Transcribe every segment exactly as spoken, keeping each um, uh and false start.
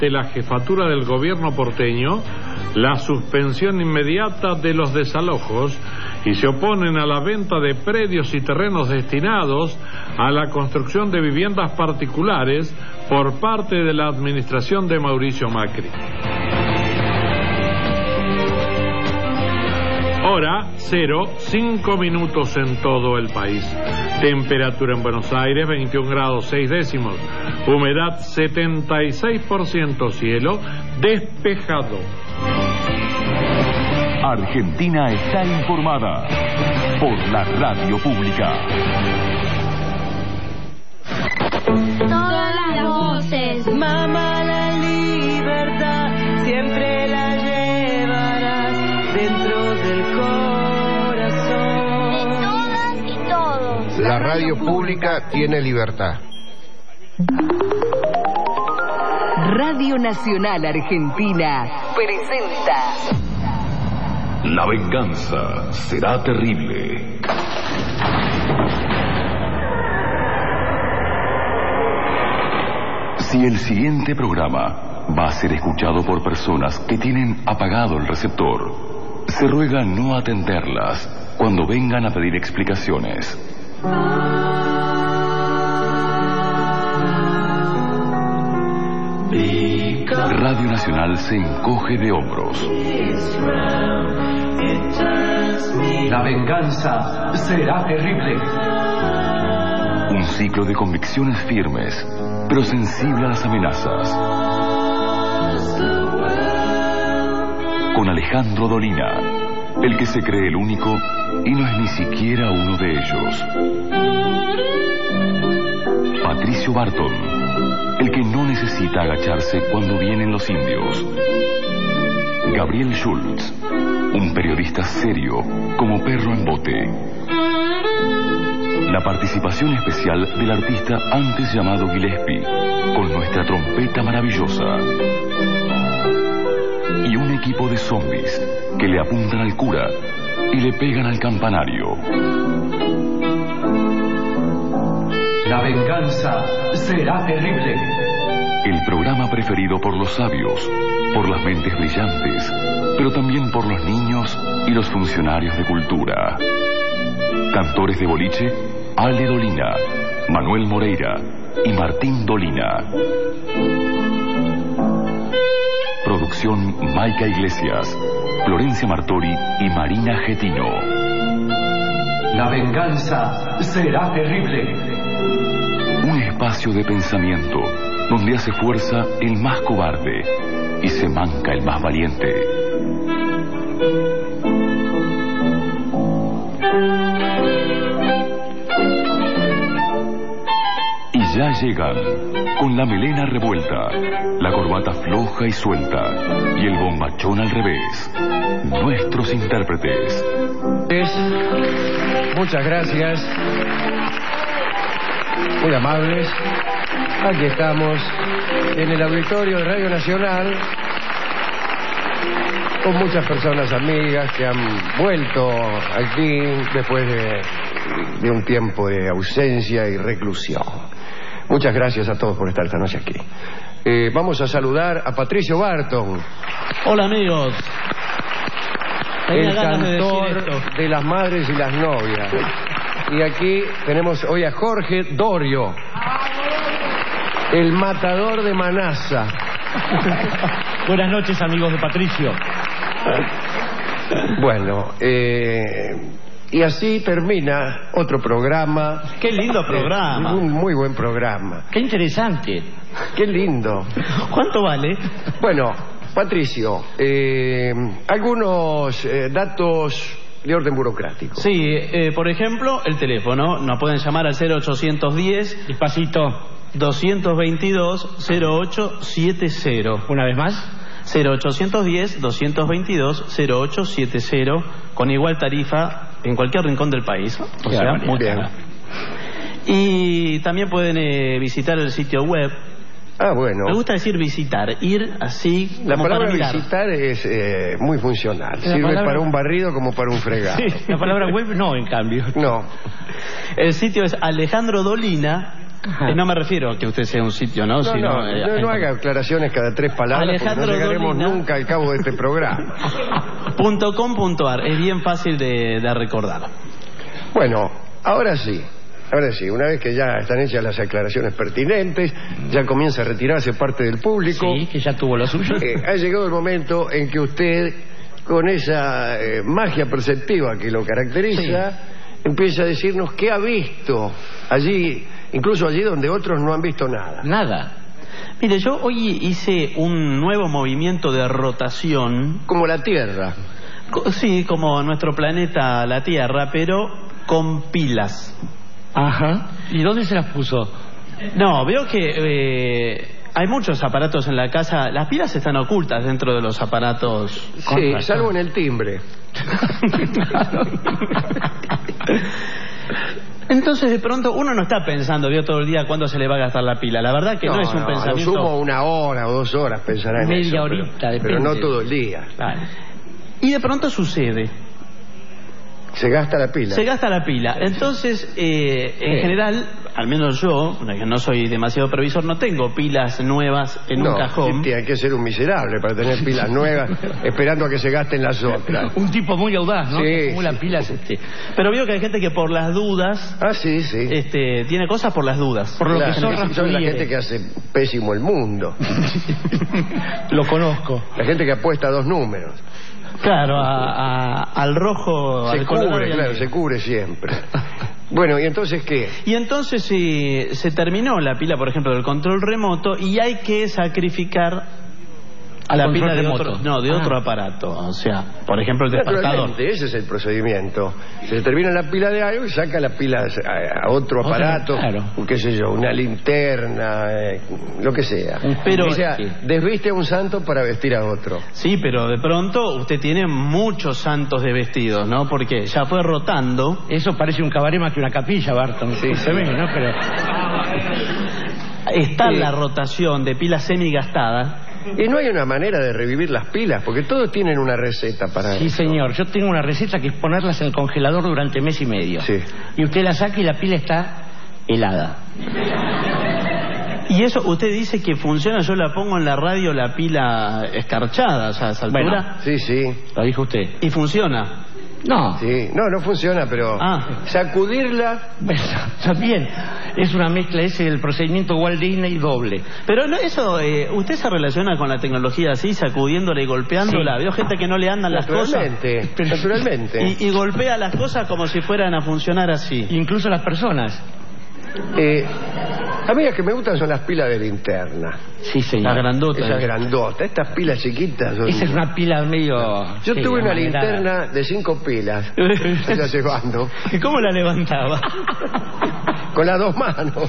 de la jefatura del gobierno porteño la suspensión inmediata de los desalojos y se oponen a la venta de predios y terrenos destinados a la construcción de viviendas particulares por parte de la administración de Mauricio Macri. Hora cero, cinco minutos en todo el país. Temperatura en Buenos Aires veintiún grados seis décimos. Humedad setenta y seis por ciento. Cielo despejado. Argentina está informada por la radio pública. Todas las voces. Mamá, la libertad siempre la llevarás dentro del corazón. De todas y todos. La radio pública tiene libertad. Radio Nacional Argentina presenta La venganza será terrible. Si el siguiente programa va a ser escuchado por personas que tienen apagado el receptor, se ruega no atenderlas cuando vengan a pedir explicaciones. Radio Nacional se encoge de hombros. La venganza será terrible. Un ciclo de convicciones firmes, pero sensible a las amenazas. Con Alejandro Dolina, el que se cree el único y no es ni siquiera uno de ellos. Patricio Barton, el que no necesita agacharse cuando vienen los indios. Gabriel Schultz, un periodista serio como perro en bote. La participación especial del artista antes llamado Gillespie, con nuestra trompeta maravillosa. Y un equipo de zombies que le apuntan al cura y le pegan al campanario. La venganza será terrible. El programa preferido por los sabios, por las mentes brillantes, pero también por los niños y los funcionarios de cultura. Cantores de boliche, Ale Dolina, Manuel Moreira y Martín Dolina. Producción Maica Iglesias, Florencia Martori y Marina Getino. La venganza será terrible. Un espacio de pensamiento donde hace fuerza el más cobarde y se manca el más valiente. Y ya llegan, con la melena revuelta, la corbata floja y suelta y el bombachón al revés, nuestros intérpretes. Muchas gracias. Muy amables. Aquí estamos en el auditorio de Radio Nacional con muchas personas amigas que han vuelto aquí después de, de un tiempo de ausencia y reclusión. Muchas gracias a todos por estar esta noche aquí. Eh, vamos a saludar a Patricio Barton. Hola, amigos. El cantor de, de las madres y las novias. Y aquí tenemos hoy a Jorge Dorio, el matador de Manasa. Buenas noches, amigos de Patricio. Bueno, eh, y así termina otro programa. Qué lindo programa. Eh, un muy buen programa. Qué interesante. Qué lindo. ¿Cuánto vale? Bueno, Patricio, eh, algunos eh, datos de orden burocrático. Sí, eh, por ejemplo, el teléfono. Nos pueden llamar al cero ochocientos diez. Despacito. doscientos veintidós cero ocho setenta. Una vez más. cero ochocientos diez doscientos veintidós cero ocho setenta, con igual tarifa en cualquier rincón del país. O sea, muy bien. Y también pueden eh, visitar el sitio web. Ah, bueno. Me gusta decir visitar, ir así. La como palabra para visitar es eh, muy funcional. La Sirve palabra... para un barrido como para un fregado. Sí, la palabra web no, en cambio. No. El sitio es alejandrodolina Eh, no me refiero a que usted sea un sitio, ¿no? No, Sino, no, eh, no, no eh, haga aclaraciones cada tres palabras Alejandro porque no llegaremos Dolina. nunca al cabo de este programa. punto com punto ar, es bien fácil de, de recordar. Bueno, ahora sí, ahora sí, una vez que ya están hechas las aclaraciones pertinentes, ya comienza a retirarse parte del público. Sí, que ya tuvo lo suyo. Eh, ha llegado el momento en que usted, con esa eh, magia perceptiva que lo caracteriza, empieza a decirnos qué ha visto allí, incluso allí donde otros no han visto nada. Nada. Mire, yo hoy hice un nuevo movimiento de rotación. Como la Tierra. Co- Sí, como nuestro planeta, la Tierra, pero con pilas. Ajá. ¿Y dónde se las puso? No, veo que eh, hay muchos aparatos en la casa. Las pilas están ocultas dentro de los aparatos. Sí, salvo en el timbre. Entonces, de pronto, uno no está pensando, vio todo el día cuándo se le va a gastar la pila. La verdad que no, es un a lo pensamiento. sumo una hora o dos horas pensará en Media eso. horita, pero, depende. pero no todo el día. Vale. Y de pronto sucede. Se gasta la pila. Se gasta la pila. Entonces, eh, en Sí. general, al menos yo, que no soy demasiado previsor, no tengo pilas nuevas en no, un cajón. tiene que ser un miserable para tener pilas nuevas esperando a que se gasten las otras. Un tipo muy audaz, ¿no? Sí, Que acumula sí. pilas, este. Pero veo que hay gente que por las dudas, Ah, sí, sí. este, tiene cosas por las dudas. Por lo Claro, que Zorra son la sugiere. gente que hace pésimo el mundo. Lo conozco. La gente que apuesta a dos números. Claro, a- a- al rojo, Se al colorado cubre, y al claro, negro. se cubre siempre. Bueno, ¿y entonces qué? Y entonces eh, se terminó la pila, por ejemplo, del control remoto y hay que sacrificar Al la control pila de remoto. otro, no, de Ah. otro aparato. O sea, por ejemplo, el despertador. Naturalmente, ese es el procedimiento. Se termina la pila de algo y saca la pila a, a otro Otro, aparato, claro. qué sé yo, una linterna, eh, lo que sea. Pero- o sea, sí. desviste a un santo para vestir a otro. Sí, pero de pronto usted tiene muchos santos de vestidos, ¿no? Porque ya fue rotando. Eso parece un cabaret más que una capilla, Barton. Sí, se sí. ve, ¿no? Pero Está Sí. la rotación de pilas semigastadas. Y no hay una manera de revivir las pilas, porque todos tienen una receta para sí, eso. señor. Yo tengo una receta que es ponerlas en el congelador durante mes y medio. Sí. Y usted la saca y la pila está helada. Y eso usted dice que funciona. Yo la pongo en la radio, la pila escarchada, o sea, a esa altura. Bueno. Sí, sí. Lo dijo usted. Y funciona. No. Sí, no, no funciona, pero Ah. sacudirla. Bueno, también es una mezcla, ese del procedimiento Walt Disney doble. Pero no, eso, eh, ¿usted se relaciona con la tecnología así, sacudiéndola y golpeándola? Sí. Veo gente que no le andan las cosas. Naturalmente, naturalmente. Y, y golpea las cosas como si fueran a funcionar así. Incluso las personas. Eh, a mí las que me gustan son las pilas de linterna. Sí, señor. Las grandotas. Esas grandotas, estas pilas chiquitas son... Esa es una pila medio... Yo sí, tuve una amaderada. linterna de cinco pilas, ya llevando, ¿Y cómo la levantaba? con las dos manos.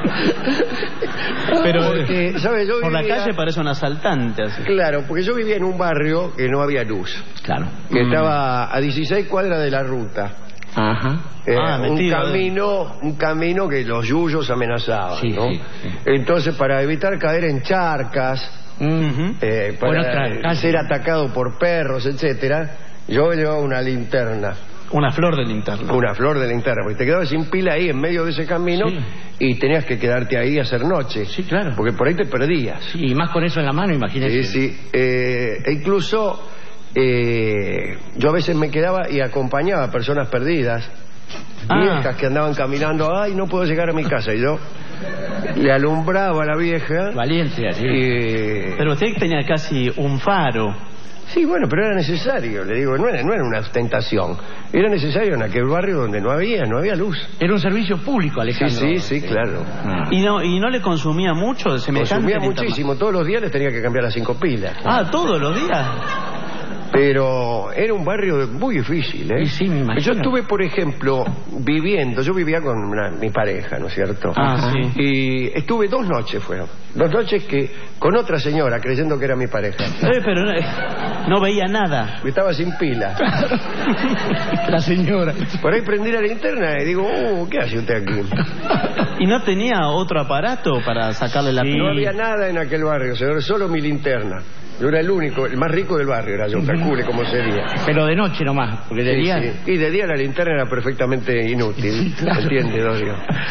Pero Porque, ¿sabes? Yo por la vivía- calle parece un asaltante. Así. Claro, porque yo vivía en un barrio que no había luz, Claro. que estaba a dieciséis cuadras de la ruta. Ajá. Eh, Ah, un metido, camino un camino que los yuyos amenazaban, Sí, ¿no? sí, sí. Entonces, para evitar caer en charcas, Ujú. eh, Por para otra calle. ser atacado por perros, etcétera, yo llevaba una linterna, Una flor de linterna. una flor de linterna, porque te quedabas sin pila ahí en medio de ese camino Sí. y tenías que quedarte ahí a hacer noche. Sí, claro. Porque por ahí te perdías. Sí, y más con eso en la mano, imagínese. Sí, sí. Eh, e incluso eh, yo a veces me quedaba y acompañaba a personas perdidas, Ah. viejas que andaban caminando, ay, no puedo llegar a mi casa. Y yo le alumbraba a la vieja. Valiente, así. Y... Pero usted tenía casi un faro. Sí, bueno, pero era necesario, le digo, no era, no era una ostentación. Era necesario en aquel barrio donde no había, no había luz. Era un servicio público, Sí, Alejandro. sí, sí, claro. Ah. Y no, y no le consumía mucho de semejante Consumía linterna? muchísimo, todos los días les tenía que cambiar las cinco pilas. Ah, todos los días. Pero era un barrio muy difícil, ¿eh? Y sí, me imagino. Yo estuve, por ejemplo, viviendo, yo vivía con una- mi pareja, ¿no es cierto? Ah, sí. Y estuve dos noches, fueron. Dos noches que con otra señora, creyendo que era mi pareja. Eh, pero no, no veía nada. Estaba sin pila. La señora. Por ahí prendí la linterna y digo, uh, ¿qué hace usted aquí? ¿Y no tenía otro aparato para sacarle la Sí. No pila? había nada en aquel barrio, señor, solo mi linterna. Yo era el único, el más rico del barrio, era yo, calcule cómo sería. Pero de noche nomás, porque de Sí, día... sí. Y de día la linterna era perfectamente inútil, ¿entiende, Dorio?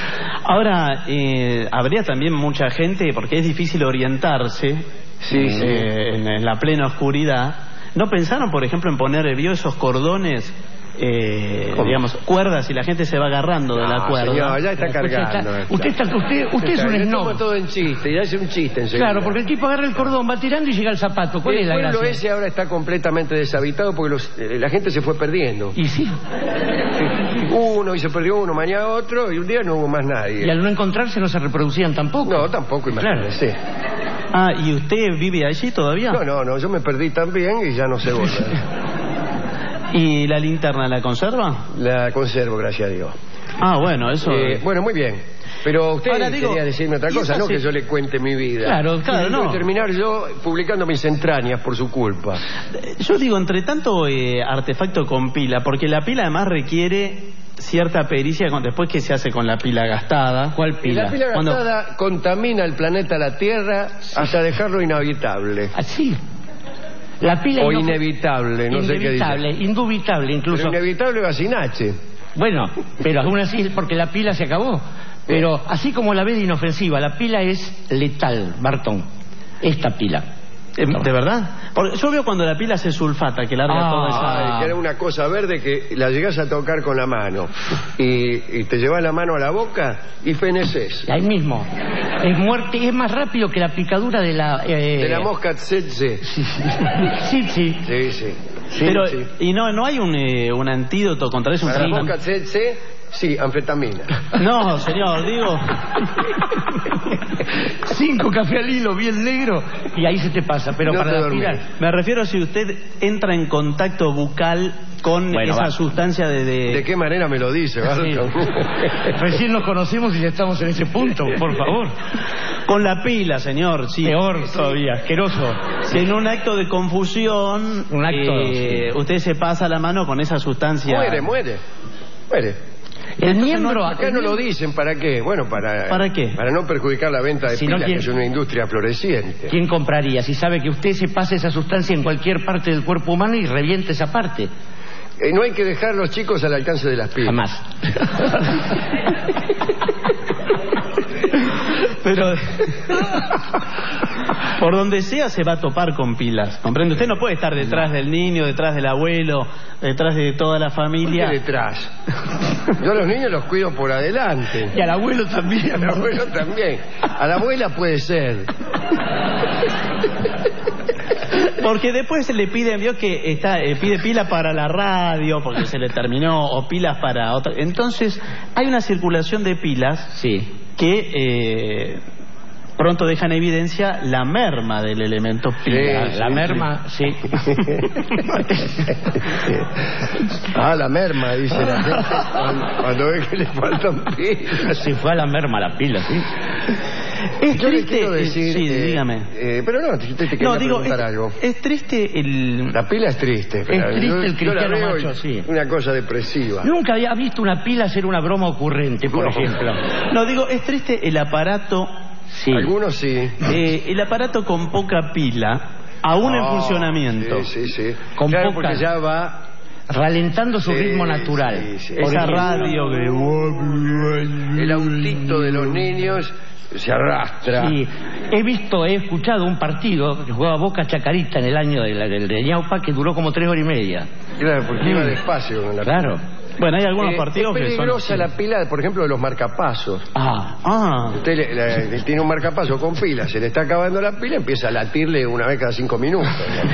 Ahora, eh, habría también mucha gente, porque es difícil orientarse sí, eh, sí. En, en la plena oscuridad. ¿No pensaron, por ejemplo, en poner, vio esos cordones, eh, digamos, cuerdas y la gente se va agarrando de la No, cuerda? señor, ya está cargando. Está- usted, está, usted, usted es un Le snob. toma todo en chiste, ya hace un chiste enseguida. Claro, porque el tipo agarra el cordón, va tirando y llega al zapato. ¿Cuál el es la pueblo gracia? ese ahora está completamente deshabitado porque los, eh, la gente se fue perdiendo. Y sí. Uno y se perdió uno, mañana otro y un día no hubo más nadie. Y al no encontrarse no se reproducían tampoco. No, tampoco, imagínese. Ah, ¿y usted vive allí todavía? No, no, no, yo me perdí también y ya no sé volver. ¿Y la linterna la conserva? La conservo, gracias a Dios. Ah, bueno, eso... Eh, bueno, muy bien. Pero usted Ahora digo, quería decirme otra ¿y cosa, esa no se- que yo le cuente mi vida. Claro, claro, Tengo no. que terminar yo publicando mis entrañas por su culpa. Yo digo, entre tanto eh, artefacto con pila, porque la pila además requiere cierta pericia con- después que se hace con la pila gastada. ¿Cuál Y pila? la pila Cuando- gastada contamina el planeta la Tierra hasta dejarlo inhabitable. Así. La pila O ino- inevitable, no sé qué dice. Inevitable, indubitable incluso. Pero inevitable va sin H. Bueno, pero aún así, porque la pila se acabó. Pero así como la ve de inofensiva, la pila es letal, Bartón. Esta pila. Eh, ¿De verdad? Porque yo veo cuando la pila se sulfata, que larga Ah. toda esa... Ay, que era una cosa verde que la llegás a tocar con la mano y, y te llevas la mano a la boca y feneces. Ahí mismo. Es muerte, es más rápido que la picadura de la... eh, De la mosca tsetse. Sí, sí. Sí, sí. Sí, Pero, sí. ¿y no, no hay un, eh, un antídoto contra eso? Un Para la tratamiento? mosca tsetse, sí, anfetamina. No, señor, digo... Cinco café al hilo bien negro y ahí se te pasa. Pero No para te la dormís. pila... Me refiero si usted entra en contacto bucal con Bueno, esa va. sustancia de... de- ¿De qué manera me lo dice, Barton? Recién nos conocemos y ya estamos en ese punto, por favor. Con la pila, señor, sí. Peor todavía, asqueroso. Si en un acto de confusión Un acto, eh, usted se pasa la mano con esa sustancia... Muere, muere. Muere. El miembro... Acá el no lo miembro- dicen, ¿para qué? Bueno, para... ¿Para qué? Para no perjudicar la venta de Si no, pilas, ¿quién- que es una industria floreciente. ¿Quién compraría si sabe que usted se pasa esa sustancia en cualquier parte del cuerpo humano y reviente esa parte? Eh, no hay que dejar a los chicos al alcance de las pilas. Jamás. Pero por donde sea se va a topar con pilas. ¿Comprende? Usted no puede estar detrás del niño, detrás del abuelo, detrás de toda la ¿Por familia. qué detrás? Yo a los niños los cuido por adelante. Y al abuelo también. Al abuelo también. A la abuela puede ser. Porque después se le pide, vio que está, eh, pide pila para la radio porque se le terminó, o pilas para otra. Entonces hay una circulación de pilas Sí. que eh, pronto deja en evidencia la merma del elemento pila. Sí, La sí, merma, sí. Ah, la merma, dice la gente cuando, cuando ve que le faltan pilas. Se fue a la merma la pila, sí. Es Yo le triste, quiero decir... sí, eh, dígame. eh, pero no, te, te quería No, digo, preguntar es, algo. es triste el... La pila es triste. pero triste yo- el yo la cristiano veo y- macho, sí. Una cosa depresiva. Nunca había visto una pila hacer una broma ocurrente, por No. ejemplo. No, digo, es triste el aparato, Sí. Algunos sí. eh, el aparato con poca pila, aún en Ah, funcionamiento. Sí, sí, sí. Con claro, poca- porque ya va... Ralentando su Sí, ritmo natural. sí, sí. Por Esa ejemplo. radio que... El autito de los niños se arrastra. Sí, he visto, he escuchado un partido que jugaba Boca Chacarita en el año de, la- del de Ñaupa que duró como tres horas y media. Claro, porque iba despacio con la Claro. Bueno, hay algunos Eh, partidos es que son... peligrosa la pila, por ejemplo, de los marcapasos. Ah, Ah, Usted le- le- le tiene un marcapaso con pila, se le está acabando la pila, empieza a latirle una vez cada cinco minutos.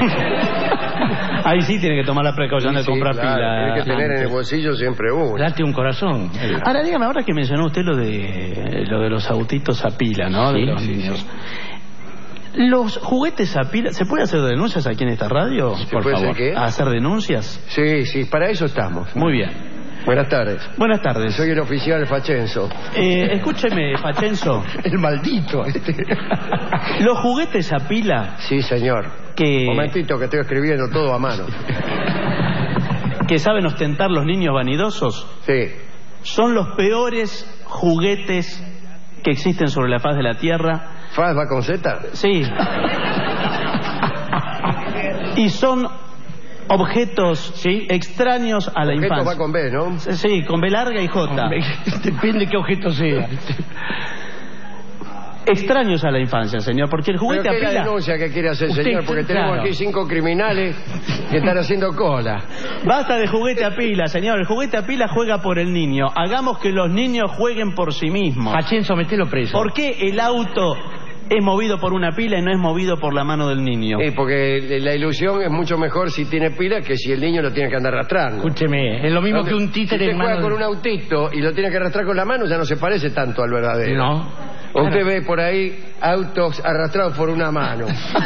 ahí sí tiene que tomar la precaución de Sí, comprar claro, pila. Tiene que tener en el antes. bolsillo siempre uno. late un corazón. Ahora dígame, ahora que mencionó usted lo de lo de los autitos a pila, ¿no? De Sí, los sí, niños. Los juguetes a pila, ¿se puede hacer denuncias aquí en esta radio? Por puede favor. hacer qué? ¿Hacer denuncias? Sí, sí, para eso estamos. Muy bien. Buenas tardes. Buenas tardes. Soy el oficial Fachenzo. Eh, escúcheme, Fachenzo. El maldito este. Los juguetes a pila Sí, señor. que, Momentito que estoy escribiendo todo a mano. que saben ostentar los niños vanidosos Sí. son los peores juguetes que existen sobre la faz de la Tierra. ¿Faz va con Z? Sí. Y son objetos ¿sí? extraños a la objetos infancia. Va con B, ¿no? Sí, con B larga y J. Depende qué objeto sea. Extraños a la infancia, señor, porque el juguete ¿Pero qué a es pila... la denuncia que quiere hacer, Usted, señor? Porque claro. tenemos aquí cinco criminales que están haciendo cola. Basta de juguete a pila, señor. El juguete a pila juega por el niño. Hagamos que los niños jueguen por sí mismos. Pachenzo, metelo preso. ¿Por qué el auto es movido por una pila y no es movido por la mano del niño? Eh, porque la ilusión es mucho mejor si tiene pila que si el niño lo tiene que andar arrastrando. Escúcheme, es lo mismo Aunque que un títere si en usted juega mano... con un autito y lo tiene que arrastrar con la mano, ya no se parece tanto al verdadero. No. O usted ve por ahí autos arrastrados por una mano.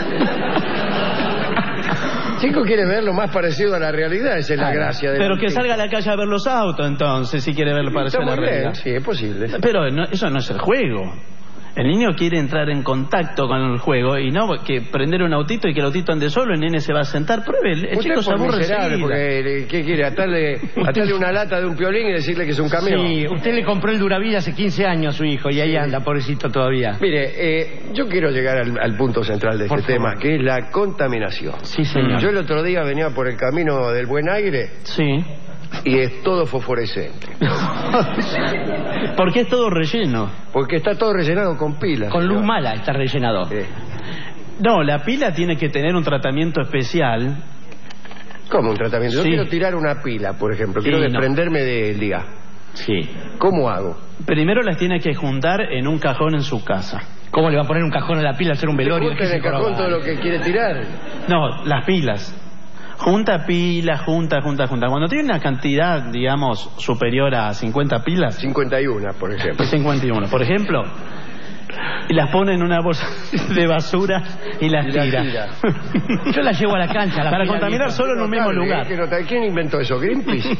Chico quiere ver lo más parecido a la realidad, esa es la gracia de Pero que salga a la calle a ver los autos, entonces, si quiere verlo parecido a la Está muy bien, realidad. sí, es posible. Pero no, eso no es el juego. El niño quiere entrar en contacto con el juego y no que prender un autito y que el autito ande solo, el nene se va a sentar. Pruebe, el, el Usted chico es se por aburre miserable, enseguida. porque ¿qué quiere? Atarle, atarle una lata de un piolín y decirle que es un camión. Sí, usted le compró el Duravida hace quince años a su hijo y ahí anda, pobrecito todavía. Mire, eh, yo quiero llegar al, al punto central de Por este favor. tema, que es la contaminación. Sí, señor. Yo el otro día venía por el camino del Buen Aire Sí. y es todo fosforescente. Porque es todo relleno. Porque está todo rellenado con pilas. Con luz señor. mala está rellenado. Eh, No, la pila tiene que tener un tratamiento especial. ¿Cómo un tratamiento? Yo Sí. quiero tirar una pila, por ejemplo. Quiero Sí, no. desprenderme del día. Sí. ¿Cómo hago? Primero las tiene que juntar en un cajón en su casa. ¿Cómo le va a poner un cajón a la pila, hacer un velorio? Junta en el cajón todo lo que quiere tirar. No, las pilas. Junta pilas, junta, junta, junta. Cuando tiene una cantidad, digamos, superior a cincuenta pilas, cincuenta y uno, por ejemplo. cincuenta y uno, por ejemplo, y las pone en una bolsa de basura y las Y las tira. tira. Yo la llevo a la cancha. La Para pila contaminar vieja. solo en un mismo Notable, lugar. ¿eh? Que nota- ¿Quién inventó eso? ¿Greenpeace?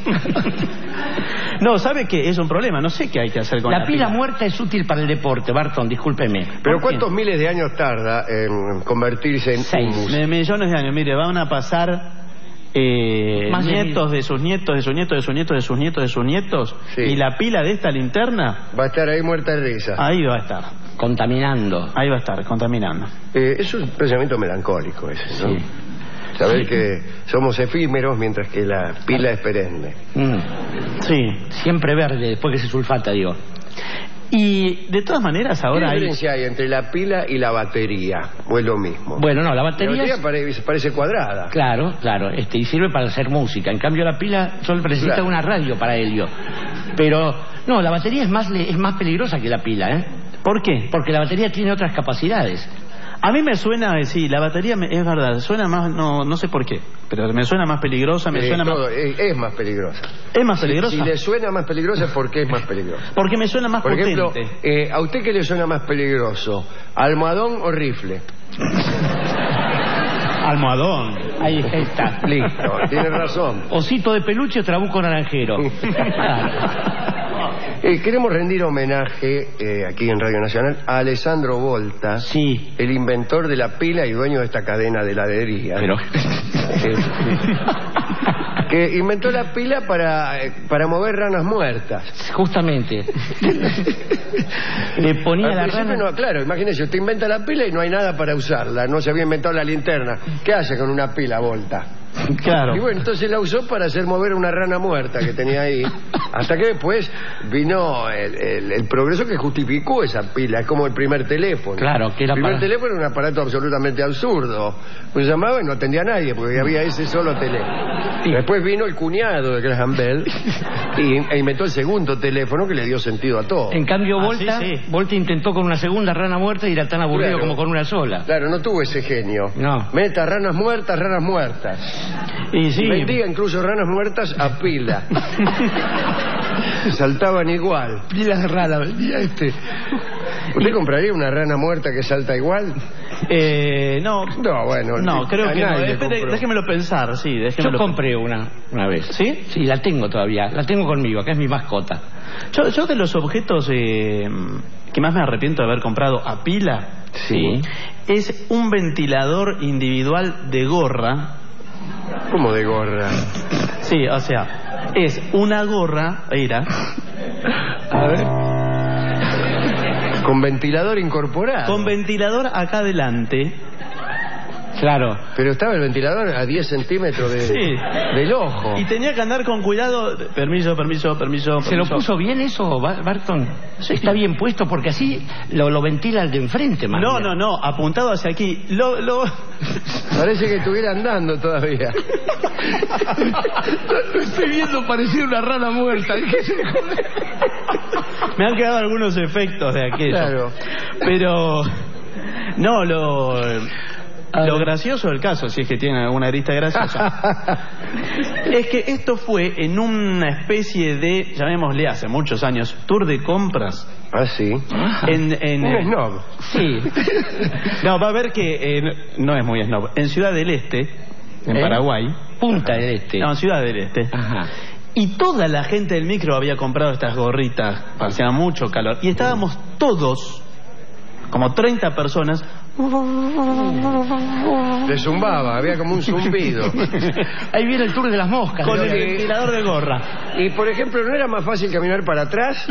No, ¿sabe qué? Es un problema. No sé qué hay que hacer con la, La pila muerta es útil para el deporte, Barton, discúlpeme. Pero ¿Por ¿cuántos qué? miles de años tarda en convertirse en Seis. humus? Me- millones de años. Mire, van a pasar eh, Más de nietos mil. de sus nietos, de sus nietos, de sus nietos, de sus nietos, de sus nietos. Sí. Y la pila de esta linterna, Va a estar ahí muerta de risa. ahí va a estar. Contaminando. Ahí va a estar, contaminando. Eh, es un pensamiento melancólico ese, ¿no? Sí. Saber Sí. que somos efímeros mientras que la pila es perenne. Mm. Sí. Siempre verde, después que se sulfata, digo. Y de todas maneras ahora ¿Qué hay... diferencia hay entre la pila y la batería? ¿O es lo mismo? Bueno, no, la la batería... batería es- parece, parece cuadrada. Claro, claro, este, y sirve para hacer música. En cambio la pila solo necesita Claro. una radio para ello. Pero, no, la batería es más, le- es más peligrosa que la pila, ¿eh? ¿Por qué? Porque la batería tiene otras capacidades. A mí me suena, eh, sí, la batería me- es verdad, suena más, no no sé por qué, pero me suena más peligrosa, me Eh, suena todo, más... es, es más peligrosa. ¿Es más Si, peligrosa? si le suena más peligrosa es porque es más peligrosa. Porque me suena más Por potente. ejemplo, eh, ¿a usted qué le suena más peligroso? ¿Almohadón o rifle? Almohadón. Ahí está. Listo, tiene razón. Osito de peluche o trabuco naranjero. Claro. Eh, queremos rendir homenaje eh, aquí en Radio Nacional a Alessandro Volta, Sí. el inventor de la pila y dueño de esta cadena de heladería. Pero... Eh, que inventó la pila para, eh, para mover ranas muertas. Justamente. Le ponía Al la principio rana... no, claro, imagínese, usted inventa la pila y no hay nada para usarla. No se había inventado la linterna. ¿Qué hace con una pila, Volta? Claro. Y bueno, entonces la usó para hacer mover una rana muerta que tenía ahí. Hasta que después vino el, el- el progreso que justificó esa pila. Es como el primer teléfono. Claro, que era El primer para- teléfono era un aparato absolutamente absurdo. Pues llamaba y no atendía a nadie porque había ese solo teléfono. Después vino el cuñado de Graham Bell y, e inventó el segundo teléfono que le dio sentido a todo. En cambio, Ah, Volta, sí, sí. Volta intentó con una segunda rana muerta y era tan aburrido Claro. como con una sola. Claro, no tuvo ese genio. No. Meta ranas muertas, ranas muertas. Y sí, Y vendía incluso ranas muertas a pila. Saltaban igual. Pilas de rana, vendía este. ¿Usted compraría una rana muerta que salta igual? eh, no, No, bueno. no, creo a que no. nadie le Espere, compró. déjemelo pensar, sí, Yo déjemelo compré una una vez. ¿Sí? Sí, la tengo todavía. La tengo conmigo, acá es mi mascota. Yo, yo de los objetos eh, que más me arrepiento de haber comprado a pila, Sí. es un ventilador individual de gorra. ¿Cómo de gorra? Sí, o sea, es una gorra, era, A ver. Con ventilador incorporado. con ventilador acá adelante, Claro. Pero estaba el ventilador a diez centímetros de, Sí. del ojo. Y tenía que andar con cuidado. Permiso, permiso, permiso. ¿Se lo permiso. puso bien eso, Bar- Barton? Está bien puesto porque así lo, lo ventila el de enfrente, más No, bien. no, no, apuntado hacia aquí. Lo, lo... Parece que estuviera andando todavía. Lo estoy viendo parecer una rana muerta. Me han quedado algunos efectos de aquello. Claro. Pero no, lo lo gracioso del caso, si es que tiene alguna arista graciosa, es que esto fue en una especie de, llamémosle hace muchos años, tour de compras. Ah, sí. En, en, Un snob. Sí. No, va a ver que eh, no es muy snob. En Ciudad del Este, en ¿Eh? Paraguay. Punta del Este. No, en Ciudad del Este. Ajá. Y toda la gente del micro había comprado estas gorritas, hacía mucho calor. Y estábamos todos, como treinta personas. Le zumbaba, había como un zumbido. Ahí viene el tour de las moscas. Con ¿no? el ventilador de gorra. Y, por ejemplo, ¿no era más fácil caminar para atrás?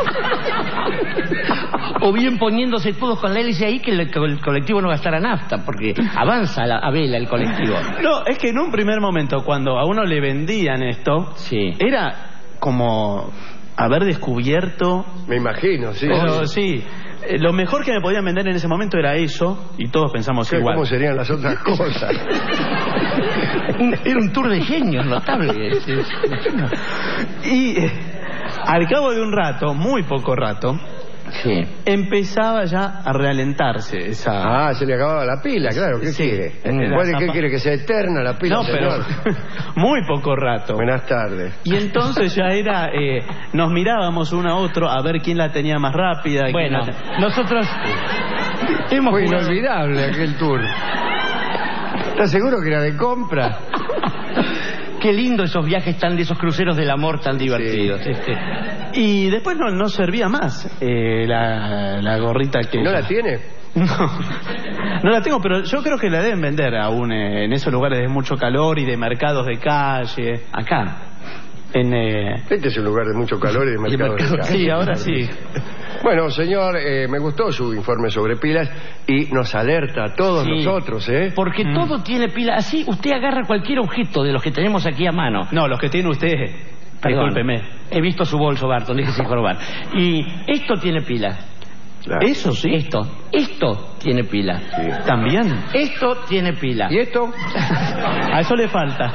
O bien poniéndose todos con la hélice ahí que el, que el colectivo no gastara nafta, porque avanza a, la, a vela el colectivo. No, es que en un primer momento, cuando a uno le vendían esto, Sí. era como haber descubierto. Me imagino, sí. Pero, sí. Eh, Lo mejor que me podían vender en ese momento era eso, y todos pensamos ¿Qué- igual. ¿Cómo serían las otras cosas? Un- Era un tour de genios notable. Sí, sí. Y eh, al cabo de un rato, muy poco rato, Sí. empezaba ya a realentarse esa... Ah, se le acababa la pila, claro. ¿Qué Sí. quiere? Mm. ¿Cuál- ¿Qué quiere? ¿Que sea eterna la pila, No, pero señor? muy poco rato. Buenas tardes. Y entonces ya era, eh, nos mirábamos uno a otro a ver quién la tenía más rápida. quién Bueno, la- nosotros hemos Fue jugado- inolvidable aquel tour. ¿Estás seguro que era de compra? Qué lindo esos viajes tan de esos cruceros del amor tan divertidos. Este. Y después no, no servía más eh, la, la gorrita que... ¿No la tiene? No, no la tengo, pero yo creo que la deben vender aún eh, en esos lugares de mucho calor y de mercados de calle. Acá. En, eh... Este es un lugar de mucho calor y de mercado de calle. Sí, ahora sí. Bueno, señor, eh, me gustó su informe sobre pilas y nos alerta a todos Sí. nosotros, ¿eh? Porque Mm. todo tiene pila. Así usted agarra cualquier objeto de los que tenemos aquí a mano. No, los que tiene usted, Perdón, discúlpeme. He visto su bolso, Barton, déjese informar. Y esto tiene pila. Claro. Eso sí. Esto, esto tiene pila. Sí. También. Esto tiene pila. ¿Y esto? A eso le falta.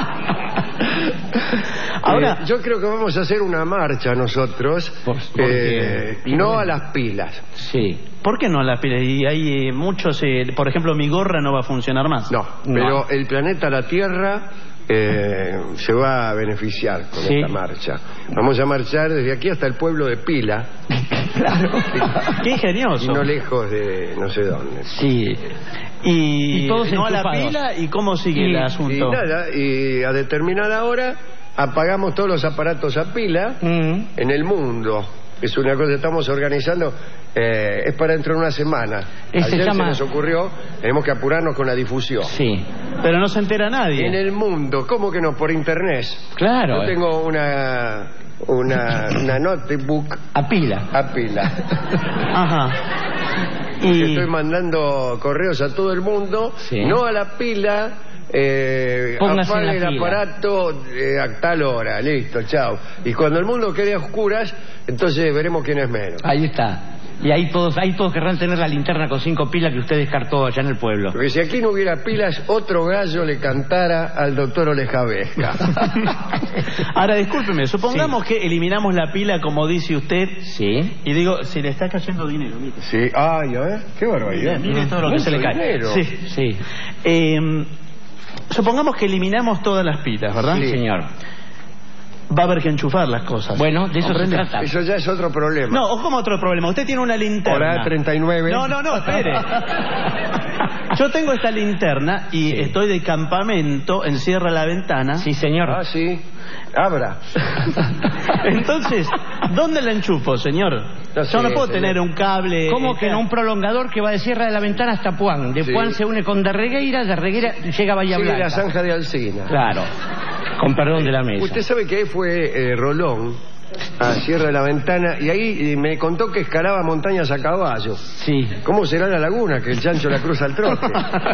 Ahora, Eh, yo creo que vamos a hacer una marcha nosotros, Por- ¿por eh, qué? no a las pilas. Sí. ¿por qué no la pila? Y hay eh, muchos, eh, por ejemplo, mi gorra no va a funcionar más. No, pero el planeta La Tierra eh, se va a beneficiar con Sí. esta marcha. Vamos a marchar desde aquí hasta el pueblo de Pila, Claro. Qué y ingenioso. no lejos de no sé dónde. Sí. Y, Y todos no a la enchufados. pila, ¿y cómo sigue Y- el Y asunto? nada, y a determinada hora apagamos todos los aparatos a pila Mm. en el mundo. Es una cosa que estamos organizando, eh, es para dentro de una semana. Eh, se Ayer llama- se nos ocurrió, tenemos que apurarnos con la difusión. Sí. Pero no se entera nadie. En el mundo, ¿cómo que no? Por internet. Claro. Yo tengo una, una, una notebook A pila. a pila. Ajá. Y Y estoy mandando correos a todo el mundo, Sí. no a la pila. Eh, Póngase en apague la el fila. aparato eh, a tal hora, listo, chao. Y cuando el mundo quede a oscuras, entonces veremos quién es menos. Ahí está. Y ahí todos, ahí todos querrán tener la linterna con cinco pilas que usted descartó allá en el pueblo. Porque si aquí no hubiera pilas, otro gallo le cantara al doctor Olejavesca. ahora discúlpeme, supongamos que eliminamos la pila como dice usted. Sí. Y digo, se le está cayendo dinero, mire. Sí, ay, a ver, qué barbaridad. Mire todo lo que se le cae. Dinero. Sí. Sí. Eh, supongamos que eliminamos todas las pilas, ¿verdad? Sí, señor. Va a haber que enchufar las cosas. Bueno, de eso se ¿Comprende? trata. Eso ya es otro problema. No, o como otro problema. Usted tiene una linterna. Hora treinta y nueve. No, no, no, espere. Yo tengo esta linterna y Sí. estoy de campamento, encierra la ventana. Sí, señor. Ah, sí. Abra. Entonces, ¿dónde la enchufo, señor? No Yo sé, no puedo señor. tener un cable. ¿Cómo eh, que no? Un prolongador que va de Sierra de la Ventana hasta Puan. De Sí. Puan se une con Darregueira, Darregueira llega a Bahía Sigue Blanca. la zanja de Alsina. Claro. Con perdón de la mesa. Usted sabe que ahí fue eh, Rolón, Ah, cierra la ventana y ahí me contó que escalaba montañas a caballo. Sí. ¿Cómo será la laguna que el chancho la cruza al trote?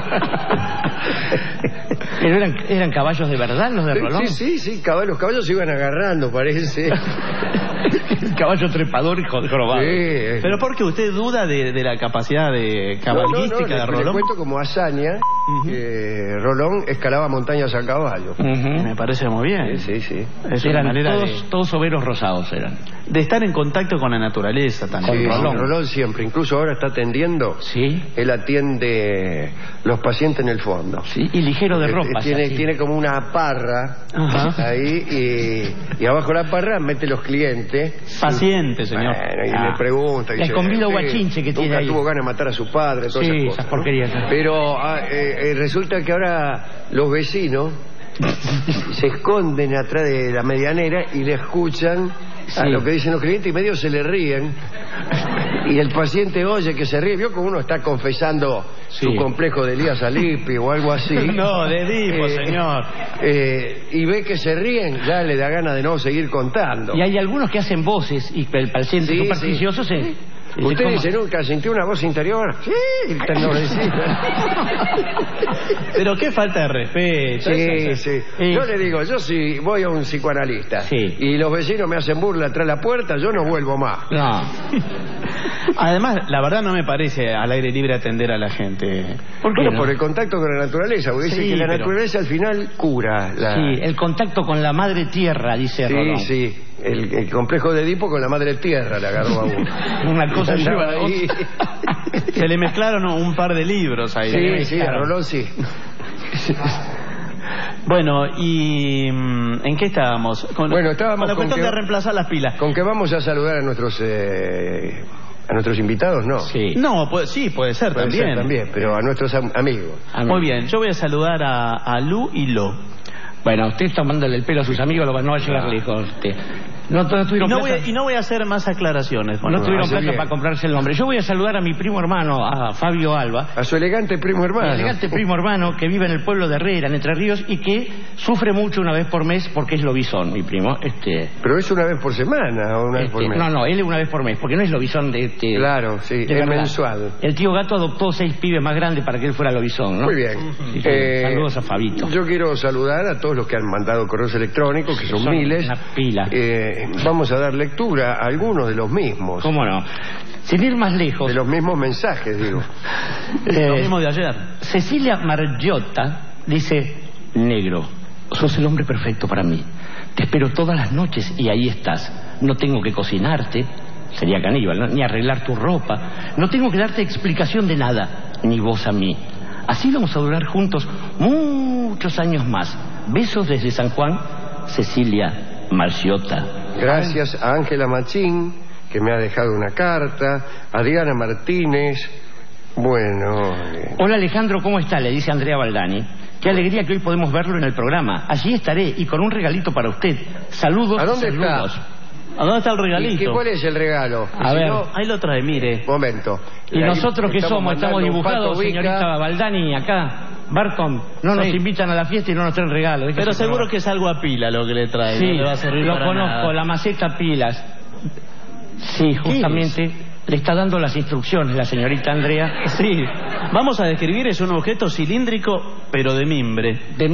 ¿Pero eran, eran caballos de verdad los de Rolón? Sí, sí, sí, caballos, los caballos se iban agarrando, parece. Caballo trepador y jorobado. Sí. Pero porque usted duda de, de la capacidad de cabalística no, no, no, de le, Rolón. le cuento como hazaña uh-huh. que Rolón escalaba montañas a caballo. Uh-huh. Me parece muy bien. Sí, sí, sí. Es eran una manera todos, de... todos overos rosados eran. De estar en contacto con la naturaleza también. Sí, Rolón. Rolón siempre, incluso ahora está atendiendo. Sí. Él atiende los pacientes en el fondo. Sí, y ligero de ropa. Tiene, tiene como una parra Ajá. ahí y, y abajo de la parra mete los clientes. Paciente, señor. Bueno, y ah. le pregunta. Y el convido guachinche que tiene nunca ahí. tuvo ganas de matar a su padre, todas sí, esas cosas. esas porquerías. ¿no? Pero ah, eh, eh, resulta que ahora los vecinos se esconden atrás de la medianera y le escuchan sí. a lo que dicen los clientes y medio se le ríen y el paciente oye que se ríe. Vio como uno está confesando sí. su complejo de Elías Alipi o algo así. No, de Edipo, eh, señor. Eh, y ve que se ríen, ya le da ganas de no seguir contando. Y hay algunos que hacen voces y el paciente sí, supersticioso sí. se... ¿Usted dice nunca sintió una voz interior? Sí, pero qué falta de respeto. Sí, sí. sí. Yo le digo, yo si voy a un psicoanalista sí. y los vecinos me hacen burla tras la puerta, yo no vuelvo más. No. Además, la verdad no me parece al aire libre atender a la gente. ¿Por qué? Bueno, no? Por el contacto con la naturaleza, porque sí, dice que la pero... naturaleza al final cura. La... Sí, el contacto con la madre tierra, dice sí, Rolón. Sí, sí. El, el complejo de Edipo con la madre tierra le agarró a uno. Una cosa lleva a ahí. Se le mezclaron un par de libros ahí. Sí, sí, a Rolón sí. Bueno, ¿y en qué estábamos? Con, bueno, estábamos con la cuestión con que, de reemplazar las pilas. Con que vamos a saludar a nuestros eh, a nuestros invitados, ¿no? Sí. No, puede, sí, puede ser puede también. Ser también, pero a nuestros am amigos. Muy bien, yo voy a saludar a, a Lu y Lo. Bueno, usted está mandándole el pelo a sus amigos, no va a llegar lejos. Usted. No, no tuvieron y, no plata. voy a, y no voy a hacer más aclaraciones. No, no tuvieron plata bien. para comprarse el nombre. Yo voy a saludar a mi primo hermano, a Fabio Alba. A su elegante primo hermano. Mi elegante primo hermano que vive en el pueblo de Herrera, en Entre Ríos, y que sufre mucho una vez por mes porque es lobizón, mi primo. Este, Pero es una vez por semana o una este, vez por mes. No, no, él es una vez por mes, porque no es lobizón de... Este, claro, sí, es mensual. El tío Gato adoptó seis pibes más grandes para que él fuera lobizón, ¿no? Muy bien. Sí, eh, saludos a Fabito. Yo quiero saludar a todos los que han mandado correos electrónicos, que son, son miles. Una pila. Eh, vamos a dar lectura a algunos de los mismos. ¿Cómo no? Sin ir más lejos. De los mismos mensajes, digo. eh, Lo mismo de ayer. Cecilia Margiotta dice: negro, sos el hombre perfecto para mí. Te espero todas las noches y ahí estás. No tengo que cocinarte, sería caníbal, ¿no? Ni arreglar tu ropa. No tengo que darte explicación de nada, ni vos a mí. Así vamos a durar juntos muchos años más. Besos desde San Juan, Cecilia Margiotta. Gracias a Ángela Machín, que me ha dejado una carta, a Diana Martínez. Bueno. Eh... Hola Alejandro, ¿cómo está? Le dice Andrea Baldani. Qué alegría que hoy podemos verlo en el programa. Allí estaré y con un regalito para usted. Saludos. ¿A dónde saludos. está? ¿A dónde está el regalito? ¿Y qué, cuál es el regalo? A si ver. no... Ahí lo trae, mire. Momento. ¿Y ahí nosotros qué somos? Estamos dibujados, Vica... señorita Baldani, acá. Barton, no nos sí. invitan a la fiesta y no nos traen regalos. Pero seguro probar. Que es algo a pila lo que le trae. Sí, no le va a servir lo para conozco, nada. La maceta pilas. Sí, justamente le está dando las instrucciones la señorita Andrea. Sí, vamos a describir, es un objeto cilíndrico, pero de mimbre. De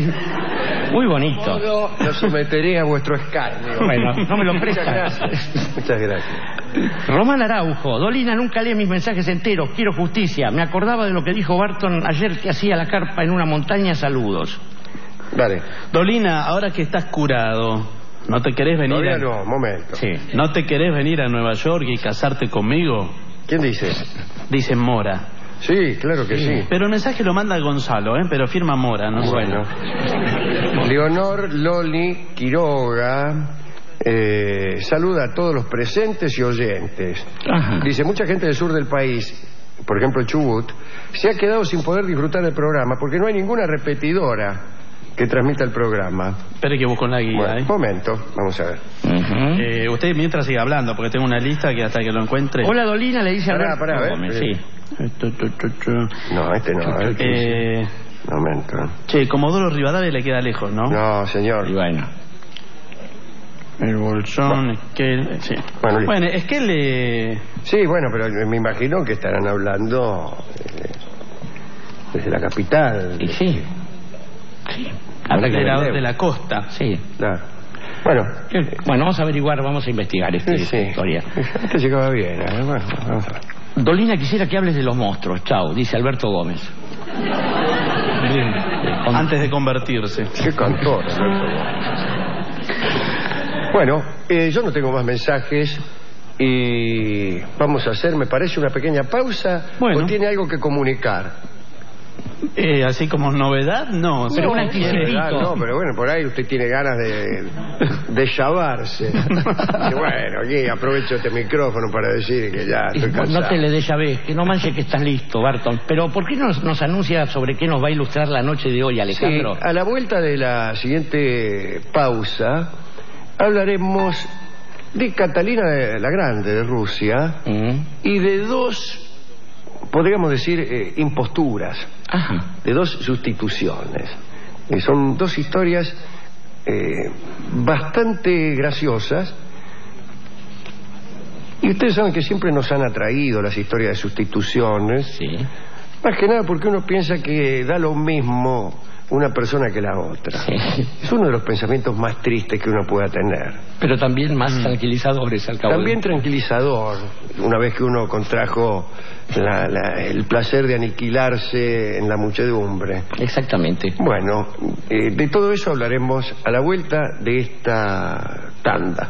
Muy bonito. Yo lo someteré a vuestro escarnio. Bueno, no me lo presta. Muchas gracias. Muchas gracias. Román Araujo, Dolina, nunca lee mis mensajes enteros, quiero justicia. Me acordaba de lo que dijo Barton ayer que hacía la carpa en una montaña, saludos. Dale. Dolina, ahora que estás curado, ¿no te querés venir Todavía a... no, momento. Sí. ¿No te querés venir a Nueva York y casarte conmigo? ¿Quién dice? Dice Mora. Sí, claro que sí. sí. Pero el mensaje lo manda Gonzalo, ¿eh? Pero firma Mora, ¿no? Bueno. Leonor Loli Quiroga eh, saluda a todos los presentes y oyentes. Ajá. Dice, mucha gente del sur del país, por ejemplo Chubut, se ha quedado sin poder disfrutar del programa porque no hay ninguna repetidora que transmita el programa. Espere que busco la guía. Bueno, ¿eh? momento, vamos a ver. Uh-huh. eh, usted mientras sigue hablando, porque tengo una lista que hasta que lo encuentre... Hola Dolina, le dice a Pará, pará, a ver. Gómez, sí. No, este no. A ver, eh... momento. Che, Comodoro Rivadavia le queda lejos, ¿no? No, señor. Y bueno. El bolsón, Esquel... Sí. Bueno, listo. Bueno, Esquel... Eh... Sí, bueno, pero me imagino que estarán hablando eh, desde la capital. Y sí. Sí. Habrá que de, la, ver. de la costa. Sí. Claro. Bueno, bueno, vamos a averiguar, vamos a investigar este, sí, esta sí. historia. Este llegaba bien, ¿eh? Bueno, vamos a ver. Dolina, quisiera que hables de los monstruos. Chao, dice Alberto Gómez. Bien. Con... Antes de convertirse. Qué cantor, Alberto Gómez. Bueno, eh, yo no tengo más mensajes y vamos a hacer, me parece, una pequeña pausa. Bueno. ¿O tiene algo que comunicar? Eh, así como novedad, no. Pero no, un anticipito. No, pero bueno, por ahí usted tiene ganas de, de llavarse. Y bueno, aquí aprovecho este micrófono para decir que ya estoy cansado. No te le des llaves, que no manches que estás listo, Barton. Pero ¿por qué nos, nos anuncia sobre qué nos va a ilustrar la noche de hoy, Alejandro? Sí, a la vuelta de la siguiente pausa hablaremos de Catalina de la Grande de Rusia Mm. y de dos, podríamos decir, eh, imposturas. Ajá. De dos sustituciones. Eh, son dos historias eh, bastante graciosas. Y ustedes saben que siempre nos han atraído las historias de sustituciones. Sí. Más que nada porque uno piensa que da lo mismo una persona que la otra. Sí. Es uno de los pensamientos más tristes que uno pueda tener. Pero también más mm. tranquilizadores al cabo. También de... tranquilizador, una vez que uno contrajo la, la, el placer de aniquilarse en la muchedumbre. Exactamente. Bueno, eh, de todo eso hablaremos a la vuelta de esta tanda.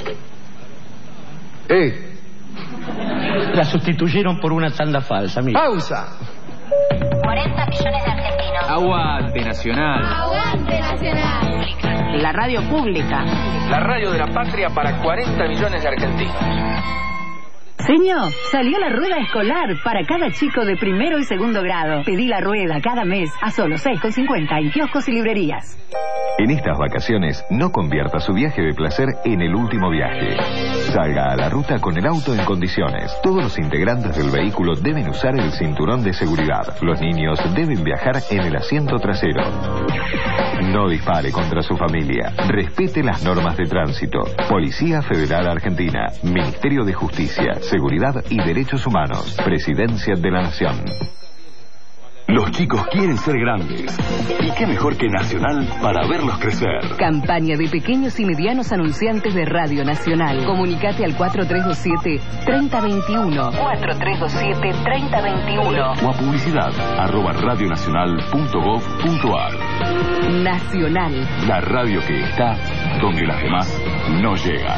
¡Eh! La sustituyeron por una tanda falsa, mira. ¡Pausa! cuarenta millones de argentinos. Aguante Nacional. Aguante Nacional. La radio pública. La radio de la patria para cuarenta millones de argentinos. Señor, salió la rueda escolar para cada chico de primero y segundo grado. Pedí la rueda cada mes a solo seis con cincuenta en kioscos y librerías. En estas vacaciones, no convierta su viaje de placer en el último viaje. Salga a la ruta con el auto en condiciones. Todos los integrantes del vehículo deben usar el cinturón de seguridad. Los niños deben viajar en el asiento trasero. No dispare contra su familia. Respete las normas de tránsito. Policía Federal Argentina. Ministerio de Justicia, Seguridad y Derechos Humanos. Presidencia de la Nación. Los chicos quieren ser grandes. ¿Y qué mejor que Nacional para verlos crecer? Campaña de pequeños y medianos anunciantes de Radio Nacional. Comunicate al cuatro tres dos siete, tres cero dos uno. cuatro tres dos siete, tres cero dos uno. O a publicidad arroba radionacional.gov.ar. Nacional. La radio que está donde las demás no llegan.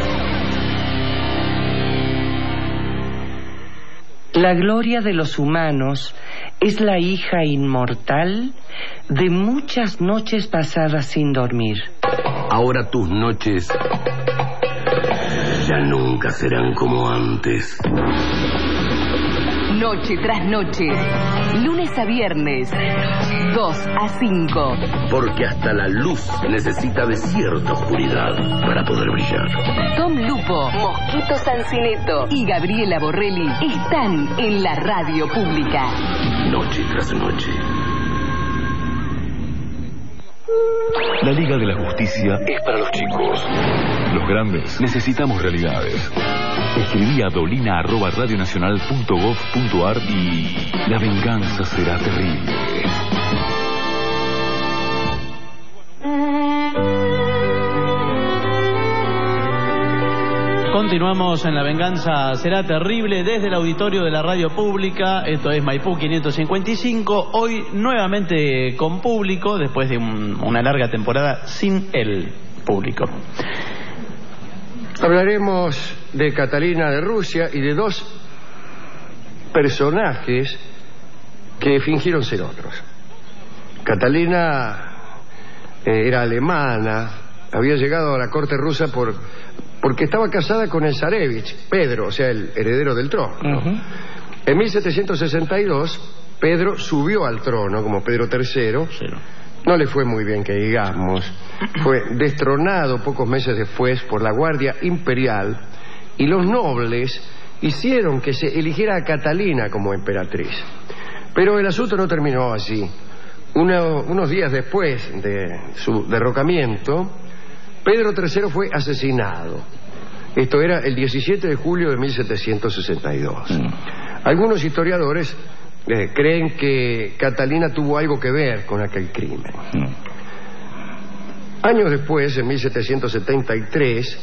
La gloria de los humanos es la hija inmortal de muchas noches pasadas sin dormir. Ahora tus noches ya nunca serán como antes. Noche tras noche, lunes a viernes, dos a cinco. Porque hasta la luz necesita de cierta oscuridad para poder brillar. Tom Lupo, Mosquito Sancineto y Gabriela Borrelli están en la radio pública. Noche tras noche. La Liga de la Justicia es para los chicos. Los grandes necesitamos realidades. Escribí a dolina arroba radionacional.gov.ar y la venganza será terrible. Continuamos en La Venganza Será Terrible desde el auditorio de la radio pública. Esto es Maipú quinientos cincuenta y cinco. Hoy nuevamente con público, después de un, una larga temporada sin el público. Hablaremos de Catalina de Rusia y de dos personajes que fingieron ser otros. Catalina eh, era alemana, había llegado a la corte rusa por... porque estaba casada con el zarevich, Pedro, o sea, el heredero del trono. Uh-huh. En mil setecientos sesenta y dos, Pedro subió al trono como Pedro tercero. Sí. No le fue muy bien, que digamos. Fue destronado pocos meses después por la Guardia Imperial y los nobles hicieron que se eligiera a Catalina como emperatriz. Pero el asunto no terminó así. Uno, unos días después de su derrocamiento, Pedro tercero fue asesinado. Esto era el diecisiete de julio de mil setecientos sesenta y dos. Mm. Algunos historiadores eh, creen que Catalina tuvo algo que ver con aquel crimen. Mm. Años después, en mil setecientos setenta y tres,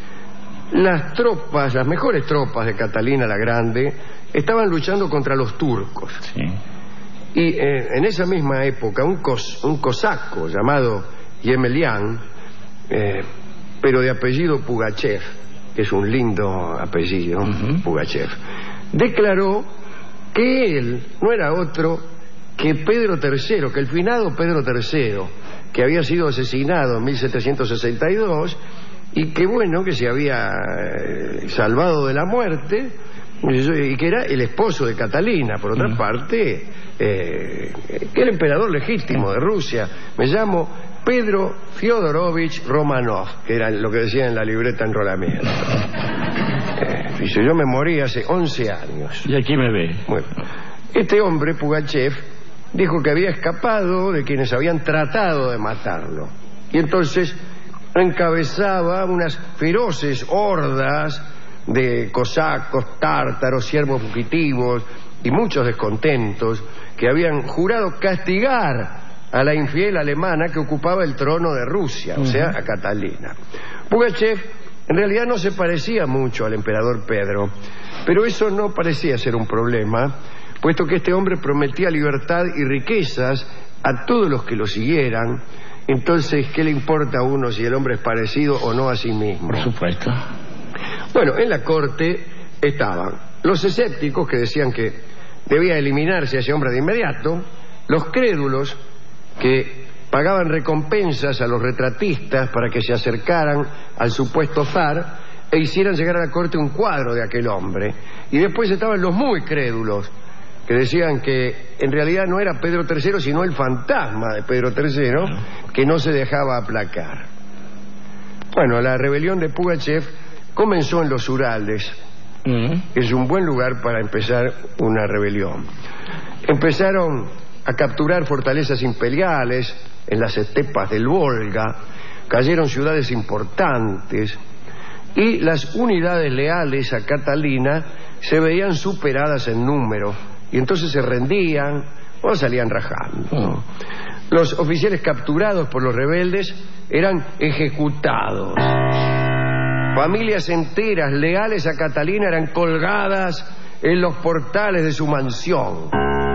las tropas, las mejores tropas de Catalina la Grande, estaban luchando contra los turcos. Sí. Y eh, en esa misma época, un, cos, un cosaco llamado Yemelián, eh, pero de apellido Pugachev, que es un lindo apellido, uh-huh. Pugachev, declaró que él no era otro que Pedro tercero, que el finado Pedro tercero, que había sido asesinado en mil setecientos sesenta y dos y que bueno, que se había eh, salvado de la muerte y que era el esposo de Catalina. Por otra uh-huh. parte, eh, que el emperador legítimo de Rusia. Me llamo Pedro Fyodorovich Romanov, que era lo que decía en la libreta enrolamiento. Eh, dice, yo me morí hace once años. Y aquí me ve. Bueno, este hombre, Pugachev, dijo que había escapado de quienes habían tratado de matarlo. Y entonces encabezaba unas feroces hordas de cosacos, tártaros, siervos fugitivos y muchos descontentos que habían jurado castigar a la infiel alemana que ocupaba el trono de Rusia, uh-huh. o sea, a Catalina. Pugachev en realidad no se parecía mucho al emperador Pedro, pero eso no parecía ser un problema, puesto que este hombre prometía libertad y riquezas a todos los que lo siguieran. Entonces, ¿qué le importa a uno si el hombre es parecido o no a sí mismo? Por supuesto. Bueno, en la corte estaban los escépticos, que decían que debía eliminarse a ese hombre de inmediato, los crédulos, que pagaban recompensas a los retratistas para que se acercaran al supuesto zar e hicieran llegar a la corte un cuadro de aquel hombre. Y después estaban los muy crédulos, que decían que en realidad no era Pedro tercero, sino el fantasma de Pedro tercero, que no se dejaba aplacar. Bueno, la rebelión de Pugachev comenzó en los Urales. Mm. Es un buen lugar para empezar una rebelión. Empezaron a capturar fortalezas imperiales en las estepas del Volga, cayeron ciudades importantes y las unidades leales a Catalina se veían superadas en número y entonces se rendían o salían rajando. Mm. Los oficiales capturados por los rebeldes eran ejecutados. Familias enteras leales a Catalina eran colgadas en los portales de su mansión.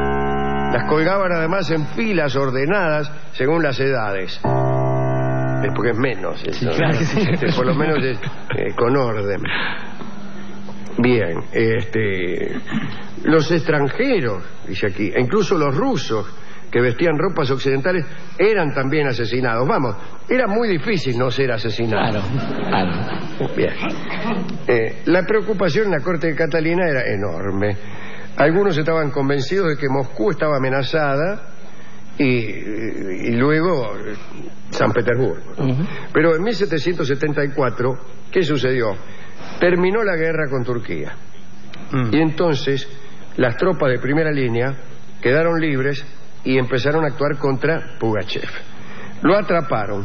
Las colgaban además en filas ordenadas según las edades. Es porque es menos eso, sí, claro, ¿no? Sí. Este, por lo menos es eh, con orden. Bien, este, los extranjeros, dice aquí, e incluso los rusos que vestían ropas occidentales eran también asesinados. Vamos, era muy difícil no ser asesinado. Claro, claro. Bien. Eh, la preocupación en la corte de Catalina era enorme. Algunos estaban convencidos de que Moscú estaba amenazada y, y luego San Petersburgo. Uh-huh. Pero en mil setecientos setenta y cuatro, ¿qué sucedió? Terminó la guerra con Turquía. Uh-huh. Y entonces las tropas de primera línea quedaron libres y empezaron a actuar contra Pugachev. Lo atraparon.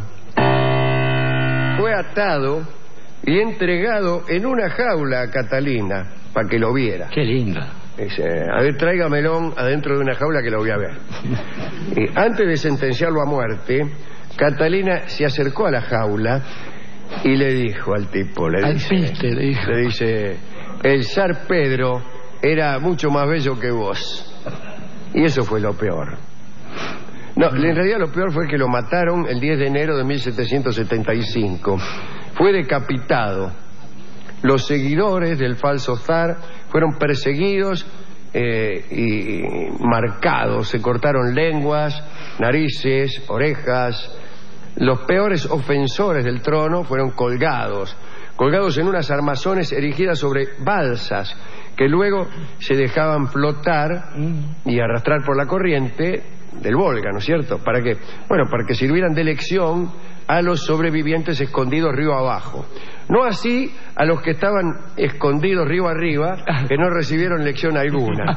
Fue atado y entregado en una jaula a Catalina para que lo viera. Qué linda. Dice, a ver, tráigamelo adentro de una jaula que lo voy a ver. Y antes de sentenciarlo a muerte, Catalina se acercó a la jaula y le dijo al tipo, le al dice, piste, le dijo. le dice, el zar Pedro era mucho más bello que vos. Y eso fue lo peor. No, en realidad lo peor fue que lo mataron el diez de enero de mil setecientos setenta y cinco. Fue decapitado. Los seguidores del falso zar fueron perseguidos eh, y marcados. Se cortaron lenguas, narices, orejas. Los peores ofensores del trono fueron colgados. Colgados en unas armazones erigidas sobre balsas que luego se dejaban flotar y arrastrar por la corriente del Volga, ¿no es cierto? ¿Para qué? Bueno, para que sirvieran de lección a los sobrevivientes escondidos río abajo. No así a los que estaban escondidos río arriba, que no recibieron lección alguna.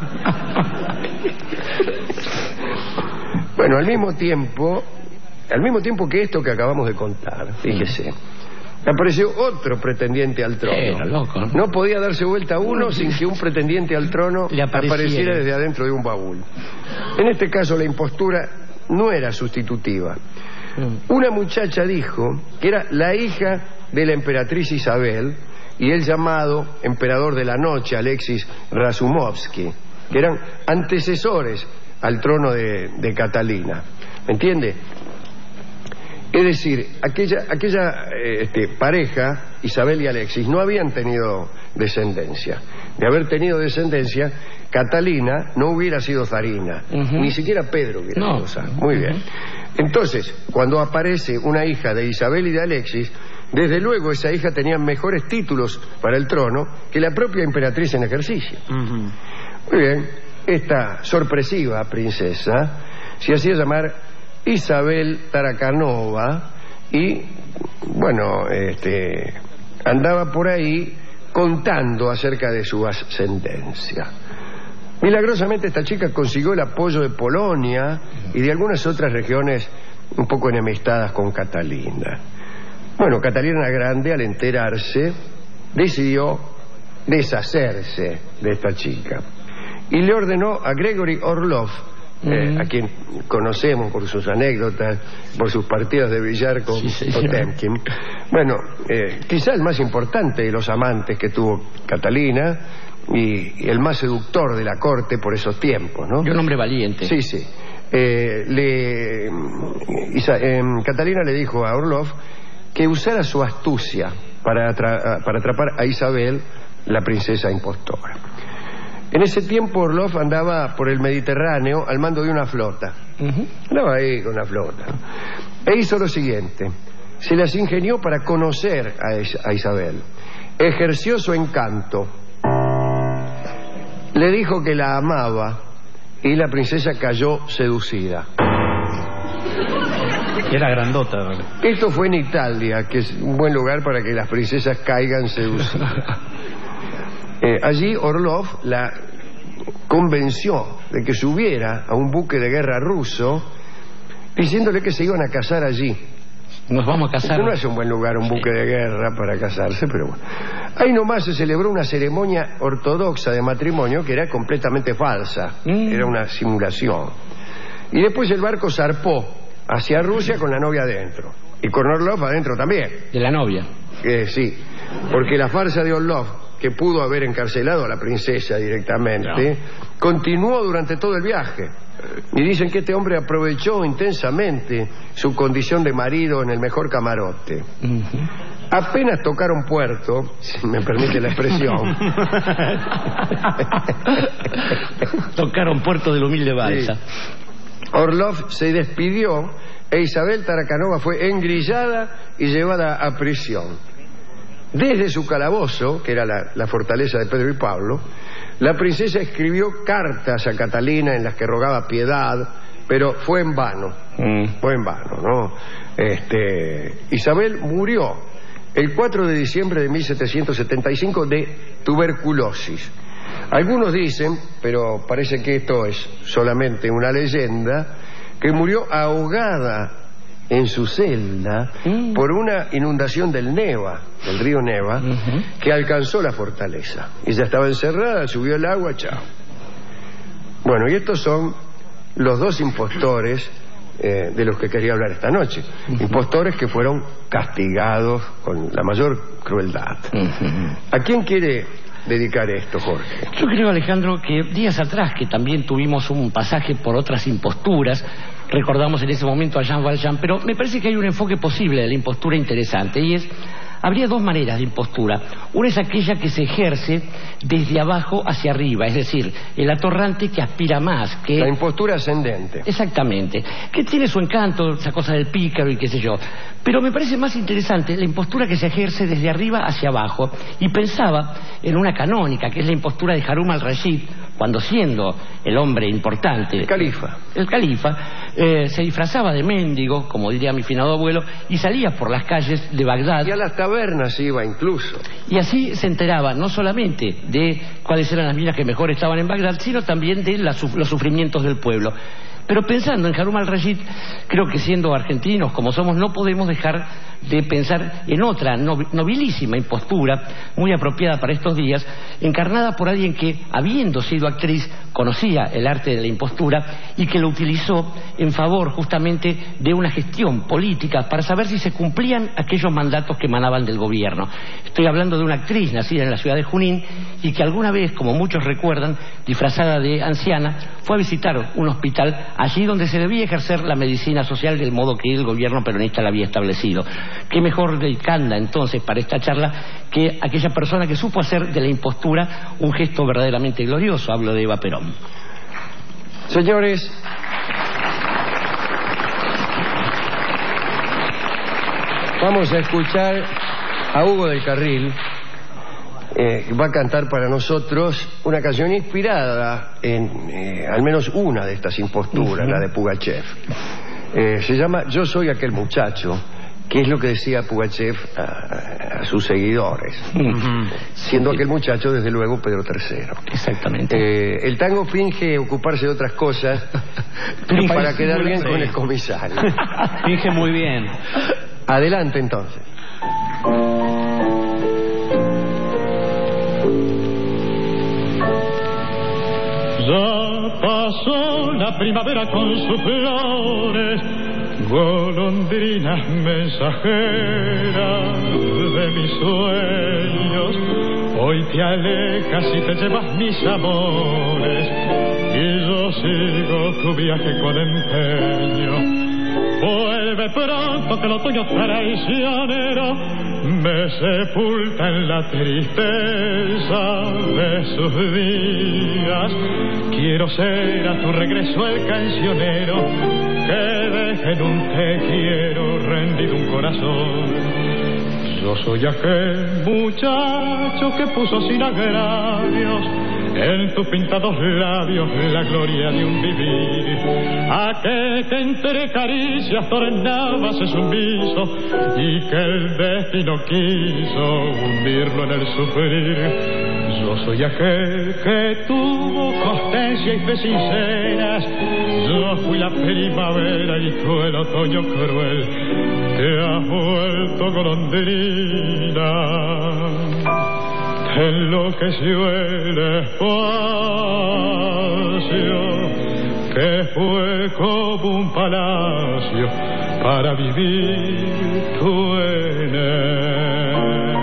Bueno, al mismo tiempo, al mismo tiempo que esto que acabamos de contar, fíjese, apareció otro pretendiente al trono. Era loco, ¿no? No podía darse vuelta uno sin que un pretendiente al trono Le apareciera. apareciera desde adentro de un baúl. En este caso la impostura no era sustitutiva. Una muchacha dijo que era la hija de la emperatriz Isabel y el llamado emperador de la noche, Alexis Razumovsky, que eran antecesores al trono de, de Catalina. ¿Me entiende? Es decir, aquella, aquella eh, este, pareja, Isabel y Alexis, no habían tenido descendencia. De haber tenido descendencia, Catalina no hubiera sido zarina, uh-huh. ni siquiera Pedro hubiera no. sido zar. Muy bien. Entonces, cuando aparece una hija de Isabel y de Alexis, desde luego esa hija tenía mejores títulos para el trono que la propia emperatriz en ejercicio. Uh-huh. Muy bien. Esta sorpresiva princesa se hacía llamar Isabel Tarakanova y, bueno, este, andaba por ahí contando acerca de su ascendencia. Milagrosamente esta chica consiguió el apoyo de Polonia y de algunas otras regiones un poco enemistadas con Catalina. Bueno, Catalina la Grande, al enterarse, decidió deshacerse de esta chica y le ordenó a Gregory Orlov, Eh, a quien conocemos por sus anécdotas, por sus partidas de billar con sí, Potemkin. Bueno, eh, quizá el más importante de los amantes que tuvo Catalina y, y el más seductor de la corte por esos tiempos, ¿no? Y un hombre valiente. Sí, sí. Eh, le, Isa, eh, Catalina le dijo a Orlov que usara su astucia para, atra, para atrapar a Isabel, la princesa impostora. En ese tiempo Orlov andaba por el Mediterráneo al mando de una flota. Uh-huh. Andaba ahí con la flota. E hizo lo siguiente. Se las ingenió para conocer a, es- a Isabel. Ejerció su encanto. Le dijo que la amaba y la princesa cayó seducida. Era grandota. Esto fue en Italia, que es un buen lugar para que las princesas caigan seducidas. Eh, allí Orlov la convenció de que subiera a un buque de guerra ruso, diciéndole que se iban a casar allí. Nos vamos a casar. No es un buen lugar un buque de guerra para casarse, pero bueno. Ahí nomás se celebró una ceremonia ortodoxa de matrimonio que era completamente falsa. Mm. Era una simulación. Y después el barco zarpó hacia Rusia con la novia adentro. Y con Orlov adentro también. De la novia. Eh, sí, porque la farsa de Orlov, que pudo haber encarcelado a la princesa directamente, no. continuó durante todo el viaje. Y dicen que este hombre aprovechó intensamente su condición de marido en el mejor camarote. Uh-huh. Apenas tocaron puerto, si me permite la expresión. Tocaron puerto del humilde balsa. Sí. Orlov se despidió e Isabel Tarakanova fue engrillada y llevada a prisión. Desde su calabozo, que era la, la fortaleza de Pedro y Pablo, la princesa escribió cartas a Catalina en las que rogaba piedad, pero fue en vano. Mm. Fue en vano, ¿no? Este, Isabel murió el cuatro de diciembre de mil setecientos setenta y cinco de tuberculosis. Algunos dicen, pero parece que esto es solamente una leyenda, que murió ahogada en su celda mm. por una inundación del Neva, del río Neva, uh-huh. que alcanzó la fortaleza. Ella estaba encerrada, subió el agua, chao. Bueno, y estos son los dos impostores eh, de los que quería hablar esta noche. Uh-huh. Impostores que fueron castigados con la mayor crueldad. Uh-huh. ¿A quién quiere dedicar esto, Jorge? Yo creo, Alejandro, que días atrás, que también tuvimos un pasaje por otras imposturas, recordamos en ese momento a Jean Valjean, pero me parece que hay un enfoque posible de la impostura interesante, y es, habría dos maneras de impostura. Una es aquella que se ejerce desde abajo hacia arriba, es decir, el atorrante que aspira más, que... La impostura ascendente. Exactamente, que tiene su encanto, esa cosa del pícaro y qué sé yo. Pero me parece más interesante la impostura que se ejerce desde arriba hacia abajo, y pensaba en una canónica, que es la impostura de Harun al-Rashid, cuando siendo el hombre importante... El califa. El califa, eh, se disfrazaba de mendigo, como diría mi finado abuelo, y salía por las calles de Bagdad. Y a las tabernas iba incluso. Y así se enteraba no solamente de cuáles eran las minas que mejor estaban en Bagdad, sino también de la, los sufrimientos del pueblo. Pero pensando en Harun al-Rashid, creo que siendo argentinos como somos, no podemos dejar de pensar en otra nobilísima impostura, muy apropiada para estos días, encarnada por alguien que, habiendo sido actriz, conocía el arte de la impostura y que lo utilizó en favor justamente de una gestión política para saber si se cumplían aquellos mandatos que emanaban del gobierno. Estoy hablando de una actriz nacida en la ciudad de Junín y que alguna vez, como muchos recuerdan, disfrazada de anciana, fue a visitar un hospital allí donde se debía ejercer la medicina social del modo que el gobierno peronista la había establecido. Qué mejor dedicanda entonces para esta charla que aquella persona que supo hacer de la impostura un gesto verdaderamente glorioso. Hablo de Eva Perón. Señores, vamos a escuchar a Hugo del Carril, eh, que va a cantar para nosotros una canción inspirada en eh, al menos una de estas imposturas, uh-huh. la de Pugachev. Eh, se llama Yo soy aquel muchacho, que es lo que decía Pugachev a, a sus seguidores, uh-huh. siendo aquel muchacho desde luego Pedro tercero. Exactamente. Eh, el tango finge ocuparse de otras cosas pero para quedar bien con el comisario. Finge muy bien. Adelante entonces. Ya pasó la primavera con sus flores, golondrinas mensajeras de mis sueños. Hoy te alejas y te llevas mis amores, y yo sigo tu viaje con empeño. Vuelve pronto que el otoño traicionero me sepulta en la tristeza de sus días. Quiero ser a tu regreso el cancionero que deje en un te quiero rendido un corazón. Yo soy aquel muchacho que puso sin agravios en tus pintados labios la gloria de un vivir, aquel que entre caricias tornaba ese sumiso y que el destino quiso hundirlo en el sufrir. Yo soy aquel que tuvo constancia y fe sinceras, yo fui la primavera y tú el otoño cruel, te has vuelto golondrina. Enloqueció el espacio que fue como un palacio para vivir tú en él.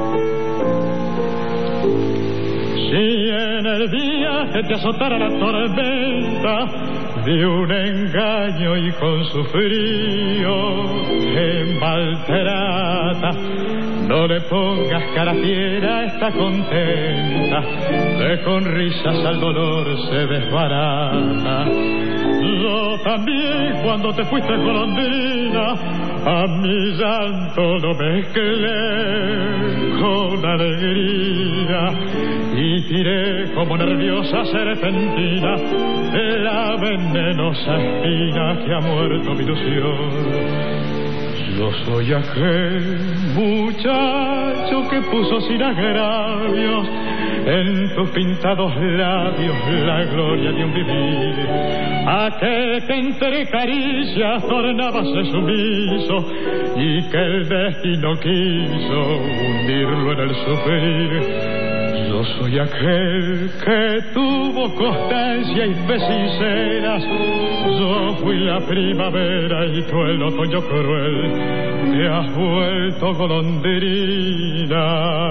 Si en el viaje te azotara la tormenta de un engaño y con su frío te maltrata, no le pongas cara fiera, está contenta, que con risas al dolor se desbarata. Yo también cuando te fuiste golondrina, a mi llanto lo mezclé con alegría y tiré como nerviosa serpentina la venenosa espina que ha muerto mi ilusión. Yo soy aquel muchacho que puso sin agravios en tus pintados labios la gloria de un vivir, aquel que entre caricias tornábase sumiso y que el destino quiso hundirlo en el sufrir. Yo soy aquel que tuvo constancia y fe sinceras, yo fui la primavera y tú el otoño cruel, te has vuelto golondrina.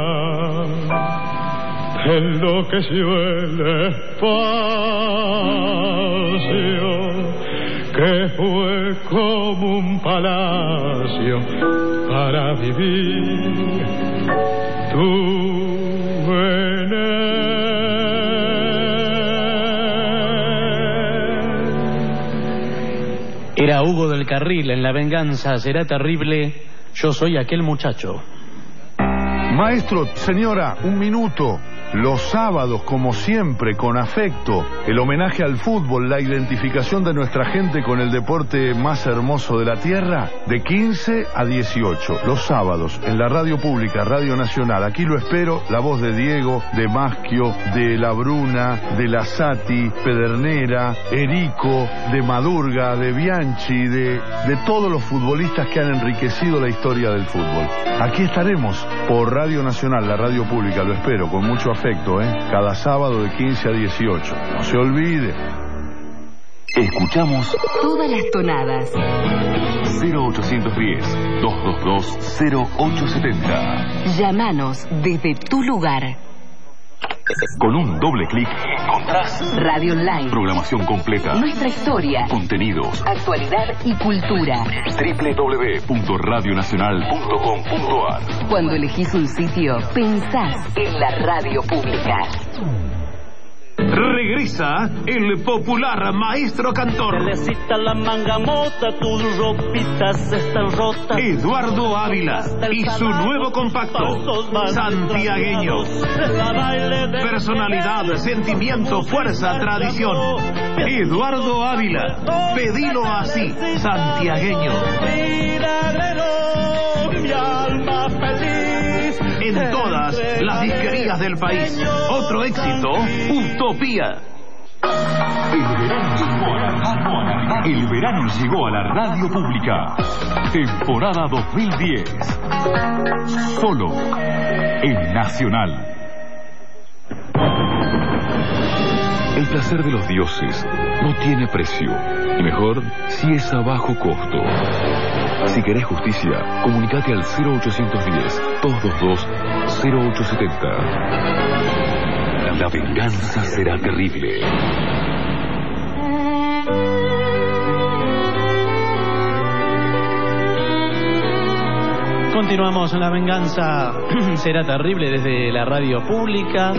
Enloqueció el espacio que fue como un palacio para vivir tú. Era Hugo del Carril en La venganza será terrible. Yo soy aquel muchacho. Maestro, señora, un minuto. los sábados, como siempre, con afecto, el homenaje al fútbol, la identificación de nuestra gente con el deporte más hermoso de la tierra, de quince a dieciocho, los sábados, en la radio pública, Radio Nacional. Aquí lo espero, la voz de Diego, de Maschio, de La Bruna, de La Sati, Pedernera, Erico, de Madurga, de Bianchi, de, de todos los futbolistas que han enriquecido la historia del fútbol. Aquí estaremos por Radio Nacional, la radio pública, lo espero con mucho afecto, ¿eh? Cada sábado de quince a dieciocho. No se olvide. Escuchamos todas las tonadas. cero ochocientos diez, doscientos veintidós, cero ochocientos setenta. Llámanos desde tu lugar. Con un doble clic encontrás Radio Online, programación completa, nuestra historia, contenidos, actualidad y cultura. doble u doble u doble u punto radio nacional punto com punto a r. Cuando elegís un sitio, pensás en la radio pública. Regresa el popular maestro cantor la mangamota, tus ropitas están rotas. Eduardo Ávila y su nuevo compacto Santiagueño. Personalidad, sentimiento, fuerza, tradición. Eduardo Ávila, pedilo así, Santiagueño. Mi alma feliz. En todas las disquerías del país. Otro éxito, Utopía. El verano llegó a la radio pública. Temporada dos mil diez. Solo en Nacional. El placer de los dioses no tiene precio. Y mejor si es a bajo costo. Si querés justicia, comunicate al cero ochocientos diez, doscientos veintidós, cero ochocientos setenta. La venganza será terrible. Continuamos en La Venganza será terrible desde la radio pública.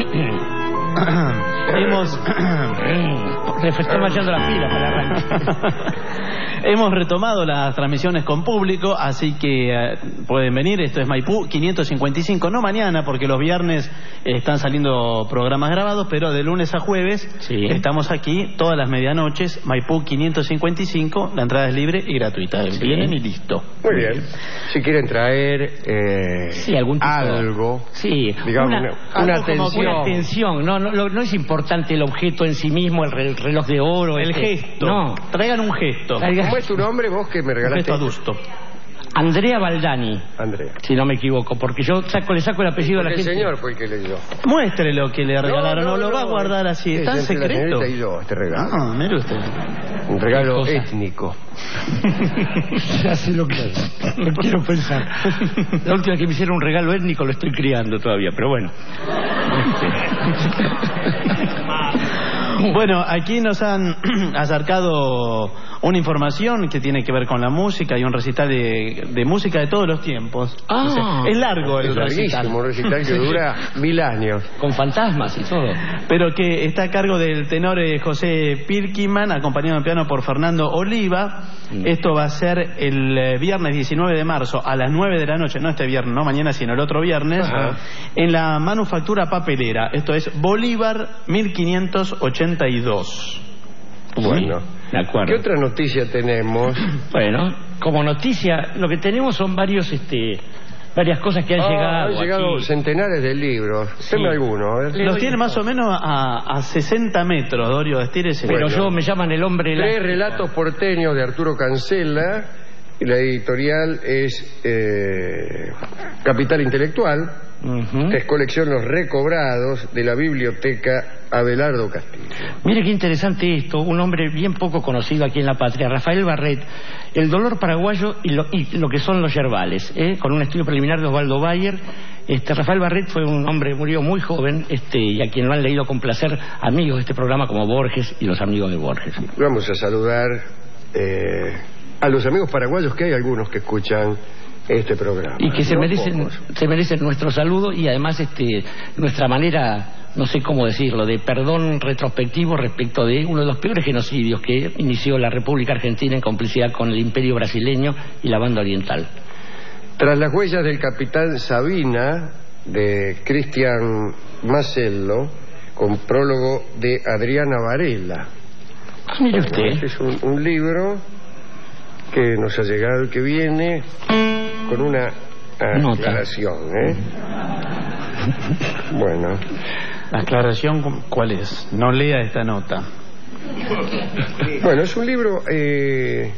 Hemos le estoy echando la pila para arrancar. Hemos retomado las transmisiones con público, así que eh, pueden venir. Esto es Maipú quinientos cincuenta y cinco, no mañana, porque los viernes eh, están saliendo programas grabados, pero de lunes a jueves sí. Estamos aquí todas las medianoches. Maipú quinientos cincuenta y cinco, la entrada es libre y gratuita. Sí. Vienen y listo. Muy bien. Si quieren traer eh, sí, algún tipo, algo, sí, digamos, una, una, una atención. Una atención. No, no, no es importante el objeto en sí mismo, el, el reloj de oro, el este. gesto. No, traigan un gesto. ¿Cómo es tu nombre, vos que me regalaste? Un gesto adusto. Andrea Baldani. Andrea. Si no me equivoco, porque yo saco, le saco el apellido a la el gente. El señor fue el que leyó. Muestre lo que le regalaron, no, no, no lo va a guardar así, es tan secreto. La y yo, este regalo. Ah, mire usted. Un regalo étnico. Ya sé lo que no quiero pensar. La última vez que me hicieron un regalo étnico lo estoy criando todavía, pero bueno. Bueno, aquí nos han acercado una información que tiene que ver con la música y un recital de, de música de todos los tiempos. Ah, o sea, es largo el es recital. Un recital que dura mil años. Con fantasmas y todo. Pero que está a cargo del tenor eh, José Pirkiman, acompañado en piano por Fernando Oliva. Mm. Esto va a ser el eh, viernes diecinueve de marzo a las nueve de la noche, no este viernes, no mañana, sino el otro viernes, ajá, en la Manufactura Papelera. Esto es Bolívar mil quinientos ochenta y dos. Bueno, de acuerdo. ¿Qué otra noticia tenemos? Bueno, como noticia, lo que tenemos son varios, este, varias cosas que han ah, llegado. Han llegado aquí. Centenares de libros. Sí. Deme alguno. ¿eh? Los tiene más o menos a, a sesenta metros, Dorio, estírese. Pero bueno, yo me llaman el hombre. Tres elástica. relatos porteños de Arturo Cancela. Y la editorial es eh, Capital Intelectual. Uh-huh. Es colección Los Recobrados de la Biblioteca Abelardo Castillo. Mire qué interesante esto, un hombre bien poco conocido aquí en la patria, Rafael Barret, El dolor paraguayo y lo, y lo que son los yerbales, ¿eh? Con un estudio preliminar de Osvaldo Bayer. Este, Rafael Barret fue un hombre, murió muy joven, este, y a quien lo han leído con placer amigos de este programa como Borges y los amigos de Borges. Vamos a saludar eh, a los amigos paraguayos, que hay algunos que escuchan este programa. Y que se no merecen pocos. se merecen nuestro saludo y además este nuestra manera, no sé cómo decirlo, de perdón retrospectivo respecto de uno de los peores genocidios que inició la República Argentina en complicidad con el Imperio Brasileño y la Banda Oriental. Tras las huellas del capitán Sabina, de Cristian Macello, con prólogo de Adriana Varela. Mire usted. Este es un, un libro que nos ha llegado, que viene con una aclaración, ¿eh? Bueno. ¿La aclaración cuál es? No lea esta nota. Bueno, es un libro eh,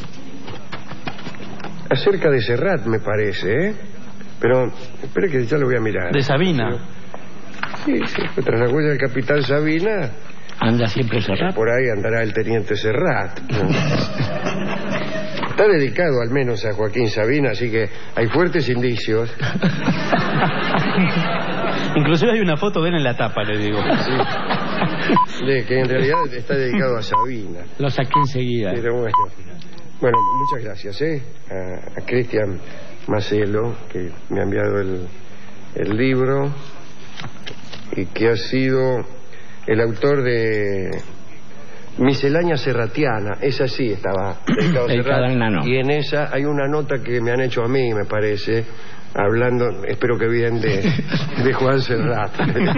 acerca de Serrat, me parece, ¿eh? Pero, espere que ya lo voy a mirar. ¿De Sabina? Sí, sí, tras la huella del capitán Sabina. ¿Anda siempre Serrat? Por ahí andará el teniente Serrat, ¿no? Está dedicado al menos a Joaquín Sabina, así que hay fuertes indicios. Inclusive hay una foto de él en la tapa, le digo. Sí. De que en realidad está dedicado a Sabina. Lo saqué enseguida. Pero bueno, bueno, muchas gracias, ¿eh? A, a Cristian Macello, que me ha enviado el, el libro y que ha sido el autor de Miscelánea Serratiana. Esa sí estaba dedicado a Serrat. Y en esa hay una nota que me han hecho a mí, me parece, hablando, espero que bien, de, de Juan Serrat.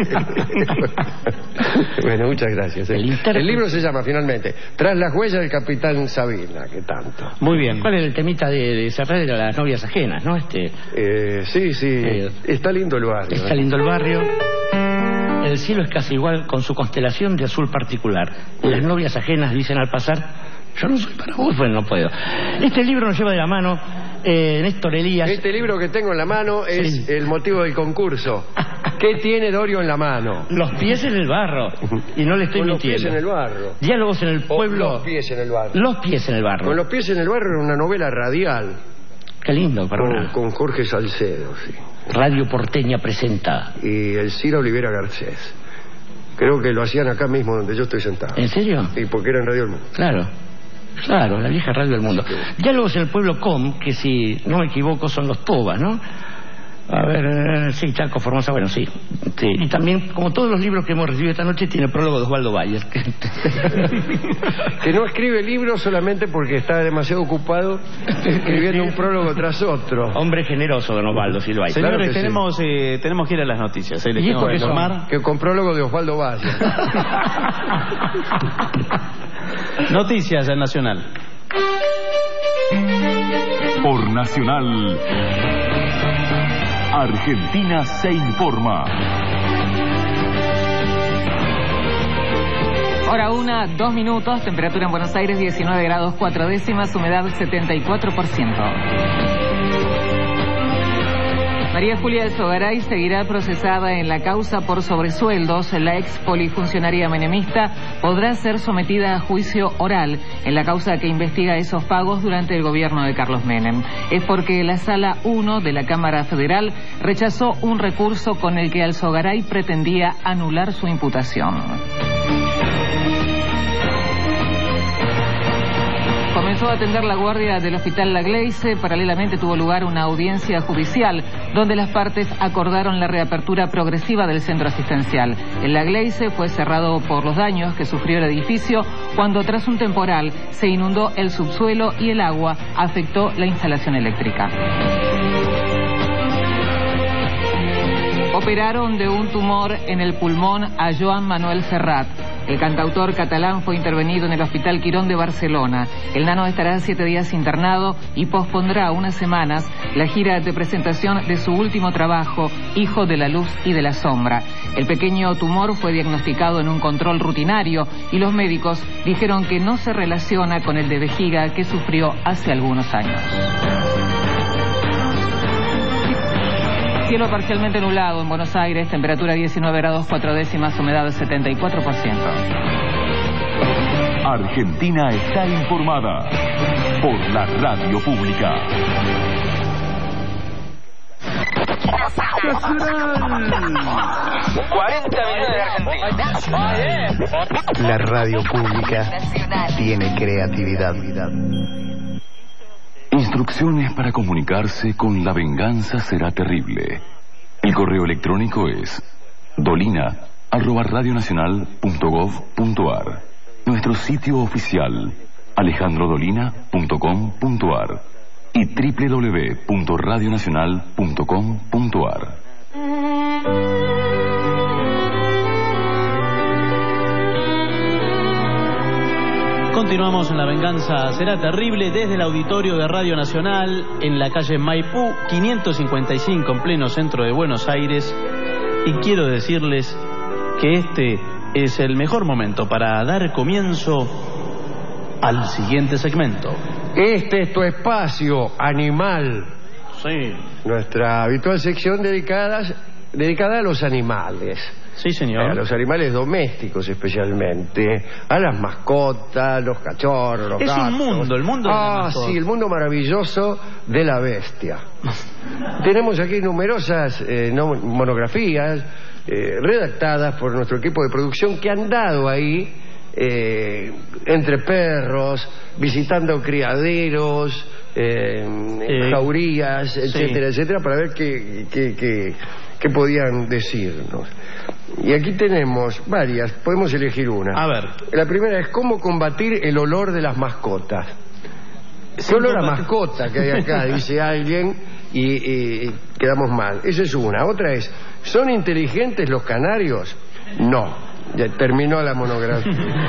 Bueno, muchas gracias, ¿eh? El, el libro se llama, finalmente, Tras las huellas del capitán Sabina, que tanto. Muy bien. ¿Cuál es el temita de, de Serrat? De las novias ajenas, ¿no? Este. Eh, sí, sí. Eh, está lindo el barrio. Está ¿eh? lindo el barrio. El cielo es casi igual, con su constelación de azul particular. Y las novias ajenas dicen al pasar: yo no soy para vos, pues no puedo. Este libro nos lleva de la mano eh, Néstor Elías. Este libro que tengo en la mano es sí. el motivo del concurso. ¿Qué tiene Dorio en la mano? Los pies en el barro. Y no le estoy Con mintiendo. Los pies en el barro. Diálogos en el pueblo. O los pies en el barro. Los pies en el barro. Con los pies en el barro era una novela radial. Qué lindo, para con, una... con Jorge Salcedo, sí. Radio Porteña presenta. Y el Ciro Olivera Garcés. Creo que lo hacían acá mismo donde yo estoy sentado. ¿En serio? Y porque era en Radio del Mundo. Claro. Claro, la vieja Radio del Mundo. Sí. Diálogos en el pueblo Com, que si no me equivoco son los Tobas, ¿no? A ver, sí, Chaco, Formosa, bueno, sí, sí. Y también, como todos los libros que hemos recibido esta noche, tiene el prólogo de Osvaldo Bayer. Que, que no escribe libros solamente porque está demasiado ocupado escribiendo un prólogo tras otro. Hombre generoso, don Osvaldo, si lo hay. Señores, claro tenemos, sí. eh, tenemos que ir a las noticias. ¿eh? ¿Y esto que son? Que con prólogo de Osvaldo Bayer. Noticias del Nacional. Por Nacional, Argentina se informa. Hora una, dos minutos, temperatura en Buenos Aires diecinueve grados cuatro décimas, humedad setenta y cuatro por ciento. María Julia Alzogaray seguirá procesada en la causa por sobresueldos. La ex polifuncionaria menemista podrá ser sometida a juicio oral en la causa que investiga esos pagos durante el gobierno de Carlos Menem. Es porque la Sala uno de la Cámara Federal rechazó un recurso con el que Alzogaray pretendía anular su imputación. Comenzó a atender la guardia del Hospital La Gleize. Paralelamente tuvo lugar una audiencia judicial donde las partes acordaron la reapertura progresiva del centro asistencial. El La Gleize fue cerrado por los daños que sufrió el edificio cuando tras un temporal se inundó el subsuelo y el agua afectó la instalación eléctrica. Operaron de un tumor en el pulmón a Joan Manuel Serrat. El cantautor catalán fue intervenido en el Hospital Quirón de Barcelona. El nano estará siete días internado y pospondrá unas semanas la gira de presentación de su último trabajo, Hijo de la Luz y de la Sombra. El pequeño tumor fue diagnosticado en un control rutinario y los médicos dijeron que no se relaciona con el de vejiga que sufrió hace algunos años. Cielo parcialmente nublado en Buenos Aires, temperatura diecinueve grados cuatro décimas, humedad setenta y cuatro por ciento. Argentina está informada por la radio pública. cuarenta millones de argentinos. La radio pública tiene creatividad. Instrucciones para comunicarse con La Venganza Será Terrible. El correo electrónico es dolina arroba radionacional punto gov punto ar. Nuestro sitio oficial alejandro dolina punto com punto ar y doble u doble u doble u punto radionacional punto com punto ar. Continuamos en La Venganza Será Terrible desde el auditorio de Radio Nacional en la calle Maipú quinientos cincuenta y cinco en pleno centro de Buenos Aires, y quiero decirles que este es el mejor momento para dar comienzo al siguiente segmento. Este es tu espacio animal. Sí. Nuestra habitual sección dedicada, dedicada a los animales. Sí, señor. A los animales domésticos especialmente, a las mascotas, los cachorros, los es gatos. un mundo, el mundo de Ah, las sí, el mundo maravilloso de la bestia. Tenemos aquí numerosas eh, no, monografías eh, redactadas por nuestro equipo de producción que han dado ahí eh, entre perros, visitando criaderos, eh, eh, jaurías, etcétera, sí. etcétera, para ver qué, qué, qué, qué podían decirnos. Y aquí tenemos varias, podemos elegir una. A ver. La primera es cómo combatir el olor de las mascotas. ¿Qué olor a mascota que hay acá? Dice alguien y, y quedamos mal. Esa es una. Otra es, ¿son inteligentes los canarios? No. Ya terminó la monografía.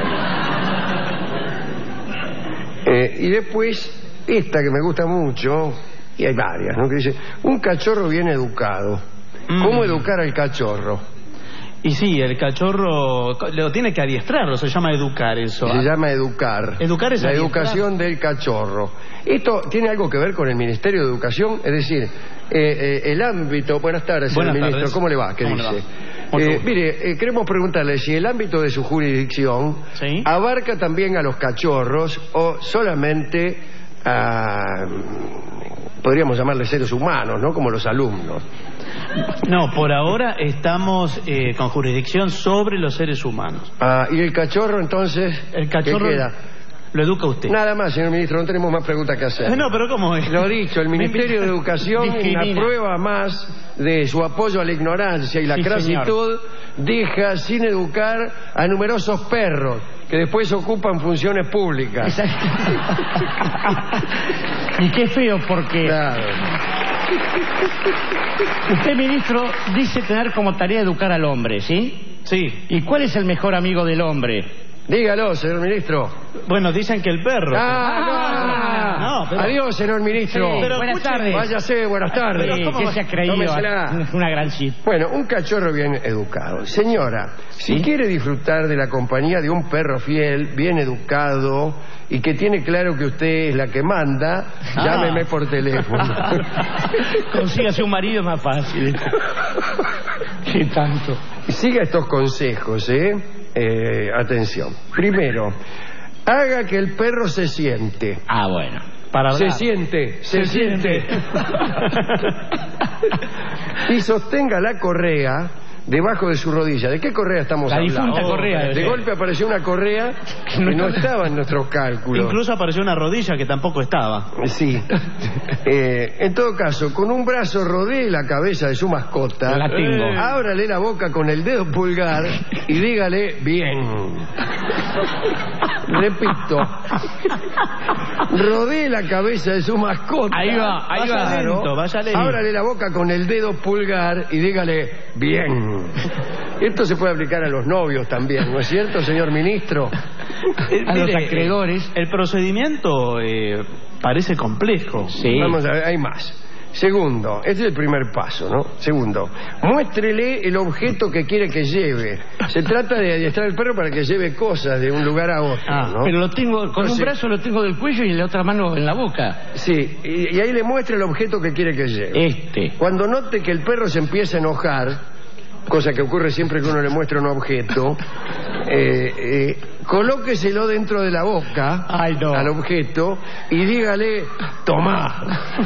eh, y después, esta que me gusta mucho, y hay varias, ¿no? Que dice, un cachorro bien educado. ¿Cómo mm. educar al cachorro? Y sí, el cachorro lo tiene que adiestrar, se llama educar eso. Se llama educar. Educar es la adiestrar. Educación del cachorro. Esto tiene algo que ver con el Ministerio de Educación, es decir, eh, eh, el ámbito... Buenas tardes, señor Buenas ministro, tardes. ¿cómo le va? ¿Qué ¿Cómo dice? le va? Eh, mire, eh, queremos preguntarle si el ámbito de su jurisdicción ¿Sí? abarca también a los cachorros o solamente a... podríamos llamarle seres humanos, ¿no? Como los alumnos. No, por ahora estamos eh, con jurisdicción sobre los seres humanos. Ah, ¿y el cachorro entonces? El cachorro ¿qué queda? Lo educa usted. Nada más, señor ministro, no tenemos más preguntas que hacer. No, pero ¿cómo es? Lo dicho, el Ministerio de Educación, una prueba más de su apoyo a la ignorancia y la sí, crasitud, deja sin educar a numerosos perros que después ocupan funciones públicas. Y qué feo, porque claro. Usted, ministro, dice tener como tarea educar al hombre, ¿sí? Sí. ¿Y cuál es el mejor amigo del hombre? Dígalo, señor ministro. Bueno, dicen que el perro. Ah, no. no pero... Adiós, señor ministro. Sí, pero buenas escuche, tardes. Váyase, buenas tardes. Sí, ¿qué se ha creído? Tómesela. Una gran cita. Bueno, un cachorro bien educado. Señora, ¿sí? Si quiere disfrutar de la compañía de un perro fiel, bien educado y que tiene claro que usted es la que manda, ah. llámeme por teléfono. Consígase un marido más fácil. ¿Qué tanto? Siga estos consejos, ¿eh? Eh, atención. Primero, haga que el perro se siente. Ah, bueno. Para se hablar. siente, se, se siente. siente. Y sostenga la correa debajo de su rodilla. ¿De qué correa estamos la hablando? La difunta correa. De ser. golpe apareció una correa que no, no estaba en nuestros cálculos. Incluso apareció una rodilla que tampoco estaba. Sí. Eh, en todo caso, con un brazo rodee la cabeza de su mascota. La tengo. Eh, ábrale la boca con el dedo pulgar y dígale bien. Repito. Rodee la cabeza de su mascota. Ahí va, ahí vaya va. Lento, vaya lento. Ábrale la boca con el dedo pulgar y dígale bien. Esto se puede aplicar a los novios también, ¿no es cierto, señor ministro? Eh, a mire, los acreedores. El procedimiento eh, parece complejo. Sí. Vamos a ver, hay más. Segundo, este es el primer paso, ¿no? Segundo, muéstrele el objeto que quiere que lleve. Se trata de adiestrar al perro para que lleve cosas de un lugar a otro, ah, ¿no? Pero lo tengo, con Entonces, un brazo lo tengo del cuello y la otra mano en la boca. Sí, y, y ahí le muestra el objeto que quiere que lleve. Este. Cuando note que el perro se empieza a enojar, cosa que ocurre siempre que uno le muestra un objeto, eh, eh, colóqueselo dentro de la boca. Ay, no. Al objeto y dígale, tomá.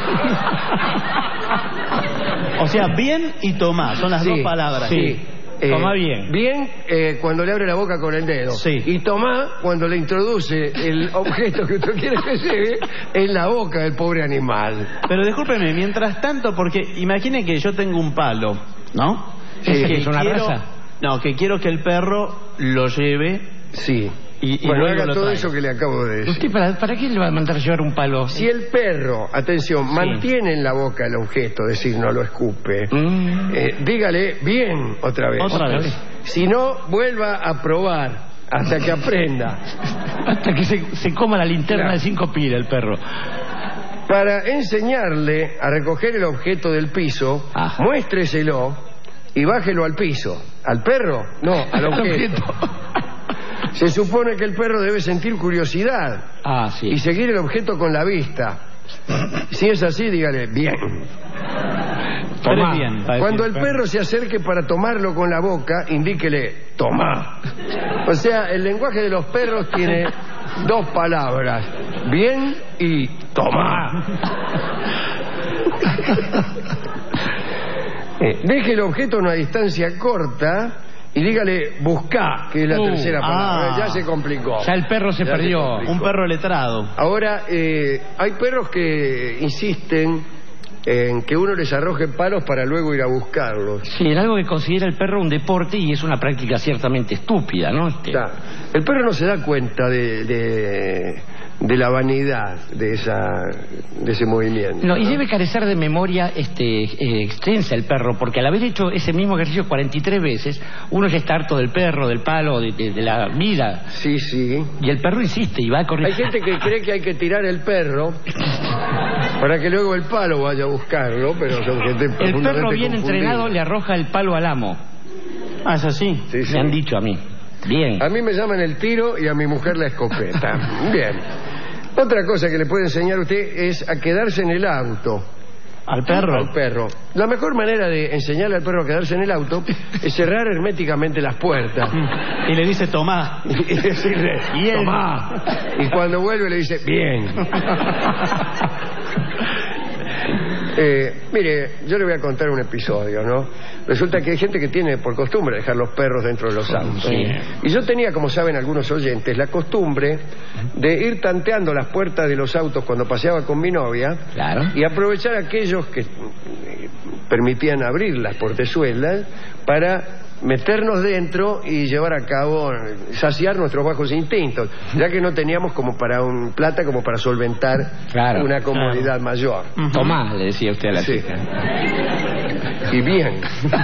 O sea, bien y tomá, son las Sí, dos palabras. Sí. Eh, Tomá bien. Bien eh, cuando le abre la boca con el dedo. Sí. Y tomá cuando le introduce el objeto que usted quiere que lleve en la boca del pobre animal. Pero discúlpeme, mientras tanto, porque imagine que yo tengo un palo, ¿no? Sí, que es una quiero, raza. No, que quiero que el perro lo lleve. Sí. Y, y bueno, luego haga lo todo traiga. eso que le acabo de decir. ¿Usted para, para qué le va a mandar llevar un palo? Si el perro, atención, Sí. mantiene en la boca el objeto, es decir, no lo escupe, Mm. eh, dígale bien otra vez. Otra vez. Si no, vuelva a probar hasta que aprenda. Hasta que se, se coma la linterna Claro. de cinco pilas el perro. Para enseñarle a recoger el objeto del piso, muéstreselo y bájelo al piso. ¿Al perro? No, al objeto. Se supone que el perro debe sentir curiosidad Ah, sí. y seguir el objeto con la vista. Si es así, dígale, bien. Tomá. Bien, para Cuando el decir, perro se acerque para tomarlo con la boca, indíquele, tomá. O sea, el lenguaje de los perros tiene dos palabras, bien y tomá. Eh, deje el objeto a una distancia corta y dígale, buscá, que es la Uh, tercera palabra. ah. Ya se complicó. Ya el perro se Ya perdió. complicó. un perro letrado. Ahora, eh, hay perros que insisten en que uno les arroje palos para luego ir a buscarlos. Sí, es algo que considera el perro un deporte y es una práctica ciertamente estúpida, ¿no? Este, Claro. El perro no se da cuenta de, de, de la vanidad de esa de ese movimiento. No, y ¿no? debe carecer de memoria este, eh, extensa el perro, porque al haber hecho ese mismo ejercicio cuarenta y tres veces, uno ya está harto del perro, del palo, de, de- de la vida. Sí, sí. Y el perro insiste y va a correr. Hay gente que cree que hay que tirar el perro para que luego el palo vaya a buscarlo, pero son gente El profundamente perro bien confundida. entrenado le arroja el palo al amo. Ah, es así. Sí, sí. Me han dicho a mí. Bien. A mí me llaman el tiro y a mi mujer la escopeta. Bien. Otra cosa que le puede enseñar a usted es a quedarse en el auto. ¿Al perro? Al perro. La mejor manera de enseñarle al perro a quedarse en el auto es cerrar herméticamente las puertas. Y le dice, tomá. Y decirle, Bien. tomá. Y cuando vuelve le dice, bien. Eh, mire, yo le voy a contar un episodio, ¿no? Resulta que hay gente que tiene por costumbre dejar los perros dentro de los autos. Sí. Y yo tenía, como saben algunos oyentes, la costumbre de ir tanteando las puertas de los autos cuando paseaba con mi novia. Claro. Y aprovechar aquellos que eh, permitían abrir las portezuelas para meternos dentro y llevar a cabo, eh, saciar nuestros bajos instintos, ya que no teníamos como para un plata como para solventar Claro, una comodidad mayor. Tomá, le decía usted a la Sí. chica. Y bien.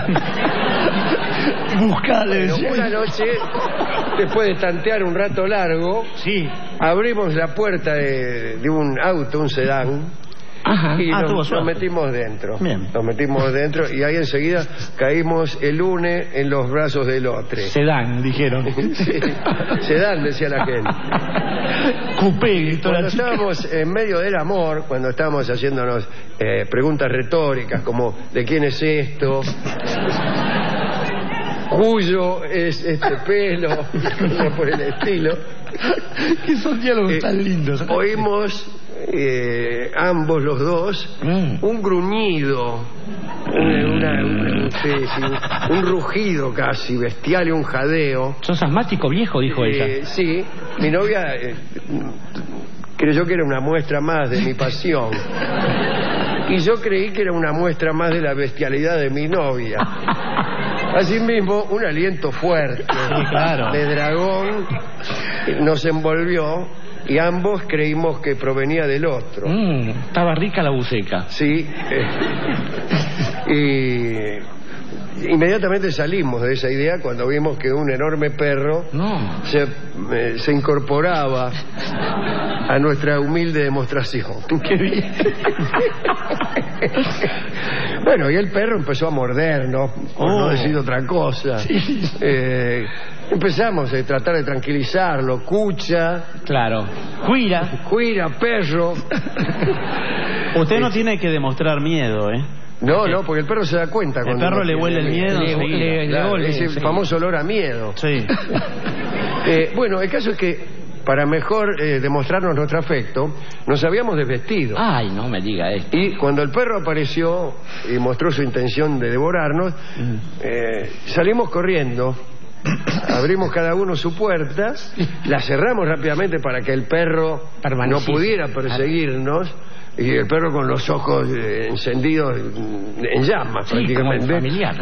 Buscale. Bueno, una noche, después de tantear un rato largo, Sí. abrimos la puerta de, de un auto, un sedán. Ajá. Y Ah, tuvo nos, nos suerte. metimos dentro. Bien. Nos metimos dentro y ahí enseguida caímos el une en los brazos del otro. Sedán, dijeron. Sí, sedán, decía la gente. Coupé, gritó Cuando la chica. estábamos en medio del amor, cuando estábamos haciéndonos eh, preguntas retóricas como ¿de quién es esto? ¿Cuyo es este pelo? Cosas por el estilo. Que son diálogos Eh, tan lindos. Oímos eh, ambos los dos Mm. un gruñido, una- una- una- sí, sí, un rugido casi bestial y un jadeo. ¿Sos asmático viejo? Dijo Eh, ella. sí, mi novia eh, creyó que era una muestra más de mi pasión. Y yo creí que era una muestra más de la bestialidad de mi novia. Asimismo, un aliento fuerte Sí, claro. de dragón nos envolvió y ambos creímos que provenía del otro. Mm, estaba rica la buceca. Sí. eh, y inmediatamente salimos de esa idea cuando vimos que un enorme perro No. se, eh, se incorporaba a nuestra humilde demostración. Qué bien. Bueno, y el perro empezó a mordernos, por no Oh. decir otra cosa. Eh, empezamos a tratar de tranquilizarlo. Cucha, Claro. Cuira. cuira, perro. Usted no tiene que demostrar miedo, ¿eh? No, no, porque el perro se da cuenta. El cuando perro uno le tiene huele el miedo Le- enseguida. le- Claro, le- ese sí. famoso olor a miedo. Sí. Eh, bueno, el caso es que para mejor eh, demostrarnos nuestro afecto, nos habíamos desvestido. Ay, no me diga esto. Y cuando el perro apareció y mostró su intención de devorarnos, eh, salimos corriendo, abrimos cada uno su puerta, la cerramos rápidamente para que el perro no Permaneciese. pudiera perseguirnos. Y el perro con los ojos eh, encendidos mm, en llamas, Sí, prácticamente. como el familiar.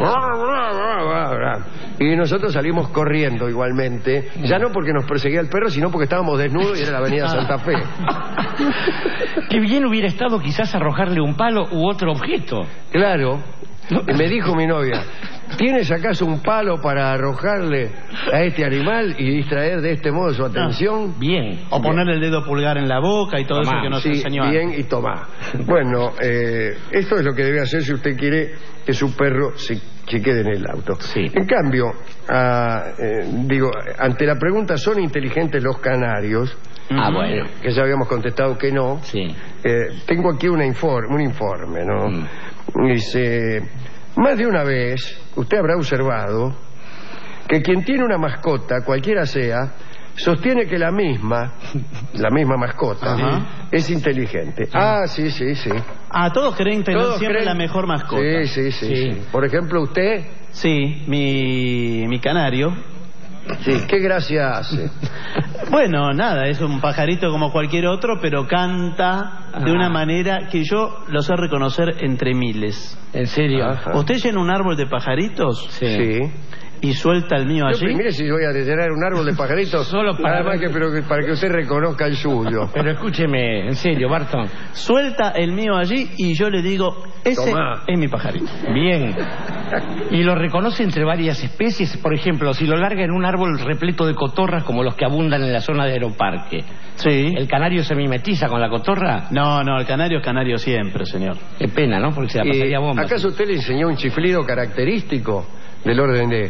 Y nosotros salimos corriendo igualmente, ya no porque nos perseguía el perro, sino porque estábamos desnudos y era la avenida Santa Fe. Qué bien hubiera estado quizás arrojarle un palo u otro objeto. Claro. Y me dijo mi novia, ¿Tienes acaso un palo para arrojarle a este animal y distraer de este modo su atención? No. Bien. O poner el dedo pulgar en la boca y todo Tomá, eso que nos sí, enseñó. Bien, y tomá. Bueno, eh, esto es lo que debe hacer si usted quiere que su perro se, se quede en el auto. Sí. En cambio, ah, eh, digo, ante la pregunta, ¿son inteligentes los canarios? Ah, bueno. Que ya habíamos contestado que no. Sí. Eh, tengo aquí una informe, un informe, ¿no? Mm. Dice, más de una vez usted habrá observado que quien tiene una mascota, cualquiera sea, sostiene que la misma, la misma mascota, Ajá. es inteligente. Ah, sí, sí, sí. Ah, todos creen tener Todos siempre creen- la mejor mascota. Sí, sí, sí, sí. Por ejemplo, usted, Sí, mi, mi canario. sí, ¿qué gracia hace? Bueno, nada, es un pajarito como cualquier otro, pero canta de Ah. una manera que yo lo sé reconocer entre miles. ¿En serio? Ajá. ¿Usted llena un árbol de pajaritos Sí. y suelta el mío Yo, allí? mire si voy a detener un árbol de pajaritos, Solo para nada más ver- que, pero que para que usted reconozca el suyo. Pero escúcheme, en serio, Barton. Suelta el mío allí y yo le digo, ese Tomá. es mi pajarito. Bien. Y lo reconoce entre varias especies. Por ejemplo, si lo larga en un árbol repleto de cotorras como los que abundan en la zona de Aeroparque. Sí. ¿El canario se mimetiza con la cotorra? No, no, el canario es canario siempre, señor. Qué pena, ¿no? Porque se la pasaría Eh, bomba. ¿Acaso usted le enseñó un chiflido característico del orden de...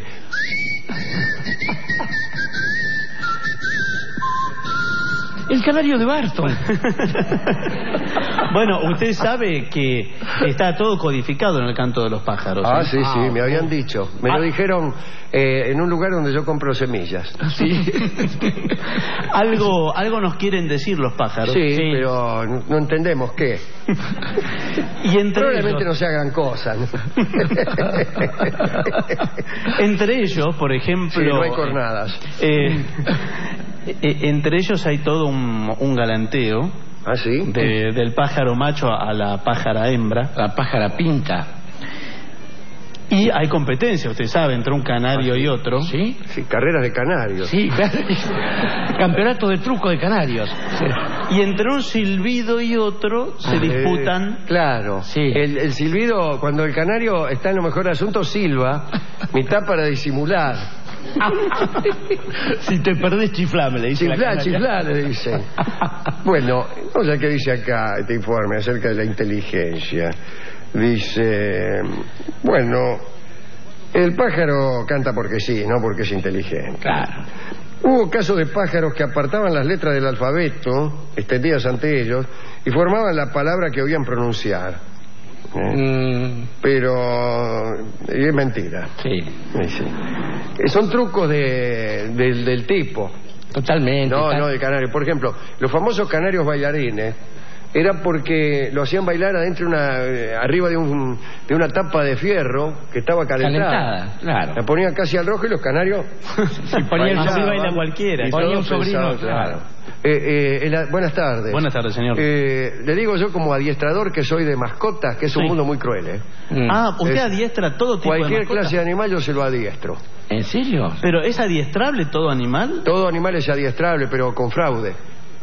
El canario de Barton. Bueno, usted sabe que está todo codificado en el canto de los pájaros. Ah, ¿eh? sí, sí, me habían dicho. Me Ah. lo dijeron eh, en un lugar donde yo compro semillas. Sí. algo, algo nos quieren decir los pájaros. Sí, pero no entendemos qué. Y entre Probablemente ellos, no sea gran cosa, ¿no? entre ellos, por ejemplo, Sí, no hay cornadas. eh, eh, entre ellos hay todo un, un galanteo. ¿Ah, sí? De- del pájaro macho a la pájara hembra. La pájara pinta. Y hay competencia, usted sabe, entre un canario ¿Ah, sí? y otro. ¿Sí? Sí, carreras de canarios. Sí, claro. Campeonato de truco de canarios. Sí. Y entre un silbido y otro se Eh, disputan. claro. Sí. El, el silbido, cuando el canario está en lo mejor del asunto, silba, mitad para disimular. Si te perdés, chiflame, le dice la Chiflá, canaria. chiflá, le dicen. Bueno, vamos a ver qué dice acá este informe acerca de la inteligencia. Dice, bueno, el pájaro canta porque sí, no porque es inteligente. Claro. Hubo casos de pájaros que apartaban las letras del alfabeto, extendidas ante ellos, y formaban la palabra que oían pronunciar. ¿Eh? Mm, Pero es mentira. sí, Sí, sí. Eh, Son trucos de, del- del tipo. totalmente. No, Está- no, de canario. Por ejemplo, los famosos canarios bailarines era porque lo hacían bailar adentro de una, eh, arriba de, un, de una tapa de fierro que estaba calentada. Calentada, claro. La ponían casi al rojo y los canarios... Si ponía el Así bailaban. baila cualquiera. Y Ponía todos un sobrino, pensaban, claro. Eh, eh, el- buenas tardes. Buenas tardes, señor. Eh, le digo yo como adiestrador que soy de mascotas, que es un Sí. mundo muy cruel, ¿eh? Mm. Ah, usted Es- adiestra todo tipo de Cualquier mascota. clase de animal yo se lo adiestro. ¿En serio? Pero ¿es adiestrable todo animal? Todo animal es adiestrable, pero con fraude.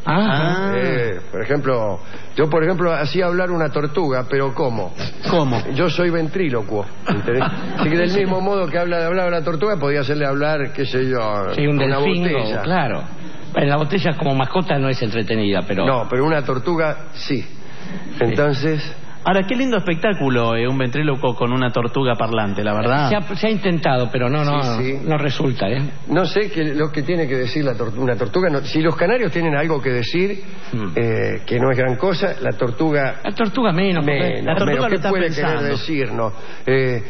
Ah, Eh, por ejemplo, yo por ejemplo hacía hablar una tortuga, pero ¿cómo? ¿Cómo? Yo soy ventrílocuo, ¿entendés? Así que del mismo modo que habla, hablaba la tortuga, podía hacerle hablar, qué sé yo, sí, un una delfín, botella. o- claro. En la botella como mascota no es entretenida, pero... No, pero una tortuga sí. Entonces, Ahora, qué lindo espectáculo, eh, un ventríloco con una tortuga parlante, la verdad. Se ha, se ha intentado, pero no, no, Sí, sí. no resulta, ¿eh? no sé qué, lo que tiene que decir la tor- una tortuga. No- si los canarios tienen algo que decir, Mm. eh, que no es gran cosa, la tortuga... La tortuga menos, porque- Menos, la tortuga menos. lo ¿Qué está puede pensando. querer decirnos? Eh,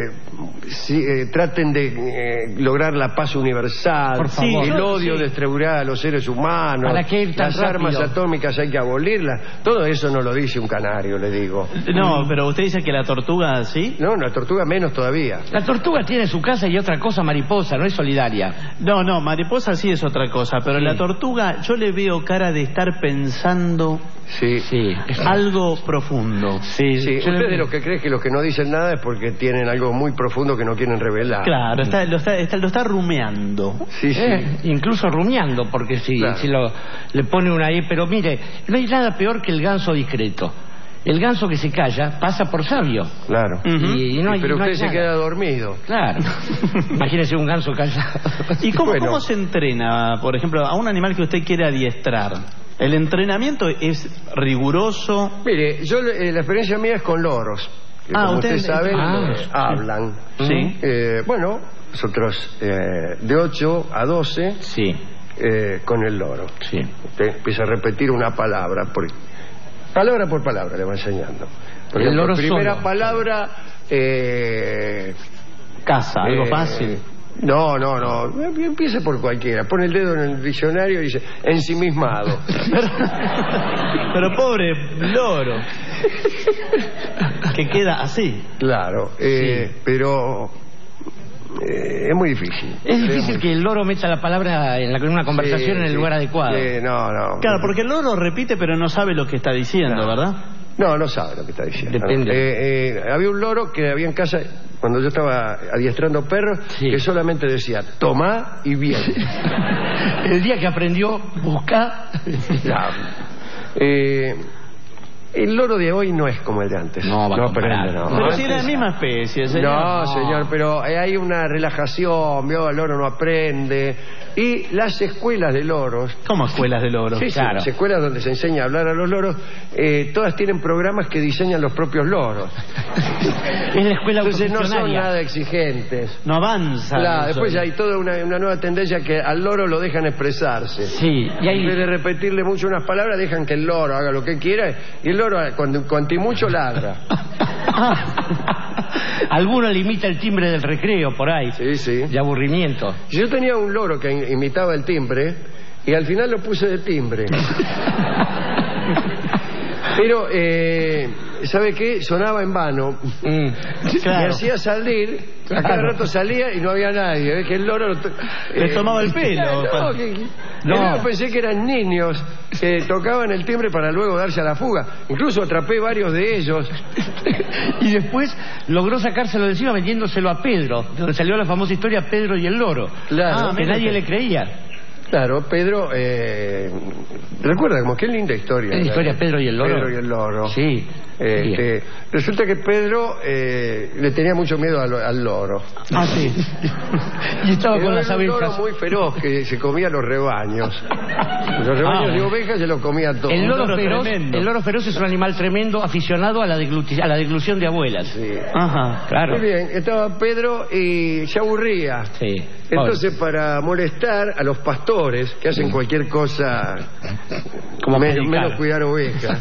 eh, si, eh, traten de eh, lograr la paz universal. Por favor. El Sí, odio sí. destruirá a los seres humanos. ¿Para qué ir tan Las armas rápido? atómicas hay que abolirlas. Todo eso no lo dice un canario, le digo. No, pero usted dice que la tortuga, ¿sí? No, la tortuga menos todavía. La tortuga tiene su casa y otra cosa mariposa, no es solidaria. No, no, mariposa sí es otra cosa, pero Sí. la tortuga yo le veo cara de estar pensando Sí. Sí. algo profundo. Sí, Sí, yo le- usted de los que cree que los que no dicen nada es porque tienen algo muy profundo que no quieren revelar. Claro, está, lo, está, está- lo está rumeando. Sí, sí. Eh, incluso rumiando, porque si, Claro. si lo, le pone una E, pero mire, no hay nada peor que el ganso discreto. el ganso que se calla pasa por sabio. Claro. Y, y no hay, pero no usted hay se nada. queda dormido. Claro. Imagínese un ganso callado. ¿Y cómo, Bueno. cómo se entrena, por ejemplo, a un animal que usted quiere adiestrar? ¿El entrenamiento es riguroso? Mire, yo eh, la experiencia mía es con loros. Que, Ah, como usted- usted sabe, Ah, eh, sí. hablan. Sí. Eh, bueno, nosotros eh, de ocho a doce Sí. eh, con el loro. Sí. Usted empieza a repetir una palabra, por, palabra por palabra le va enseñando. Por El ejemplo, loro primera solo. palabra, eh, Casa, algo eh, fácil. No, no, no. Empiece por cualquiera. Pone el dedo en el diccionario y dice ensimismado. Pero pobre loro. Que queda así. Claro, eh, pero eh, es muy difícil. Es difícil que el loro meta la palabra en, la, en una conversación Sí, en el sí. lugar adecuado. Sí, no, no. Claro, porque el loro repite pero no sabe lo que está diciendo, ¿verdad? No, no sabe lo que está diciendo. Depende. Eh, eh, había un loro que había en casa, cuando yo estaba adiestrando perros, Sí. que solamente decía, tomá y bien. El día que aprendió, busca. Claro. Eh, el loro de hoy no es como el de antes. No, va a aprende, comparar. no. Pero si Antes- era la misma especie, señor. No, señor, pero hay una relajación, ¿vio? El loro no aprende. Y las escuelas de loros... ¿Cómo escuelas de loro? Sí, sí, Claro. las escuelas donde se enseña a hablar a los loros, eh, todas tienen programas que diseñan los propios loros. Es la escuela Entonces no son autofuncionaria. nada exigentes. No avanza. Claro, eso. después hay toda una, una nueva tendencia que al loro lo dejan expresarse. Sí, y En vez ahí de repetirle mucho unas palabras, dejan que el loro haga lo que quiera y el loro, cuando, cuanto y mucho, ladra. alguno le imita el timbre del recreo por ahí, Sí, sí. de aburrimiento. Yo tenía un loro que im- imitaba el timbre y al final lo puse de timbre. Pero, eh, ¿sabe qué? Sonaba en vano. Mm, Me claro. hacía salir, a cada Claro. rato salía y no había nadie. ¿Ves? Que el loro... lo to- Le tomaba el pelo. No, que- que- No. el loro pensé que eran niños que tocaban el timbre para luego darse a la fuga. Incluso atrapé varios de ellos. Y después logró sacárselo de encima metiéndoselo a Pedro, de donde salió la famosa historia Pedro y el loro. Claro. Ah, que nadie le creía. Claro, Pedro, eh, recuerda como qué linda historia. ¿Es la historia Pedro y el loro? Pedro y el loro. Sí. Este, resulta que Pedro eh, le tenía mucho miedo al, al loro. Ah, sí. Y estaba Pero con las era un loro abejas. muy feroz que se comía los rebaños. Los rebaños Ah. de ovejas se los comía todo. El loro, loro feroz, tremendo. el loro feroz es un animal tremendo, aficionado a la, degluti- a la deglución de abuelas. Sí. Ajá. Claro. Muy bien, estaba Pedro y se aburría. Sí. Entonces, para molestar a los pastores que hacen cualquier cosa, Como me- predicar. menos cuidar ovejas,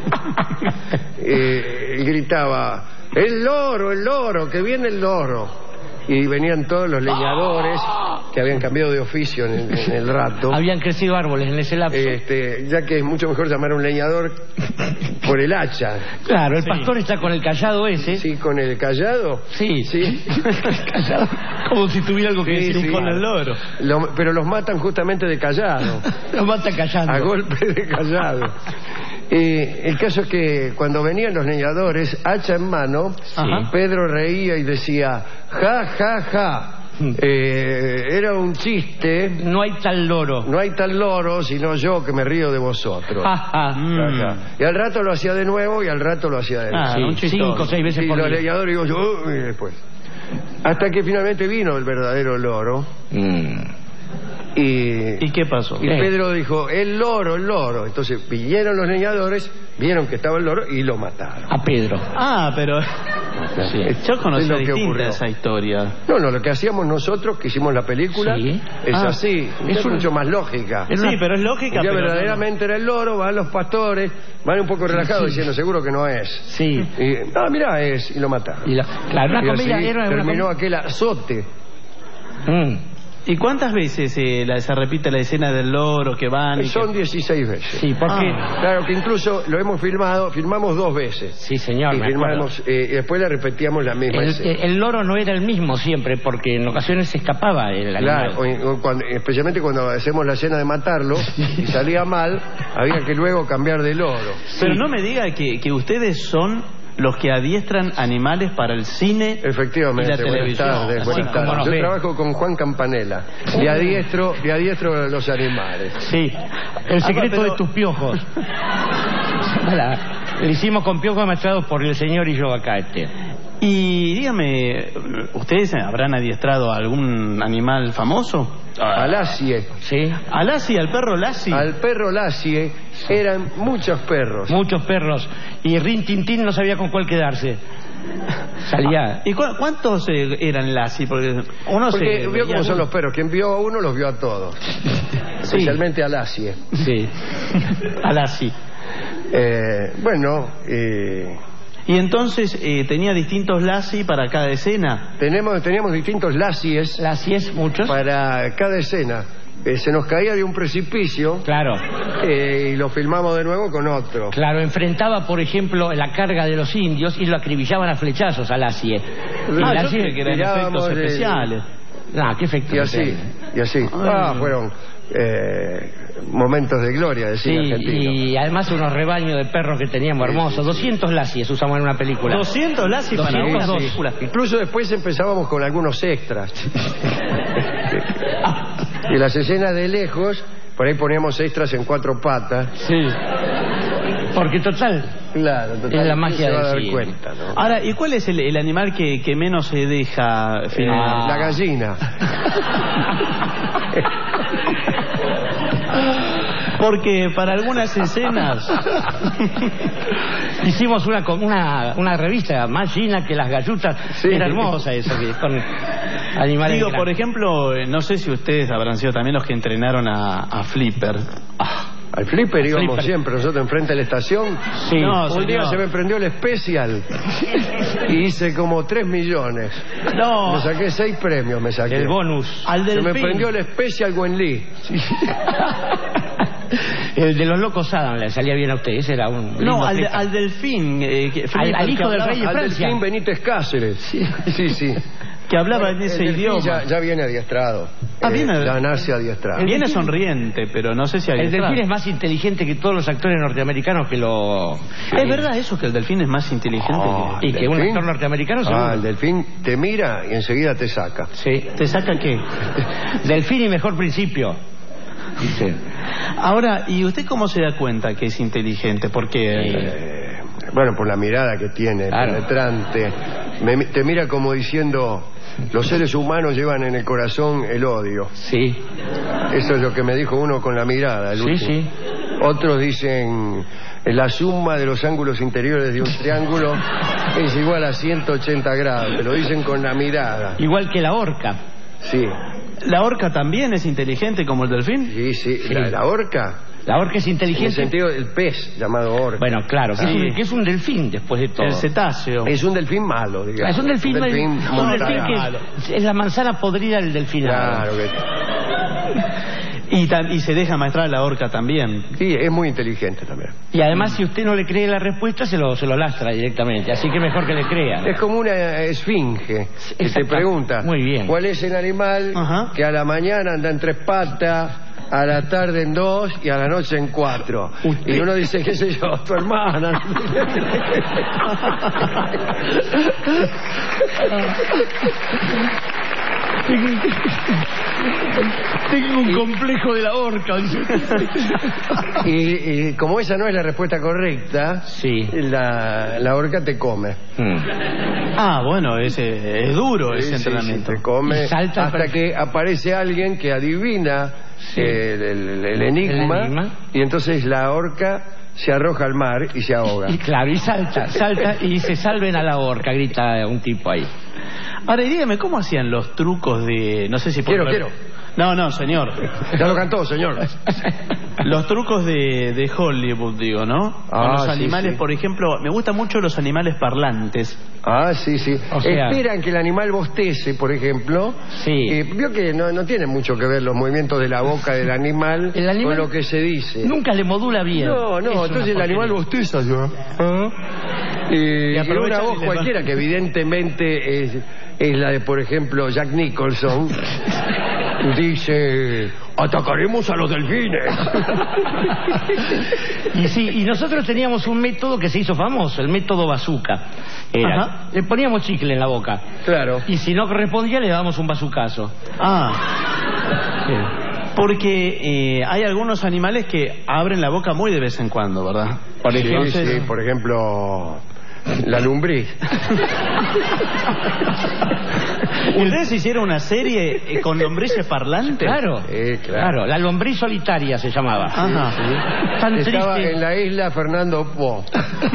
eh, él gritaba, el loro, el loro, que viene el loro. Y venían todos los leñadores que habían cambiado de oficio en el, en el rato. Habían crecido árboles en ese lapso. Este, ya que es mucho mejor llamar a un leñador por el hacha. Claro, el Sí. pastor está con el callado ese. Sí, con el callado. Sí. Sí. Callado, como si tuviera algo que Sí, decir sí. con el loro. Lo- pero los matan justamente de callado. Lo mata callando. A golpe de callado. Eh, el caso es que cuando venían los leñadores, hacha en mano, Ajá. Pedro reía y decía, ja, ja, ja. Eh, era un chiste. No hay tal loro. No hay tal loro, sino yo que me río de vosotros. Ja, ja. Ja, ja. Y al rato lo hacía de nuevo y al rato lo hacía de nuevo. Ah, Sí, un chistón. cinco o seis veces Y por los día. leñadores digo yo, "Uy", y después. Hasta que finalmente vino el verdadero loro. Mm. Y, ¿Y qué pasó? y Pedro dijo, el loro, el loro. Entonces vinieron los leñadores, vieron que estaba el loro y lo mataron. A Pedro. Ah, pero Sí. yo Es conocía lo que distinta ocurrió. esa historia. No, no, lo que hacíamos nosotros, que hicimos la película, Sí. es Ah. así, es, Es un- mucho más lógica. Sí, pero es lógica. Ya pero verdaderamente era el loro, van los pastores, van un poco relajados diciendo, seguro que no es. Sí. Y, ah, mirá, es, y lo mataron. Y la- claro, una Y así comedia era una terminó com- aquel azote. Mm. ¿Y cuántas veces eh, la- se repite la escena del loro que van y Son que- dieciséis veces. Sí, porque... Ah. Claro que incluso lo hemos filmado, filmamos dos veces. Sí, señor, y me acuerdo. filmamos, eh, y después la repetíamos la misma El, escena. el loro no era el mismo siempre, porque en ocasiones se escapaba el animal. Claro, o- o cuando- especialmente cuando hacemos la escena de matarlo y salía mal, había que luego cambiar de loro. Pero no me diga que, que ustedes son los que adiestran animales para el cine Efectivamente, y la buenas televisión. tardes, Sí, buenas como tardes. nos Yo ve. trabajo con Juan Campanella. Le adiestro, le adiestro a los animales. Sí, el secreto pero- de tus piojos. Hola. Lo hicimos con piojos amaestrados por el señor y yo acá, este. Y dígame, ¿ustedes habrán adiestrado a algún animal famoso? A Lassie. Sí. ¿A Lassie, al perro Lassie? Al perro Lassie eran muchos perros. Muchos perros. Y Rin Tin Tin no sabía con cuál quedarse. Salía. ¿Y cu cuántos eh, eran Lassie? Porque uno Porque se vio cómo son los perros. Quien vio a uno los vio a todos. Sí. Especialmente a Lassie. Sí. A Lassie. Eh, bueno, eh... Y entonces eh, tenía distintos Lassie para cada escena. Tenemos, teníamos distintos Lassies. Lassies, muchos. Para cada escena. Eh, se nos caía de un precipicio. Claro. Eh, y lo filmamos de nuevo con otro. Claro, enfrentaba, por ejemplo, la carga de los indios y lo acribillaban a flechazos a Lassie. Ah, yo creí que eran efectos de... especiales. Ah, qué efectos Y así, especiales. y así. Ah, fueron eh, momentos de gloria de cine Sí, argentino. y además unos rebaños de perros que teníamos hermosos. doscientos Lassies usamos en una película. ¿doscientos Lassies para una doscientos dos. película? Incluso después empezábamos con algunos extras. Y las escenas de lejos, por ahí poníamos extras en cuatro patas. Sí. Porque total, claro, total, es la magia se va a del dar cine. cuenta, ¿no? Ahora, ¿y cuál es el, el animal que, que menos se deja filmar? Eh, la gallina. Porque para algunas escenas hicimos una, una, una revista más llena que las gallutas. Sí. Era hermosa eso, que con animales. Digo, grandes. por ejemplo, eh, no sé si ustedes habrán sido también los que entrenaron a, a Flipper. Ah, Al Flipper íbamos Flipper. siempre nosotros enfrente de la estación. Sí. No, Un señor. día se me prendió el especial y hice como tres millones. No. Me saqué seis premios, me saqué. el bonus. Al Se me delfín. prendió el especial Gwen Lee. El de los locos Adam le salía bien a usted. Ese era un. lindo No, al, de- Flipper. al delfín. Eh, que, Al- Flipper, al hijo que del hablaba- rey de Al Francia. delfín Benítez Cáceres. Sí, sí. sí. Que hablaba en El ese delfín idioma. Ya, ya viene adiestrado. Ah, viene- Ya nace adiestrado. Viene sonriente, pero no sé si hay. El delfín es más inteligente que todos los actores norteamericanos que lo. ¿Es verdad eso que el delfín es más inteligente Oh, que... Y que un ¿delfín? actor norteamericano seguro. Ah, el delfín te mira y enseguida te saca. Sí. ¿Te saca qué? Delfín y mejor principio. Dice. Ahora, ¿y usted cómo se da cuenta que es inteligente? Porque... Eh, bueno, por la mirada que tiene, Claro. penetrante. Me- te mira como diciendo, los seres humanos llevan en el corazón el odio. Sí. Eso es lo que me dijo uno con la mirada. El Sí, último. sí. Otros dicen, la suma de los ángulos interiores de un triángulo es igual a ciento ochenta grados. Te lo dicen con la mirada. Igual que la orca. Sí, ¿La orca también es inteligente como el delfín? sí, sí. Sí. La, la orca, La orca es en el inteligente. sentido del pez llamado orca. Bueno, claro, que, Sí. es un, que es un delfín después de todo. El cetáceo. Es un delfín malo, digamos. Es un delfín, un delfín un delfín montaña. que es la manzana podrida del delfinado. Claro que Y, tan- y se deja maestrar a la orca también. sí, es muy inteligente también. Y además, si usted no le cree la respuesta, se lo, se lo lastra directamente. Así que mejor que le crea. Es como una esfinge que te Exacto. pregunta Muy bien. cuál es el animal Ajá. que a la mañana anda en tres patas, a la tarde en dos y a la noche en cuatro. Usted- Y uno dice, qué sé yo, tu hermana. Tengo un complejo de la orca. y, y como esa no es la respuesta correcta, Sí. la, la orca te come. Ah, bueno, es, eh, es duro ese Sí, sí, entrenamiento. sí, te come Y salta hasta per- que aparece alguien que adivina Sí. el, el- el enigma, El enigma. y entonces la orca se arroja al mar y se ahoga. Y claro, y salta, salta y se salven a la orca, grita un tipo ahí. Ahora, y dígame, ¿cómo hacían los trucos de... No sé si... Quiero, puedo- quiero. No, no, señor. Ya lo cantó, señor. Los trucos de, de Hollywood, digo, ¿no? Con Ah, los sí, animales, sí. por ejemplo, me gustan mucho los animales parlantes. Ah, sí, sí. O sea- Esperan que el animal bostece, por ejemplo. Sí. Eh, vio que no, no tiene mucho que ver los movimientos de la boca del animal, El animal con lo que se dice. Nunca le modula bien. No, Es no, una entonces el porquería. animal bosteza. ¿no? ¿Ah? Y, Y y aprovechan una y voz le cualquiera, van- que evidentemente es, es la de, por ejemplo, Jack Nicholson, dice, atacaremos a los delfines. Y sí, y nosotros teníamos un método que se hizo famoso, el método bazooka. Era, Ajá. le poníamos chicle en la boca. Claro. Y si no correspondía, le dábamos un bazucazo. Ah, Sí. Porque eh, hay algunos animales que abren la boca muy de vez en cuando, ¿verdad? Por ejemplo, sí, sí, por ejemplo, la lombriz. ¿Ustedes hicieron una serie eh, con lombrices parlantes? Claro, Sí, claro. claro, la lombriz solitaria se llamaba. Ajá. Sí. Tan Estaba triste. en la isla Fernando Po.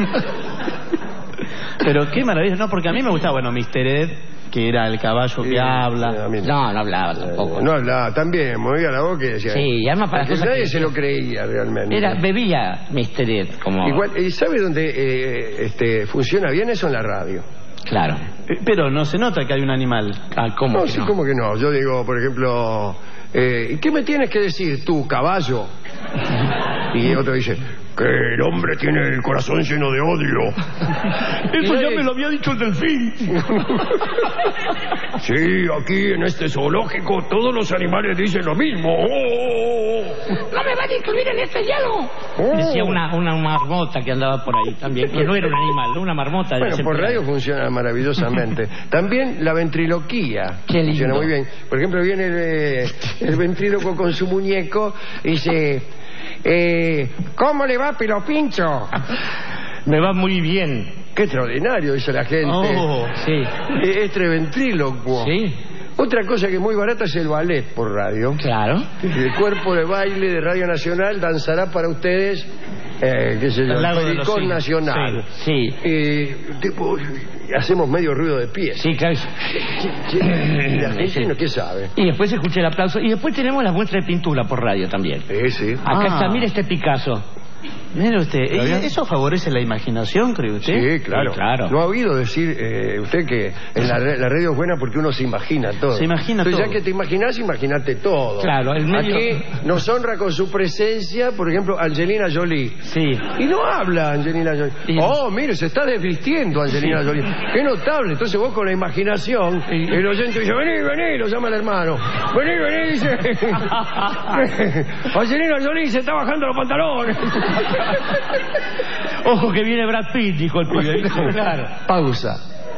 Pero qué maravilla, no, porque a mí me gustaba, bueno, mister Ed, que era el caballo que Sí, habla. a mí No, no hablaba tampoco. No hablaba, también movía la boca y decía. Sí, y además para porque cosas nadie que- se lo creía realmente. Era, bebía mister Ed, como... Igual, ¿y sabe dónde eh, este, funciona bien eso? En la radio. Claro. Eh, Pero no se nota que hay un animal. Ah, ¿cómo No, que sí, no? ¿cómo que no? Yo digo, por ejemplo, eh, ¿qué me tienes que decir tú, caballo? Y otro dice, que el hombre tiene el corazón lleno de odio. Eso Y ya nadie- me lo había dicho el delfín. Sí, aquí en este zoológico todos los animales dicen lo mismo. Oh. ¡No me van a incluir en este hielo! Oh. Decía una, una marmota que andaba por ahí también, que no era un animal, una marmota. Bueno, Ese- por radio funciona maravillosamente. También la ventriloquía Qué lindo. funciona muy bien. Por ejemplo, viene el, eh, el ventríloco con su muñeco y dice, eh, ¿cómo le va, Pelo Pincho? Me va muy bien. Qué extraordinario, dice la gente. Oh, sí. Este ventrílocuo. Sí. Otra cosa que es muy barata es el ballet por radio. Claro. El cuerpo de baile de Radio Nacional danzará para ustedes, eh, qué sé yo, Al el lago de los Pericón Cines. Nacional. Sí. Eh, tipo, hacemos medio ruido de pies. Sí, claro. ¿El argentino qué sabe? Y después escuché el aplauso. Y después tenemos la muestra de pintura por radio también. Sí, sí. Acá Ah. está, mire este Picasso. Mire usted, ¿Está bien? ¿eso favorece la imaginación, cree usted? Sí, claro. Sí, claro. ¿No ha oído decir eh, usted que en la, re- la radio es buena porque uno se imagina todo? Se imagina Entonces, todo. ya que te imaginas, imagínate todo. Claro, el medio- Aquí nos honra con su presencia, por ejemplo, Angelina Jolie. Sí. Y no habla Angelina Jolie. Y- Oh, mire, se está desvistiendo Angelina Sí. Jolie. Qué notable. Entonces vos con la imaginación, el oyente dice, vení, vení, lo llama el hermano. Vení, vení, dice. Angelina Jolie se está bajando los pantalones. Ojo que viene Brad Pitt, dijo el pibe. Claro. Pausa.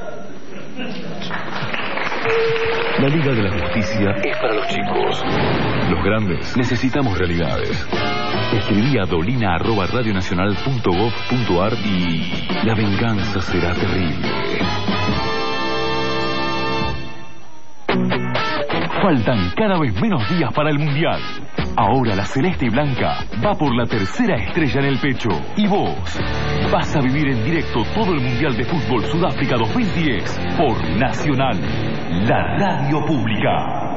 La Liga de la Justicia es para los chicos. Los grandes necesitamos realidades. Escribí a dolina arroba radionacional punto gov punto ar y la venganza será terrible. Faltan cada vez menos días para el Mundial. Ahora la Celeste y Blanca va por la tercera estrella en el pecho. Y vos vas a vivir en directo todo el Mundial de Fútbol Sudáfrica dos mil diez por Nacional, la radio pública.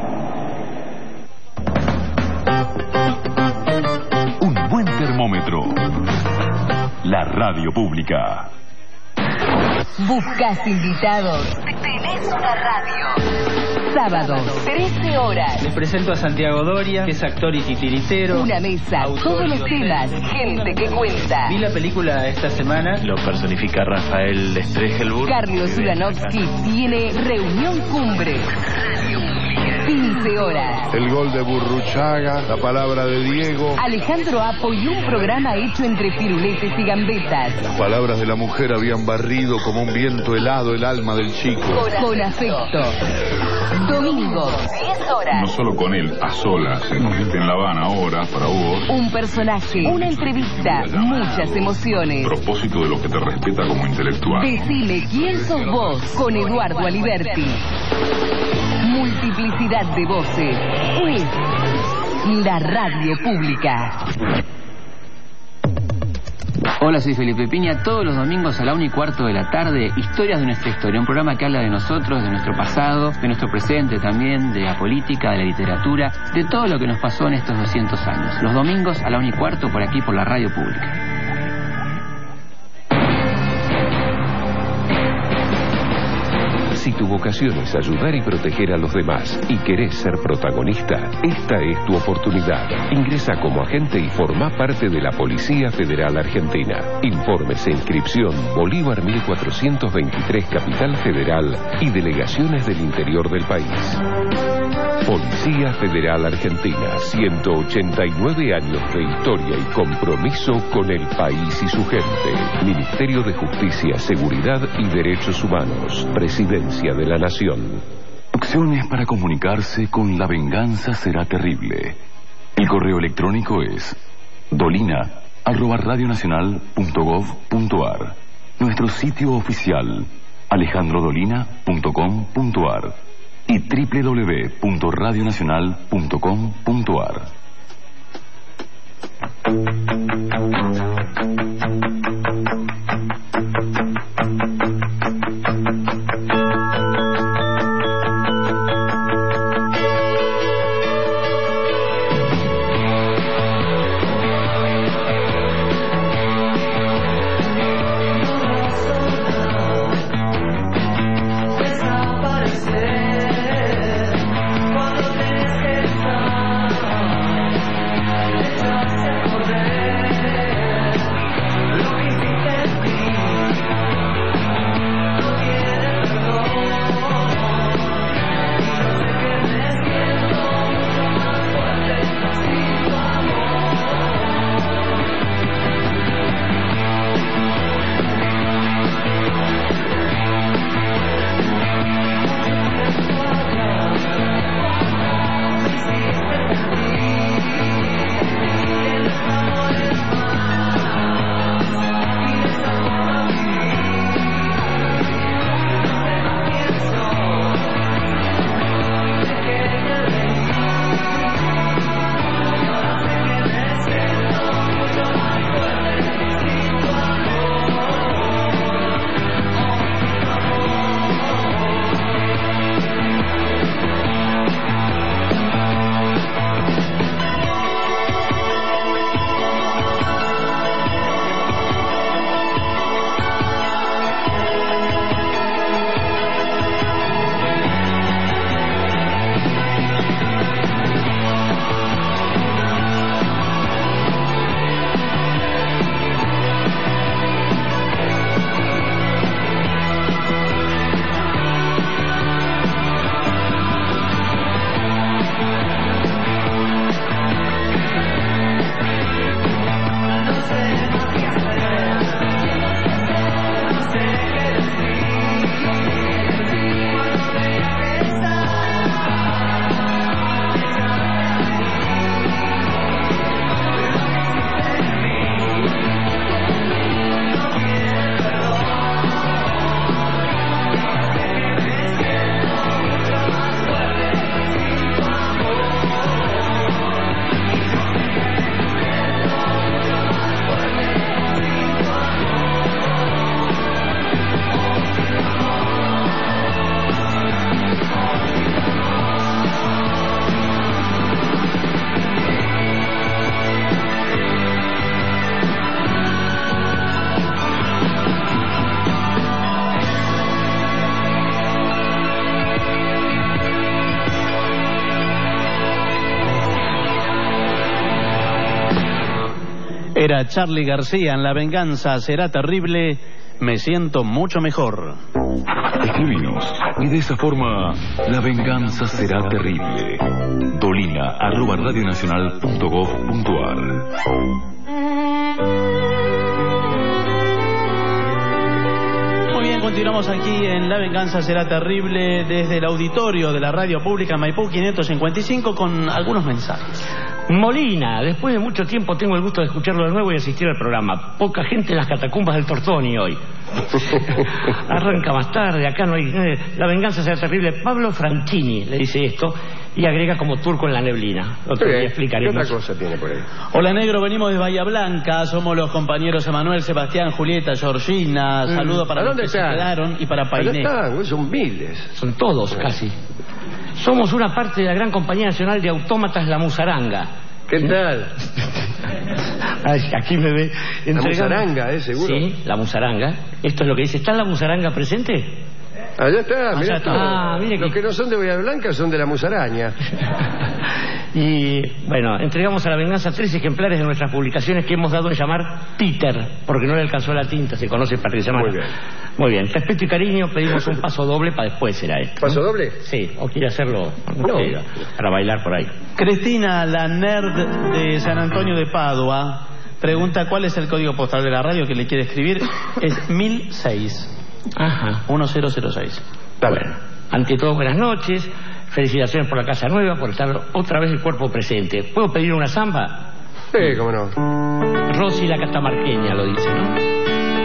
Un buen termómetro. La radio pública. Buscas invitados. Tenés una radio. Sábados, trece horas. Les presento a Santiago Doria, que es actor y titiritero. Una mesa, autor todos y los docente. temas, gente que cuenta. Vi la película esta semana. Lo personifica Rafael Stregelburg. Carlos Ulanovsky tiene reunión cumbre. quince horas. El gol de Burruchaga, la palabra de Diego, Alejandro Apo y un programa hecho entre firuletes y gambetas. las palabras de la mujer habían barrido como un viento helado el alma del chico. Con afecto. Domingo, diez No horas. solo con él, a solas, en en La Habana ahora, para vos. Un personaje, una entrevista, muchas emociones. Propósito de lo que te respeta como intelectual. Decime quién sos vos con Eduardo Aliberti. Multiplicidad de voces. Es la radio pública. Hola, soy Felipe Piña. Todos los domingos a la una y cuarto de la tarde, Historias de nuestra historia. Un programa que habla de nosotros, de nuestro pasado, de nuestro presente también, de la política, de la literatura, de todo lo que nos pasó en estos doscientos años. Los domingos a la una y cuarto por aquí, por la radio pública. Si tu vocación es ayudar y proteger a los demás y querés ser protagonista, esta es tu oportunidad. Ingresa como agente y forma parte de la Policía Federal Argentina. Informes e inscripción Bolívar mil cuatrocientos veintitrés Capital Federal y delegaciones del interior del país. Policía Federal Argentina, ciento ochenta y nueve años de historia y compromiso con el país y su gente. Ministerio de Justicia, Seguridad y Derechos Humanos. Presidencia de la Nación. Opciones para comunicarse con La Venganza Será Terrible. El correo electrónico es dolina arroba radionacional punto gov punto ar. Nuestro sitio oficial alejandro dolina punto com punto ar y doble u doble u doble u punto radionacional punto com punto ar. Era Charly García en La venganza será terrible, me siento mucho mejor. Escribinos y de esa forma la venganza será terrible. Dolina arroba radionacional punto gov punto ar. Muy bien, continuamos aquí en La venganza será terrible desde el auditorio de la radio pública Maipú quinientos cincuenta y cinco con algunos mensajes. Molina, después de mucho tiempo tengo el gusto de escucharlo de nuevo y asistir al programa. Poca gente en las catacumbas del Tortoni hoy. Arranca más tarde, acá no hay... Eh, la venganza será terrible. Pablo Franchini le dice esto y agrega como turco en la neblina. Otro día explicaremos. ¿Qué otra cosa tiene por ahí? Hola, negro, venimos de Bahía Blanca, somos los compañeros Emanuel, Sebastián, Julieta, Georgina. Mm. Saludo para los que se quedaron y para Painé. Están, son miles. Son todos, sí. Casi. Somos una parte de la gran compañía nacional de autómatas La Musaranga. ¿Qué tal? Ay, aquí me ve entregando. La Musaranga, ¿eh? Seguro. Sí, La Musaranga. Esto es lo que dice. ¿Está La Musaranga presente? Allá está, mirá tú. Ah, mire Los que... que no son de Bahía Blanca son de La Musaraña. Y bueno, entregamos a La venganza tres ejemplares de nuestras publicaciones que hemos dado en llamar Peter, porque no le alcanzó la tinta, se conoce para que se llame. Muy bien. Muy bien, respeto y cariño, pedimos un paso doble para después será esto. ¿Paso ¿no? doble? Sí, o quiere hacerlo no. eh, para bailar por ahí. Cristina, la nerd de San Antonio de Padua, pregunta cuál es el código postal de la radio que le quiere escribir. Es mil seis. Ajá. uno cero cero seis. Bueno, ante todo, buenas noches. Felicitaciones por la casa nueva, por estar otra vez el cuerpo presente. ¿Puedo pedir una samba? Sí, cómo no. Rosy la catamarqueña lo dice, ¿no?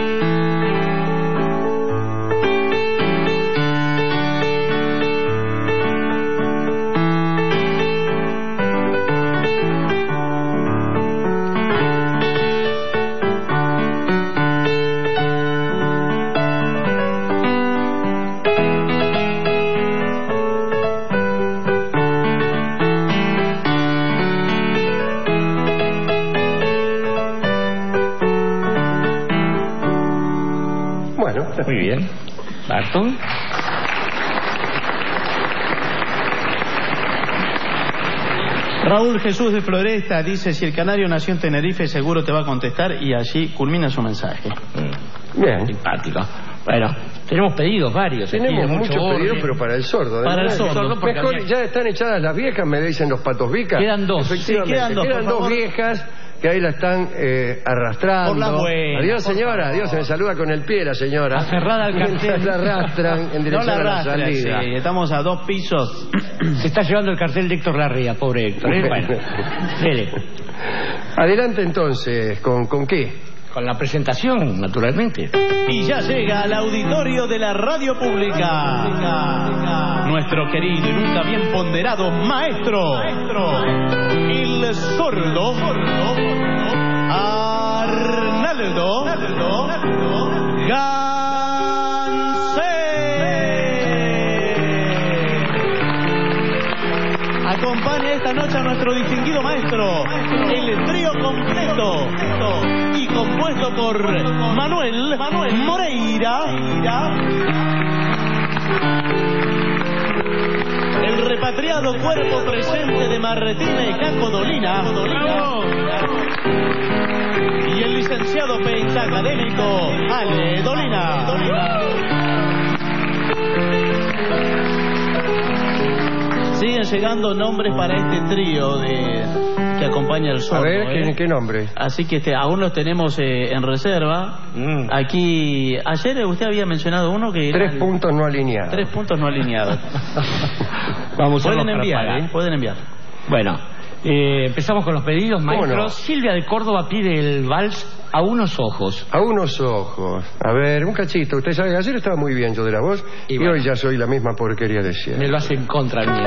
Muy bien. Barton. Raúl Jesús de Floresta dice: si el canario nació en Tenerife, seguro te va a contestar, y allí culmina su mensaje. Bien. Simpático. Bueno, tenemos pedidos varios. Tenemos aquí, muchos mucho pedidos, pero para el sordo. Para el sordo. Mejor, había... ya están echadas las viejas, me dicen los patos vicas. Quedan dos. Efectivamente, sí, quedan dos, quedan dos viejas que ahí la están eh, arrastrando. Por la buena, adiós, por señora, favor. adiós, se me saluda con el pie la señora. Aferrada al cartel. La arrastran en dirección No la a la arrastra, salida. sí, estamos a dos pisos. Se está llevando el cartel de Héctor Larrea, pobre Héctor. ¿eh? Bueno, dele. Adelante entonces, ¿con, con qué? Con la presentación, naturalmente. Y ya llega al auditorio de la radio pública nuestro querido y nunca bien ponderado maestro, maestro el sordo, sordo Arnaldo, Arnaldo Gansé. Acompaña esta noche a nuestro distinguido maestro, el trío completo y compuesto por Manuel, Manuel Moreira, el repatriado cuerpo presente de Marretina y Caco Dolina, y el licenciado pentaacadémico Ale Dolina. Siguen llegando nombres para este trío de que acompaña al sordo. A ver, ¿qué, ¿eh? ¿qué nombre? Así que este, aún los tenemos eh, en reserva. Mm. Aquí, ayer usted había mencionado uno que... Tres puntos no alineados. Tres puntos no alineados. Vamos pueden a enviar, ¿eh? Pueden enviar. Bueno, eh, empezamos con los pedidos, maestro. No? Silvia de Córdoba pide el vals A unos ojos. A unos ojos. A ver, un cachito. Usted sabe, ayer estaba muy bien yo de la voz y, y bueno, hoy ya soy la misma porquería de siempre. Me lo hace en contra mía.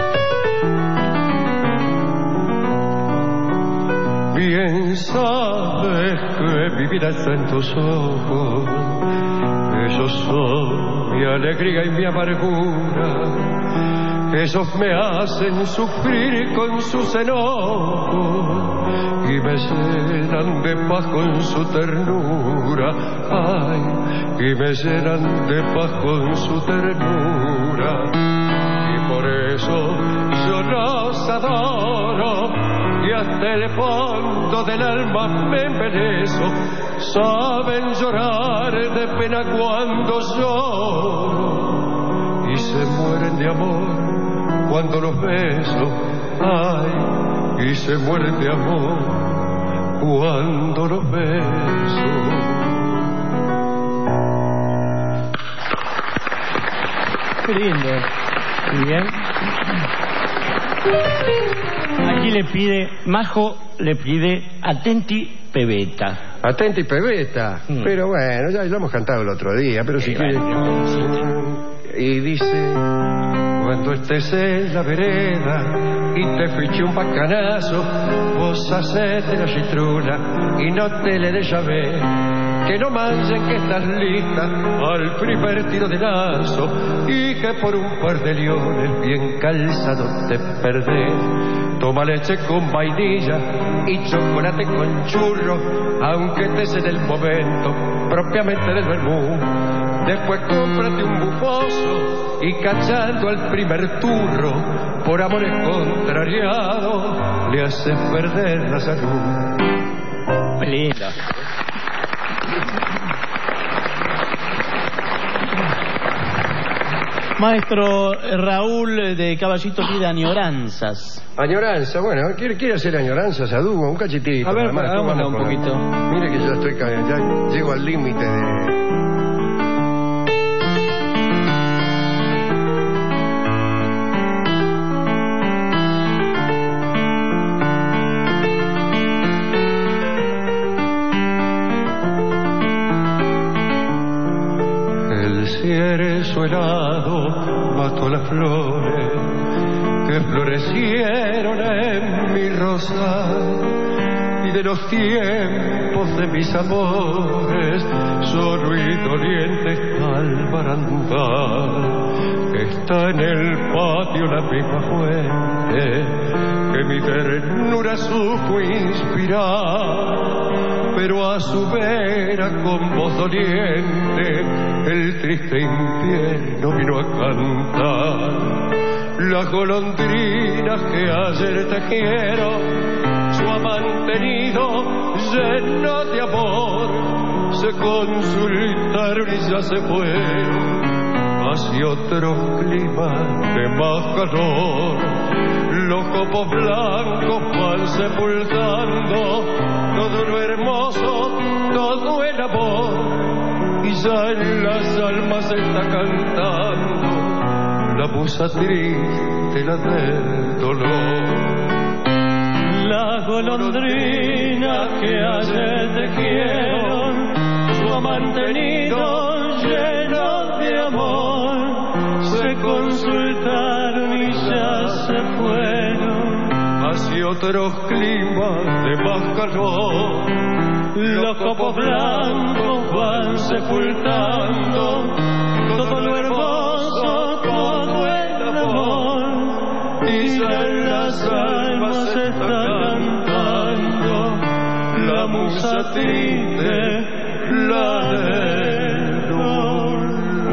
Bien sabes que mi vida está en tus ojos. Ellos son mi alegría y mi amargura. Ellos me hacen sufrir con sus enojos y me llenan de paz con su ternura. Ay, y me llenan de paz con su ternura. Y por eso yo los adoro y hasta el fondo del alma me embelezo. Saben llorar de pena cuando lloro y se mueren de amor cuando los beso. Ay, y se mueren de amor cuando los beso. Qué lindo. Muy bien. Aquí le pide, Majo le pide Atenti Pebeta. Atenti Pebeta. Mm. Pero bueno, ya lo hemos cantado el otro día, pero sí, si quiere. Y dice: cuando estés en la vereda y te fiche un bacanazo, vos hacete la chitrula y no te le des llave. Que no manchen que estás lista al primer tiro de lazo y que por un par de leones bien calzados te perdés. Toma leche con vainilla y chocolate con churro, aunque te sea el momento propiamente del vermú. Después cómprate un bufoso y cachando al primer turro, por amores contrariados le haces perder la salud. Muy lindo. Maestro Raúl de Caballito pide añoranzas. Añoranza, bueno, ¿quiere, quiere hacer añoranzas a dúo? Un cachitito. A ver, además, hagámoslo un con... poquito. Mire que yo estoy, ya llego al límite de... verso helado mató las flores que florecieron en mi rosal, y de los tiempos de mis amores solo y doliente está el barandal. Está en el patio la misma fuente que mi ternura supo inspirar, pero a su vera con voz doliente el triste invierno vino a cantar. Las golondrinas que ayer tejieron su amante nido lleno de amor se consultaron y ya se fueron hacia otro clima de más calor. Los copos blancos van sepultando todo lo hermoso, todo el amor, y ya en las almas está cantando la musa triste, la del dolor. Las golondrinas que ayer tejieron su amante nido lleno de amor se consultaron y ya se fueron hacia otros climas de más calor. Los copos blancos van sepultando todo lo hermoso, todo el amor, y ya en las almas está cantando la musa triste, la del dolor.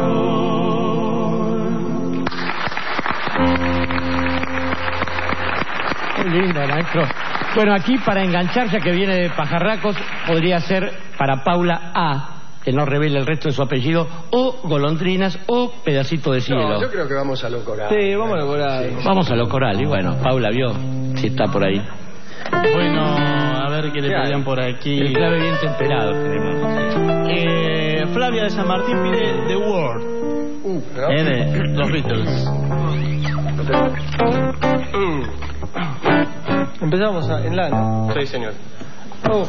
Qué lindo, maestro. Bueno, aquí para enganchar, ya que viene de Pajarracos, podría ser para Paula A., que no revela el resto de su apellido, o Golondrinas, o Pedacito de Cielo. No, yo creo que vamos a lo coral. Sí, vamos a lo coral. Sí. Vamos a lo coral, y bueno, Paula vio si está por ahí. Bueno, a ver qué le pedían por aquí. El clave bien temperado tenemos. Eh, Flavia de San Martín pide The World. Uh, eh, de los Beatles. Empezamos a, en la, ¿no? Sí, señor. Oh.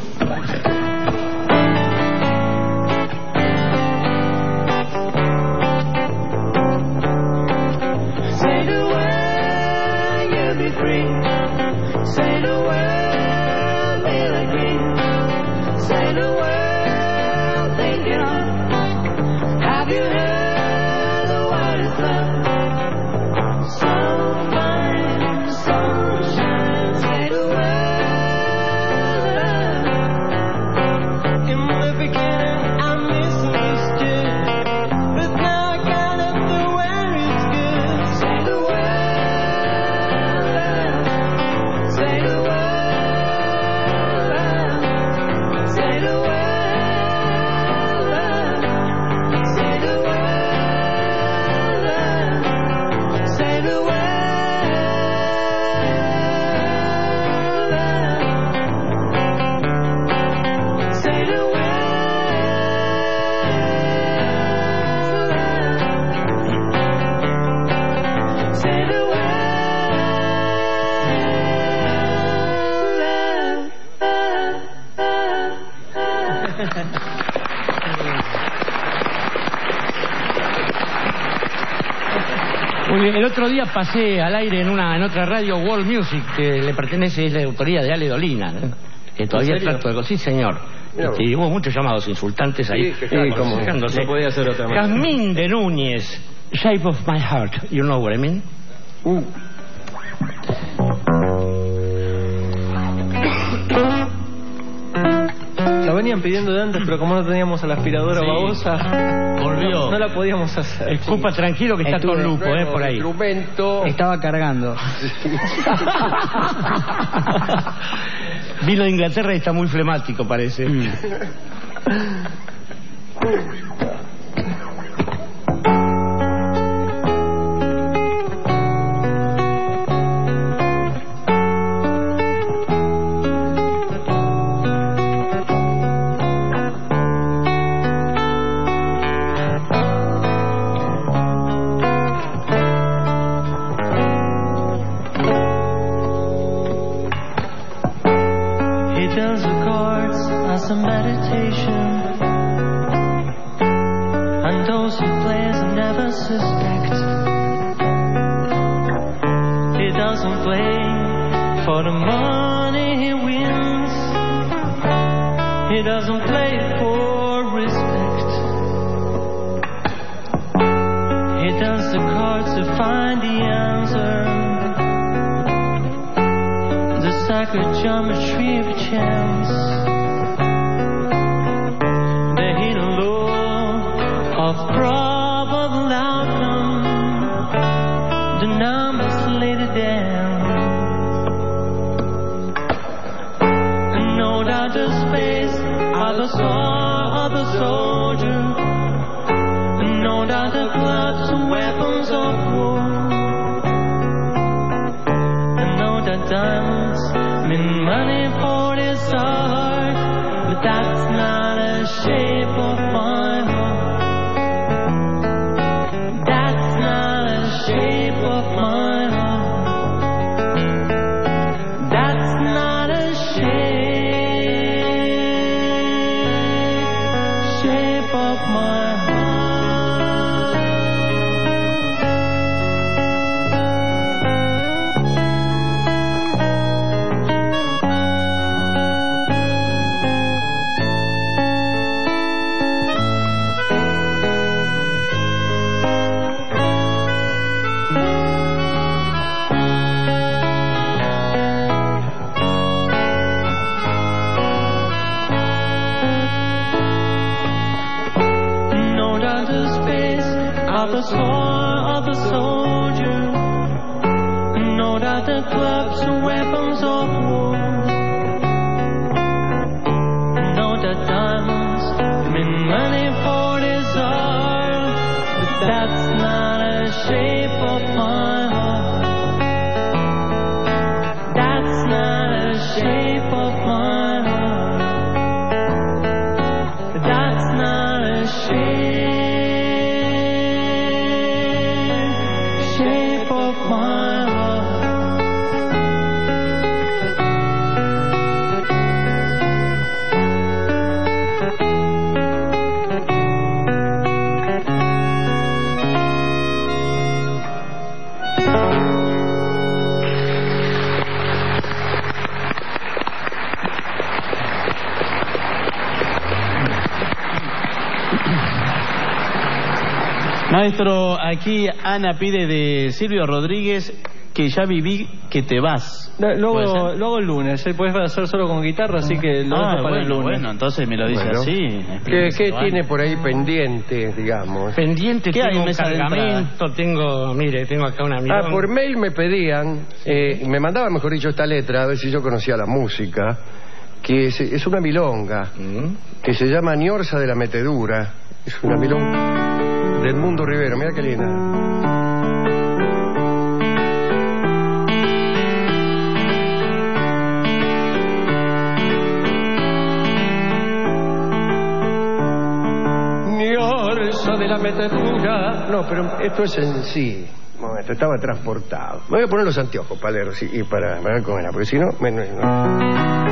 Say the word, you'll be free. Say the word, be like me. Say the word, think it on. Have you heard the word is love? So fine, so shine. Say the word, love. In the beginning, I misunderstood, but now I got up the where it's good. Say the word, love. Say the word, love. Say the word, love. Say the word, love. Say the word, love. Say the word, love. Say the word, Muy bien, el otro día pasé al aire en una en otra radio, World Music, que le pertenece, es la autoría de Ale Dolina, ¿no? Que todavía trato de... Sí, señor. Este, y hubo muchos llamados insultantes ahí. Sí, que como no podía ser otra manera. Jazmín de Núñez, Shape of My Heart, you know what I mean? Uh. La venían pidiendo de antes, pero como no teníamos a la aspiradora Sí. babosa, Volvió. no, no la podíamos hacer. Escupa tranquilo que está Estuve- todo lupo, eh, por ahí. Instrumento. Estaba cargando. Vino de Inglaterra y está muy flemático, parece. He does the chords as a meditation. suspect. He doesn't play for the money he wins. He doesn't play for respect. He does the cards to find the answer. The sacred geometry of chance. The hidden law of probable outcome. The numbers laid it down. And no doubt the space of the soul of the soldier. And no doubt the clubs and weapons of war. And no doubt diamonds mean money for this art. But that's not a shape of my heart. That's not a shape of my heart. That's not a shape, shape of my heart. The soul of the soldier. No doubt the clubs and weapons of war. No doubt diamonds mean money for this art. But that's not a shape of my heart. That's not a shape of my heart. That's not a shape. Maestro, aquí Ana pide de Silvio Rodríguez que ya viví que te vas. No, luego, luego el lunes, ¿eh? Puedes hacer solo con guitarra, así que lo ah, dejo para bueno, el lunes. Bueno, entonces me lo dice bueno. así. ¿Qué, qué tiene por ahí pendiente, digamos? Pendiente, ¿Qué hay tengo en un esa cargamento, tengo, mire, tengo acá una milonga. Ah, por mail me pedían, eh, me mandaban, mejor dicho, esta letra, a ver si yo conocía la música, que es, es una milonga, ¿Mm? que se llama Niorsa de la Metedura. Es una milonga del Mundo Rivero, mira qué linda. Niorsa de la Metedura. No, pero esto es en sí. Un momento, estaba transportado. Me voy a poner los anteojos para leer sí, y para, para ver cómo era, porque si no, me, no, no.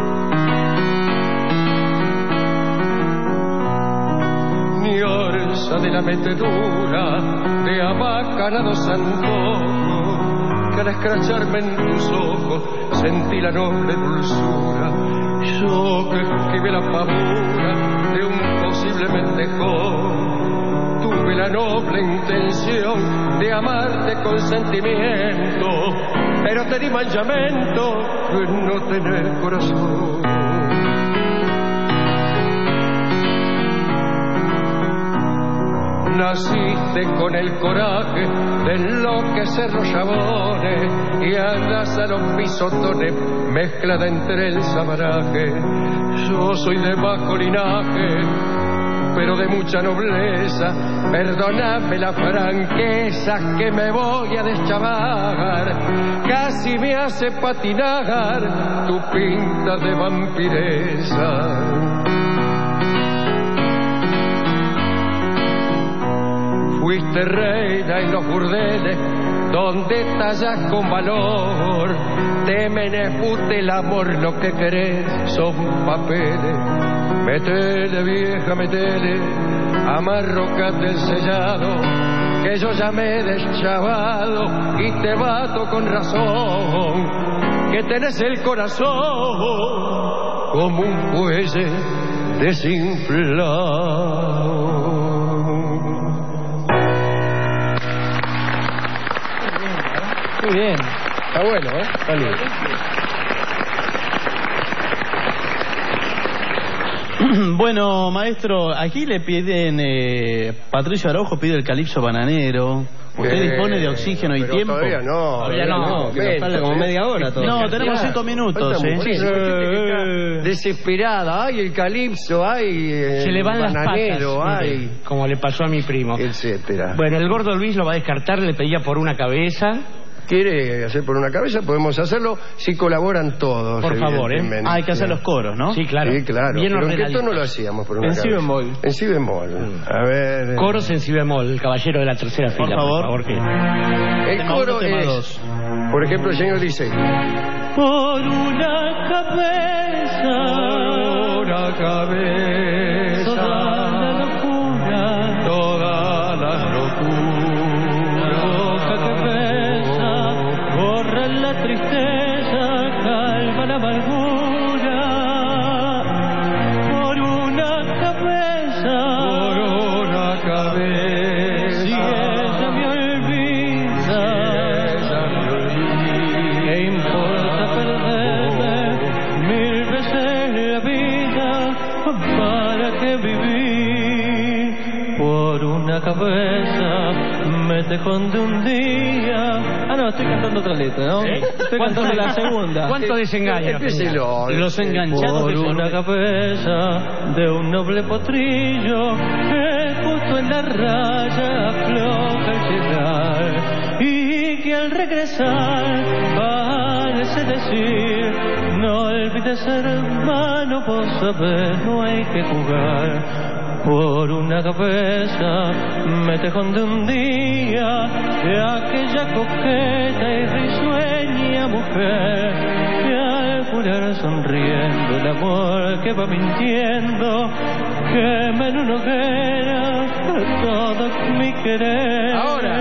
Niorsa de la Metedura, de abacanados antojos, que al escracharme en tus ojos sentí la noble dulzura. Yo que esquivé la pavura de un posible mendejón, tuve la noble intención de amarte con sentimiento, pero te di manchamento de no tener corazón. Naciste con el coraje de enloquecer los chabones y andas a los pisotones mezclada entre el sabaraje. Yo soy de bajo linaje, pero de mucha nobleza. Perdóname la franqueza que me voy a deschavar. Casi me hace patinar tu pinta de vampiresa. Fuiste reina en los burdeles donde tallas con valor. Te menefute el amor, lo que querés son papeles. Metele, vieja, metele, amarrocate el sellado, que que yo ya me he deschavado y te bato con razón, que tenés el corazón como un fuelle desinflado. Muy bien. Está bueno, ¿eh? Está lindo. Bueno, maestro, aquí le piden, eh, Patricio Araujo pide el calipso bananero. ¿Usted Eh, dispone de oxígeno y pero tiempo? Todavía no. Todavía no. que nos falta como media hora todavía. No, tenemos cinco minutos. Falta ¿eh? muchísimo. Hay gente que está desesperada. Ay, el calipso, ay, el Se le van las bananero, patas, ay, mire, como le pasó a mi primo. etcétera. Bueno, el gordo Luis lo va a descartar, le pedía por una cabeza. ¿Quiere hacer por una cabeza? Podemos hacerlo si colaboran todos. Por favor, ¿eh? evidentemente. Ah, hay que hacer los coros, ¿no? Sí, claro. Sí, claro. Bien Pero ¿en qué ordenadito. tono lo hacíamos por una En si cabeza? bemol. En si bemol. A ver. Coros en si bemol, el caballero de la tercera Por fila. favor. Por favor, que... El Tema coro uno, tema es, dos. por ejemplo, el señor dice: por una cabeza, por una cabeza, toda la locura, toda la locura, la boca que besa, borra la tristeza, calma la amargura, por una cabeza, por una cabeza, si ella me olvida, ¿qué importa perderme mil veces la vida? ¿Para qué vivir? Por una cabeza me te esconde un día. Ah, no, estoy cantando otra letra, ¿no? ¿Eh? Estoy cantando la segunda. ¿Cuánto desengaño? Empícelo. Los enganchados Por que son- una cabeza de un noble potrillo que justo en la raya afloja al llegar y que al regresar parece decir: no olvides, hermano, vos sabés, no hay que jugar. Por una cabeza me te esconde un día de aquella coqueta y risueña mujer que al jurar sonriendo el amor que va mintiendo quema en una hoguera todo mi querer. Ahora.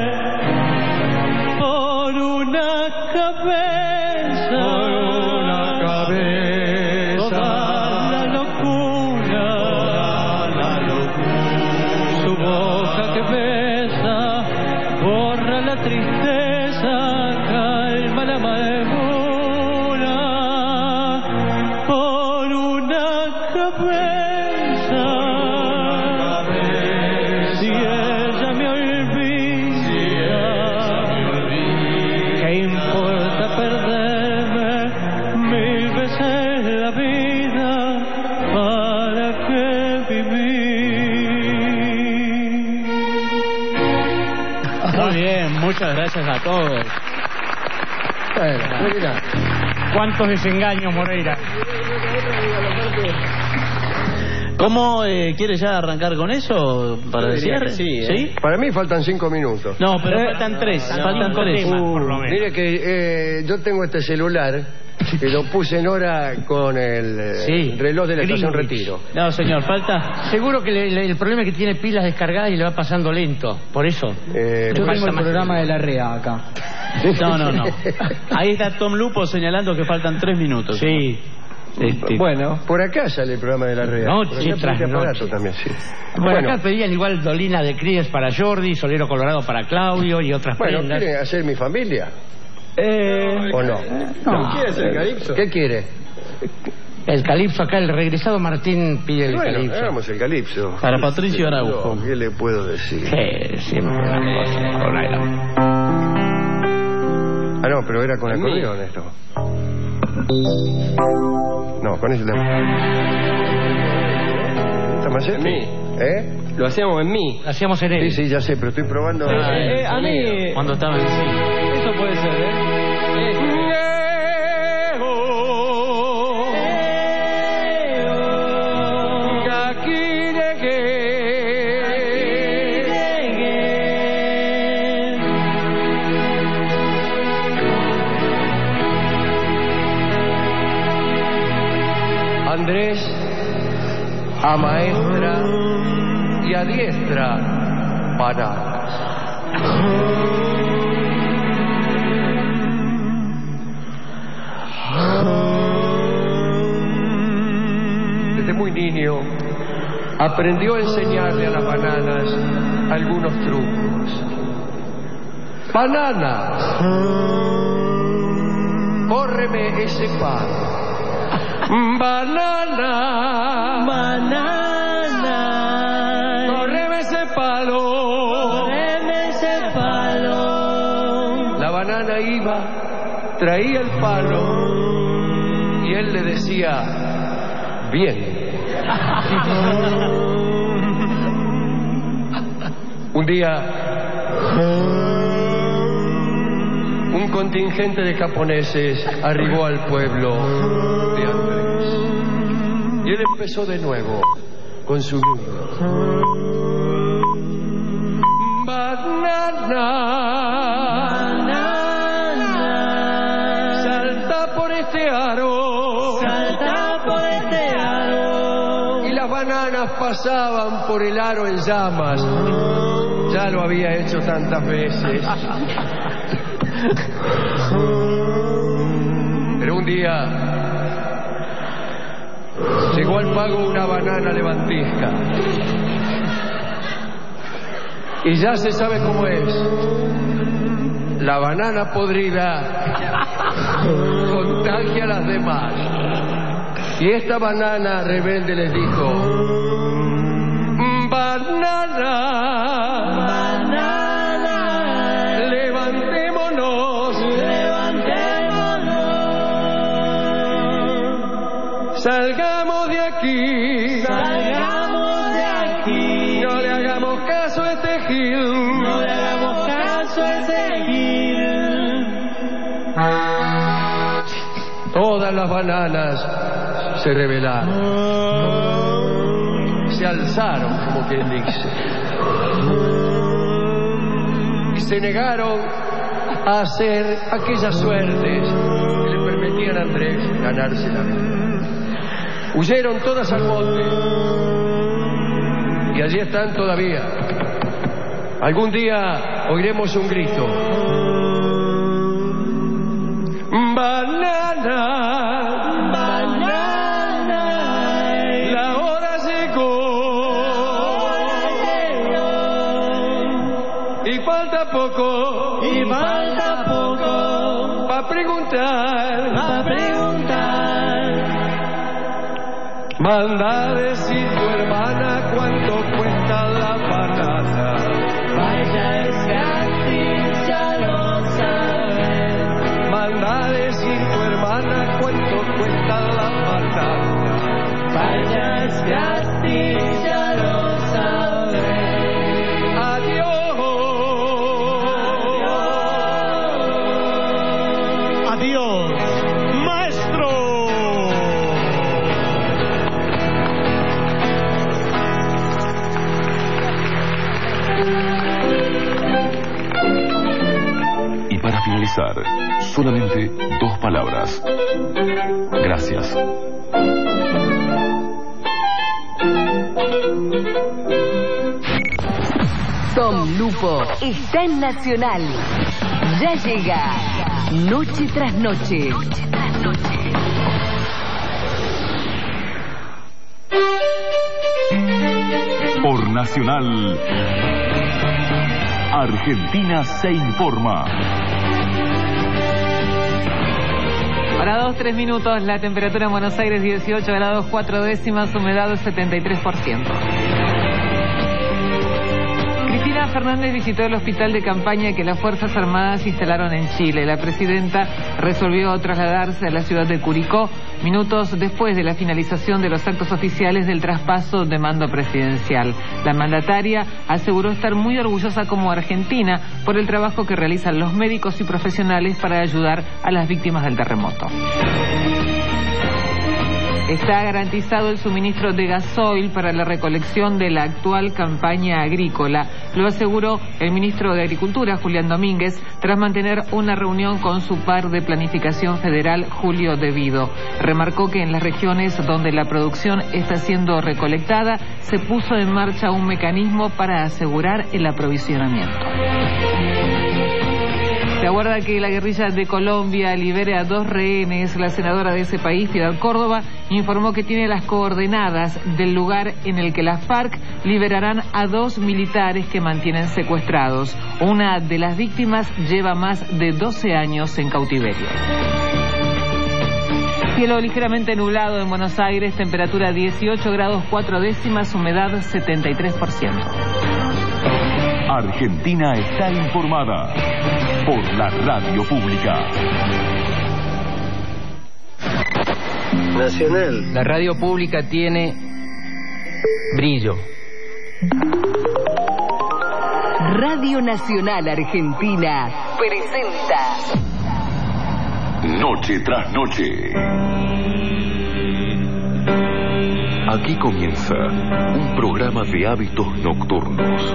Por una cabeza, Por una cabeza, toda la locura, la locura, su boca que besa, borra la tristeza, calma la amargura, por una cabeza, si ella me olvida, ¿qué importa perderme mil veces la vida? ¿Para qué vivir? Muy bien, muchas gracias a todos. Bueno, mira. ¿Cuántos desengaños, Moreira? ¿Cómo eh, quiere ya arrancar con eso para Yo el diría cierre? que sí, ¿eh? Para mí faltan cinco minutos. No, pero Eh, faltan tres. no, faltan cinco tres. temas, por lo menos. Mire que eh, yo tengo este celular que lo puse en hora con el eh, Sí. reloj de la estación Greenwich. Retiro. No, señor, falta. Seguro que le- le- el problema es que tiene pilas descargadas y le va pasando lento. Por eso. Eh, Yo Pasa tengo el más programa de la R E A acá. No, no, no. Ahí está Tom Lupo señalando que faltan tres minutos. Sí. Este, Bueno, Por acá sale el programa de la red. Noche tras noche. también, sí. Bueno, Bueno, acá pedían igual Dolina de Cries para Jordi, Solero Colorado para Claudio y otras bueno, prendas. ¿quiere hacer mi familia eh, o no? no. ¿Quiere hacer calipso? ¿Qué quiere? El calipso acá, el regresado Martín pide el Bueno, calipso. hagamos el calipso. Para Patricio Araujo. No, ¿qué le puedo decir? Sí, siempre las cosas con aire. Ah, no, pero era con acordeón esto. No, con ese también. ¿Está más cerca? ¿Eh? Lo hacíamos en mí. Lo hacíamos en él. Sí, sí, ya sé, pero estoy probando. Eh, eh, a mí. Cuando estaba en sí. Eso puede ser, ¿eh? Andrés amaestra y adiestra bananas. Desde muy niño aprendió a enseñarle a las bananas algunos trucos. Bananas, córreme ese palo. Banana, banana, córreme ese palo. Córreme ese palo. La banana iba, traía el palo y él le decía, bien. Un día, un contingente de japoneses arribó al pueblo de Andrés. Y él empezó de nuevo con su número. Banana, banana, salta por este aro, salta por este aro. Y las bananas pasaban por el aro en llamas. Ya lo había hecho tantas veces. Pero un día llegó al pago una banana levantisca. Y ya se sabe cómo es. La banana podrida contagia a las demás. Y esta banana rebelde les dijo: banana, banana, levantémonos, levantémonos, salgamos de aquí, salgamos de aquí, no le hagamos caso a este gil, no le hagamos caso a este gil. Todas las bananas se rebelaron, se alzaron, como quien dice, y se negaron a hacer aquellas suertes que le permitían a Andrés ganarse la vida. Huyeron todas al monte y allí están todavía. Algún día oiremos un grito: banana, banana, la hora llegó, y falta poco, y falta poco, pa' preguntar, pa' preguntar. Manda a decir tu hermana cuánto cuesta la banana. Vaya, es gratis, ya lo sabes. Manda a decir tu hermana cuánto cuesta la banana. Vaya, es gratis, ya lo sabes. Adiós. Adiós. Adiós, maestro. Y para finalizar, solamente dos palabras. Gracias. Tom Lupo está en Nacional. Ya llega Noche tras Noche. Noche tras Noche. Por Nacional, Argentina se informa. Para dos, tres minutos, la temperatura en Buenos Aires dieciocho grados, cuatro décimas, humedad setenta y tres por ciento. Cristina Fernández visitó el hospital de campaña que las Fuerzas Armadas instalaron en Chile. La presidenta resolvió trasladarse a la ciudad de Curicó minutos después de la finalización de los actos oficiales del traspaso de mando presidencial. La mandataria aseguró estar muy orgullosa como argentina por el trabajo que realizan los médicos y profesionales para ayudar a las víctimas del terremoto. Está garantizado el suministro de gasoil para la recolección de la actual campaña agrícola. Lo aseguró el ministro de Agricultura, Julián Domínguez, tras mantener una reunión con su par de Planificación Federal, Julio Devido. Remarcó que en las regiones donde la producción está siendo recolectada, se puso en marcha un mecanismo para asegurar el aprovisionamiento. Se aguarda que la guerrilla de Colombia libere a dos rehenes. La senadora de ese país, Piedad Córdoba, informó que tiene las coordenadas del lugar en el que las FARC liberarán a dos militares que mantienen secuestrados. Una de las víctimas lleva más de doce años en cautiverio. Cielo ligeramente nublado en Buenos Aires, temperatura dieciocho grados cuatro décimas, humedad setenta y tres por ciento. Argentina está informada por la radio pública. Nacional. La radio pública tiene brillo. Radio Nacional Argentina presenta Noche tras noche. Aquí comienza un programa de hábitos nocturnos.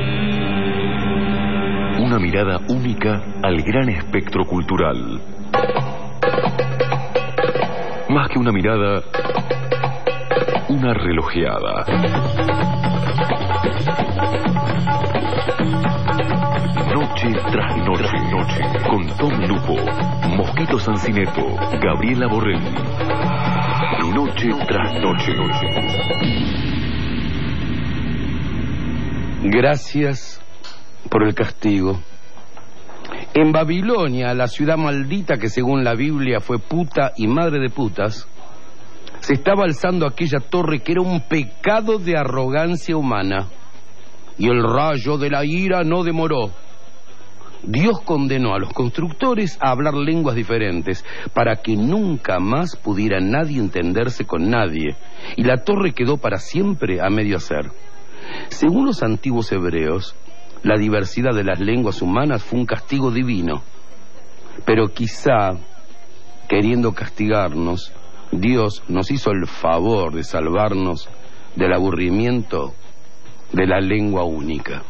Una mirada única al gran espectro cultural. Más que una mirada, una relojeada. Noche tras noche, noche, con Tom Lupo, Mosquito Sancineto, Gabriela Borrell. Noche tras noche, noche. Gracias por el castigo. En Babilonia, la ciudad maldita que según la Biblia fue puta y madre de putas, se estaba alzando aquella torre que era un pecado de arrogancia humana. Y el rayo de la ira no demoró. Dios condenó a los constructores a hablar lenguas diferentes para que nunca más pudiera nadie entenderse con nadie, y la torre quedó para siempre a medio hacer. Según los antiguos hebreos, la diversidad de las lenguas humanas fue un castigo divino, pero quizá, queriendo castigarnos, Dios nos hizo el favor de salvarnos del aburrimiento de la lengua única.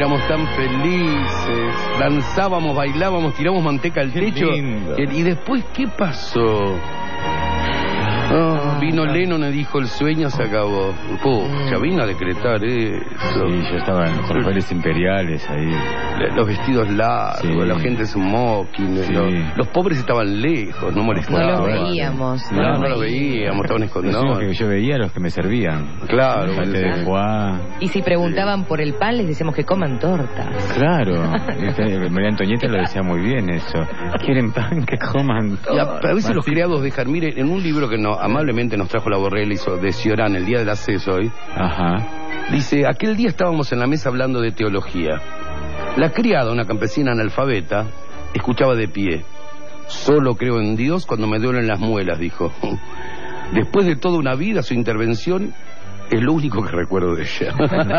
Éramos tan felices, danzábamos, bailábamos, tiramos manteca al techo. Y, y después, ¿qué pasó? Oh, vino Lennon y dijo: el sueño se acabó. Pucha, vino a decretar eso. Sí, yo estaba en los papeles imperiales ahí. Los vestidos largos, sí. La gente smoking. Sí. Los, los pobres estaban lejos, no molestaban. No los veíamos. No, no, no los veíamos, estaban escondidos. No, que yo veía a los que me servían. Claro. De foie. Y si preguntaban sí. por el pan, les decíamos que coman tortas. Claro. María Antonieta lo decía muy bien eso. ¿Quieren pan? Que coman tortas. A, a veces los criados dejan, mire, en un libro que no, amablemente nos trajo la Borrell, hizo de Ciorán, el día del acceso hoy. Ajá. Dice: aquel día estábamos en la mesa hablando de teología. La criada, una campesina analfabeta, escuchaba de pie. Solo creo en Dios cuando me duelen las muelas, dijo. Después de toda una vida, su intervención es lo único que recuerdo de ella.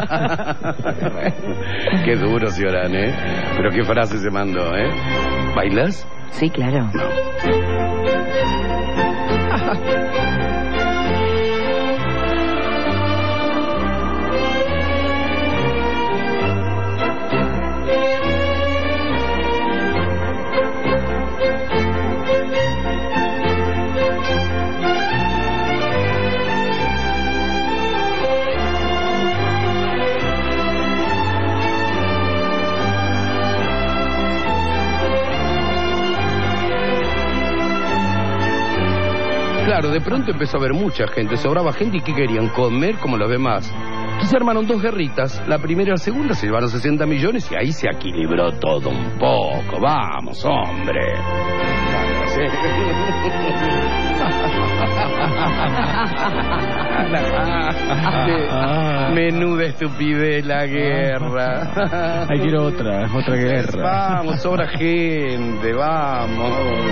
Qué duro, Ciorán, ¿eh? Pero qué frase se mandó, ¿eh? ¿Bailas? Sí, claro. No. Claro, de pronto empezó a haber mucha gente, sobraba gente y ¿qué querían? Comer como los demás. Entonces armaron dos guerritas, la primera y la segunda se llevaron sesenta millones y ahí se equilibró todo un poco. Vamos, hombre. Menuda estupidez la guerra. Hay que ir a otra, otra guerra. Vamos, sobra gente, vamos.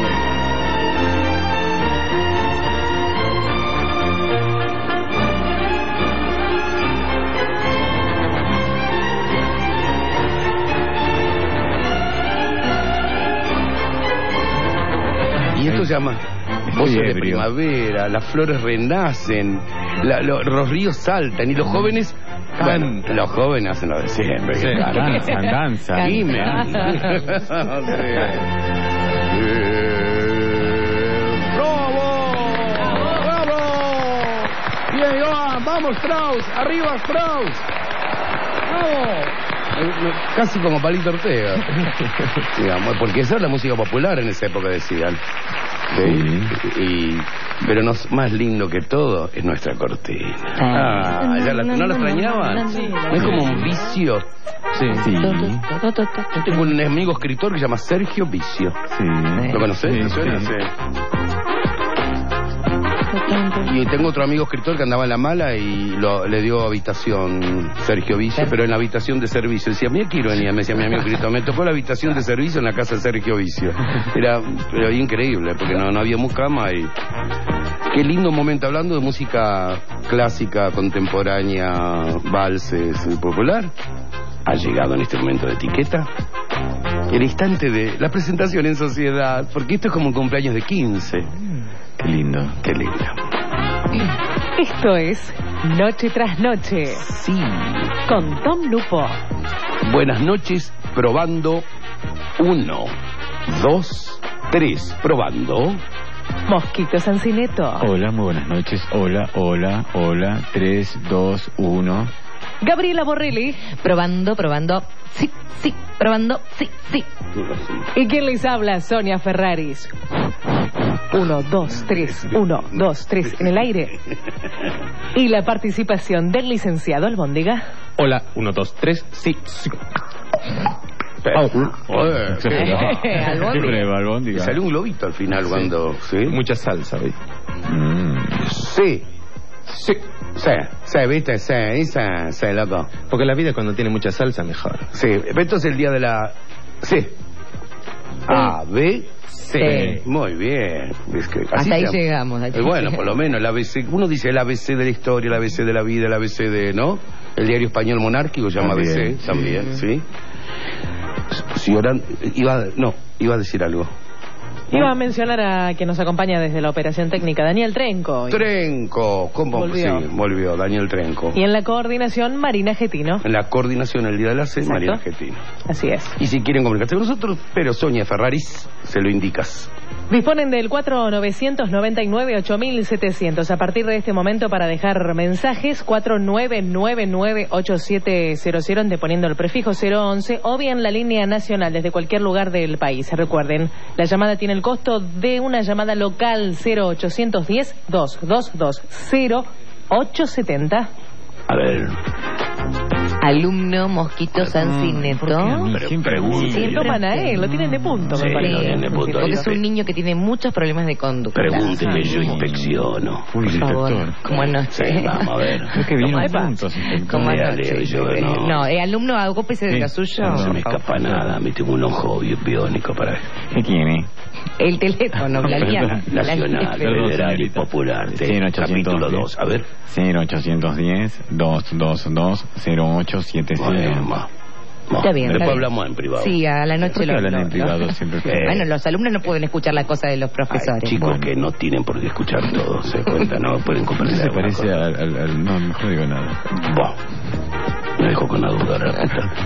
Y esto se llama voces de primavera, las flores renacen, la, lo, los ríos saltan y los jóvenes, bueno, los jóvenes hacen lo de siempre. Sí, danzan, danzan. Dime. ¡Bravo! ¡Bravo! Bien, Joan, vamos, Strauss, arriba, Strauss. ¡Vamos! Casi como Palito Ortega, digamos, porque esa es la música popular en esa época, decían. Sí. Y, pero no, más lindo que todo es nuestra cortina. Ah, ah ¿ya la, ¿no la extrañaban? ¿No es como un vicio? Sí. Sí. Yo tengo un amigo escritor que se llama Sergio Vicio. Sí. ¿Lo conoces? Sí, ¿suena? Sí. Y tengo otro amigo escritor que andaba en la mala y lo, le dio habitación Sergio Vicio, pero en la habitación de servicio. Decía: mira qué ironía, me decía mi amigo escritor, me tocó la habitación de servicio en la casa de Sergio Vicio. Era, era increíble, porque no, no había mucama y... Qué lindo momento, hablando de música clásica, contemporánea, valses, popular. Ha llegado en este momento de etiqueta el instante de la presentación en sociedad, porque esto es como un cumpleaños de quince. Qué lindo. Qué lindo. Esto es Noche tras Noche. Sí. Con Tom Lupo. Buenas noches, probando. Uno, dos, tres, probando. Mosquito Sancineto. Hola, muy buenas noches. Hola, hola, hola. Tres, dos, uno. Gabriela Borrelli. Probando, probando. Sí, sí, probando. Sí, sí. ¿Y quién les habla? Sonia Ferraris. Uno, dos, tres, uno, dos, tres, en el aire. Y la participación del licenciado Albóndiga. Hola, uno, dos, tres, sí, sí. Oh, oh, qué breve, Albóndiga. Le salió un globito al final, sí. Cuando... ¿sí? Mucha salsa, ¿ves? Mm. Sí. Sí. Sí, sí, viste, sí, sí, sí, loco. Porque la vida cuando tiene mucha salsa mejor. Sí, esto es el día de la... Sí. A, B, C. Sí. Muy bien. Es que hasta ahí llegamos. Eh, bueno, por lo menos el A B C. Uno dice el A B C de la historia, el A B C de la vida, el A B C de... ¿no? El diario español monárquico se llama también, A B C, sí. También, ¿sí? Si Orán... Iba, no, iba a decir algo. Iba a mencionar a quien nos acompaña desde la operación técnica, Daniel Trenco. Trenco, ¿cómo? Volvió. Sí, volvió, Daniel Trenco. Y en la coordinación, Marina Getino. En la coordinación el día de la C, Exacto. Marina Getino. Así es. Y si quieren comunicarse con nosotros, pero Sonia Ferraris, se lo indicas. Disponen del cuatro nueve nueve nueve ocho siete cero cero. A partir de este momento, para dejar mensajes, cuatro nueve nueve nueve ocho siete cero cero, anteponiendo el prefijo cero once, o bien la línea nacional desde cualquier lugar del país. Recuerden, la llamada tiene el costo de una llamada local cero ochocientos diez, doscientos veintidós, cero ochocientos setenta. A ver. Alumno Mosquito Sancineto. Siempre Siempre Manaé, lo tienen de punto, Sí, me parece. lo tienen de punto. Porque es un niño que tiene muchos problemas de conducta. Pregúnteme, yo inspecciono. Por favor, como anoche. Sí, vamos a ver. Creo que vinieron Epa. juntos. Como Mira, anoche. Leo, yo no. No, eh, alumno, ocúpese de Sí. lo suyo. No se me por escapa favor. nada, me tengo un ojo bi- biónico para ¿Qué tiene? El teléfono, la línea. la Nacional, línea- Federal y Popular. cero ochocientos Capítulo diez. dos. A ver. cero ochocientos diez, doscientos veintidós, cero ocho siete cero. Bueno, ma. Ma. Está bien, Después está bien. hablamos en privado. Sí, a la noche ¿Por qué lo, hablan lo- en privado lo- siempre? Eh. Bueno, los alumnos no pueden escuchar las cosas de los profesores. Ay, chicos Bueno. que no tienen por qué escuchar todo, se cuenta, no pueden comprender. Se una parece cosa. al, al, al- No, mejor digo nada. Buah. Me dejo con la duda, repita.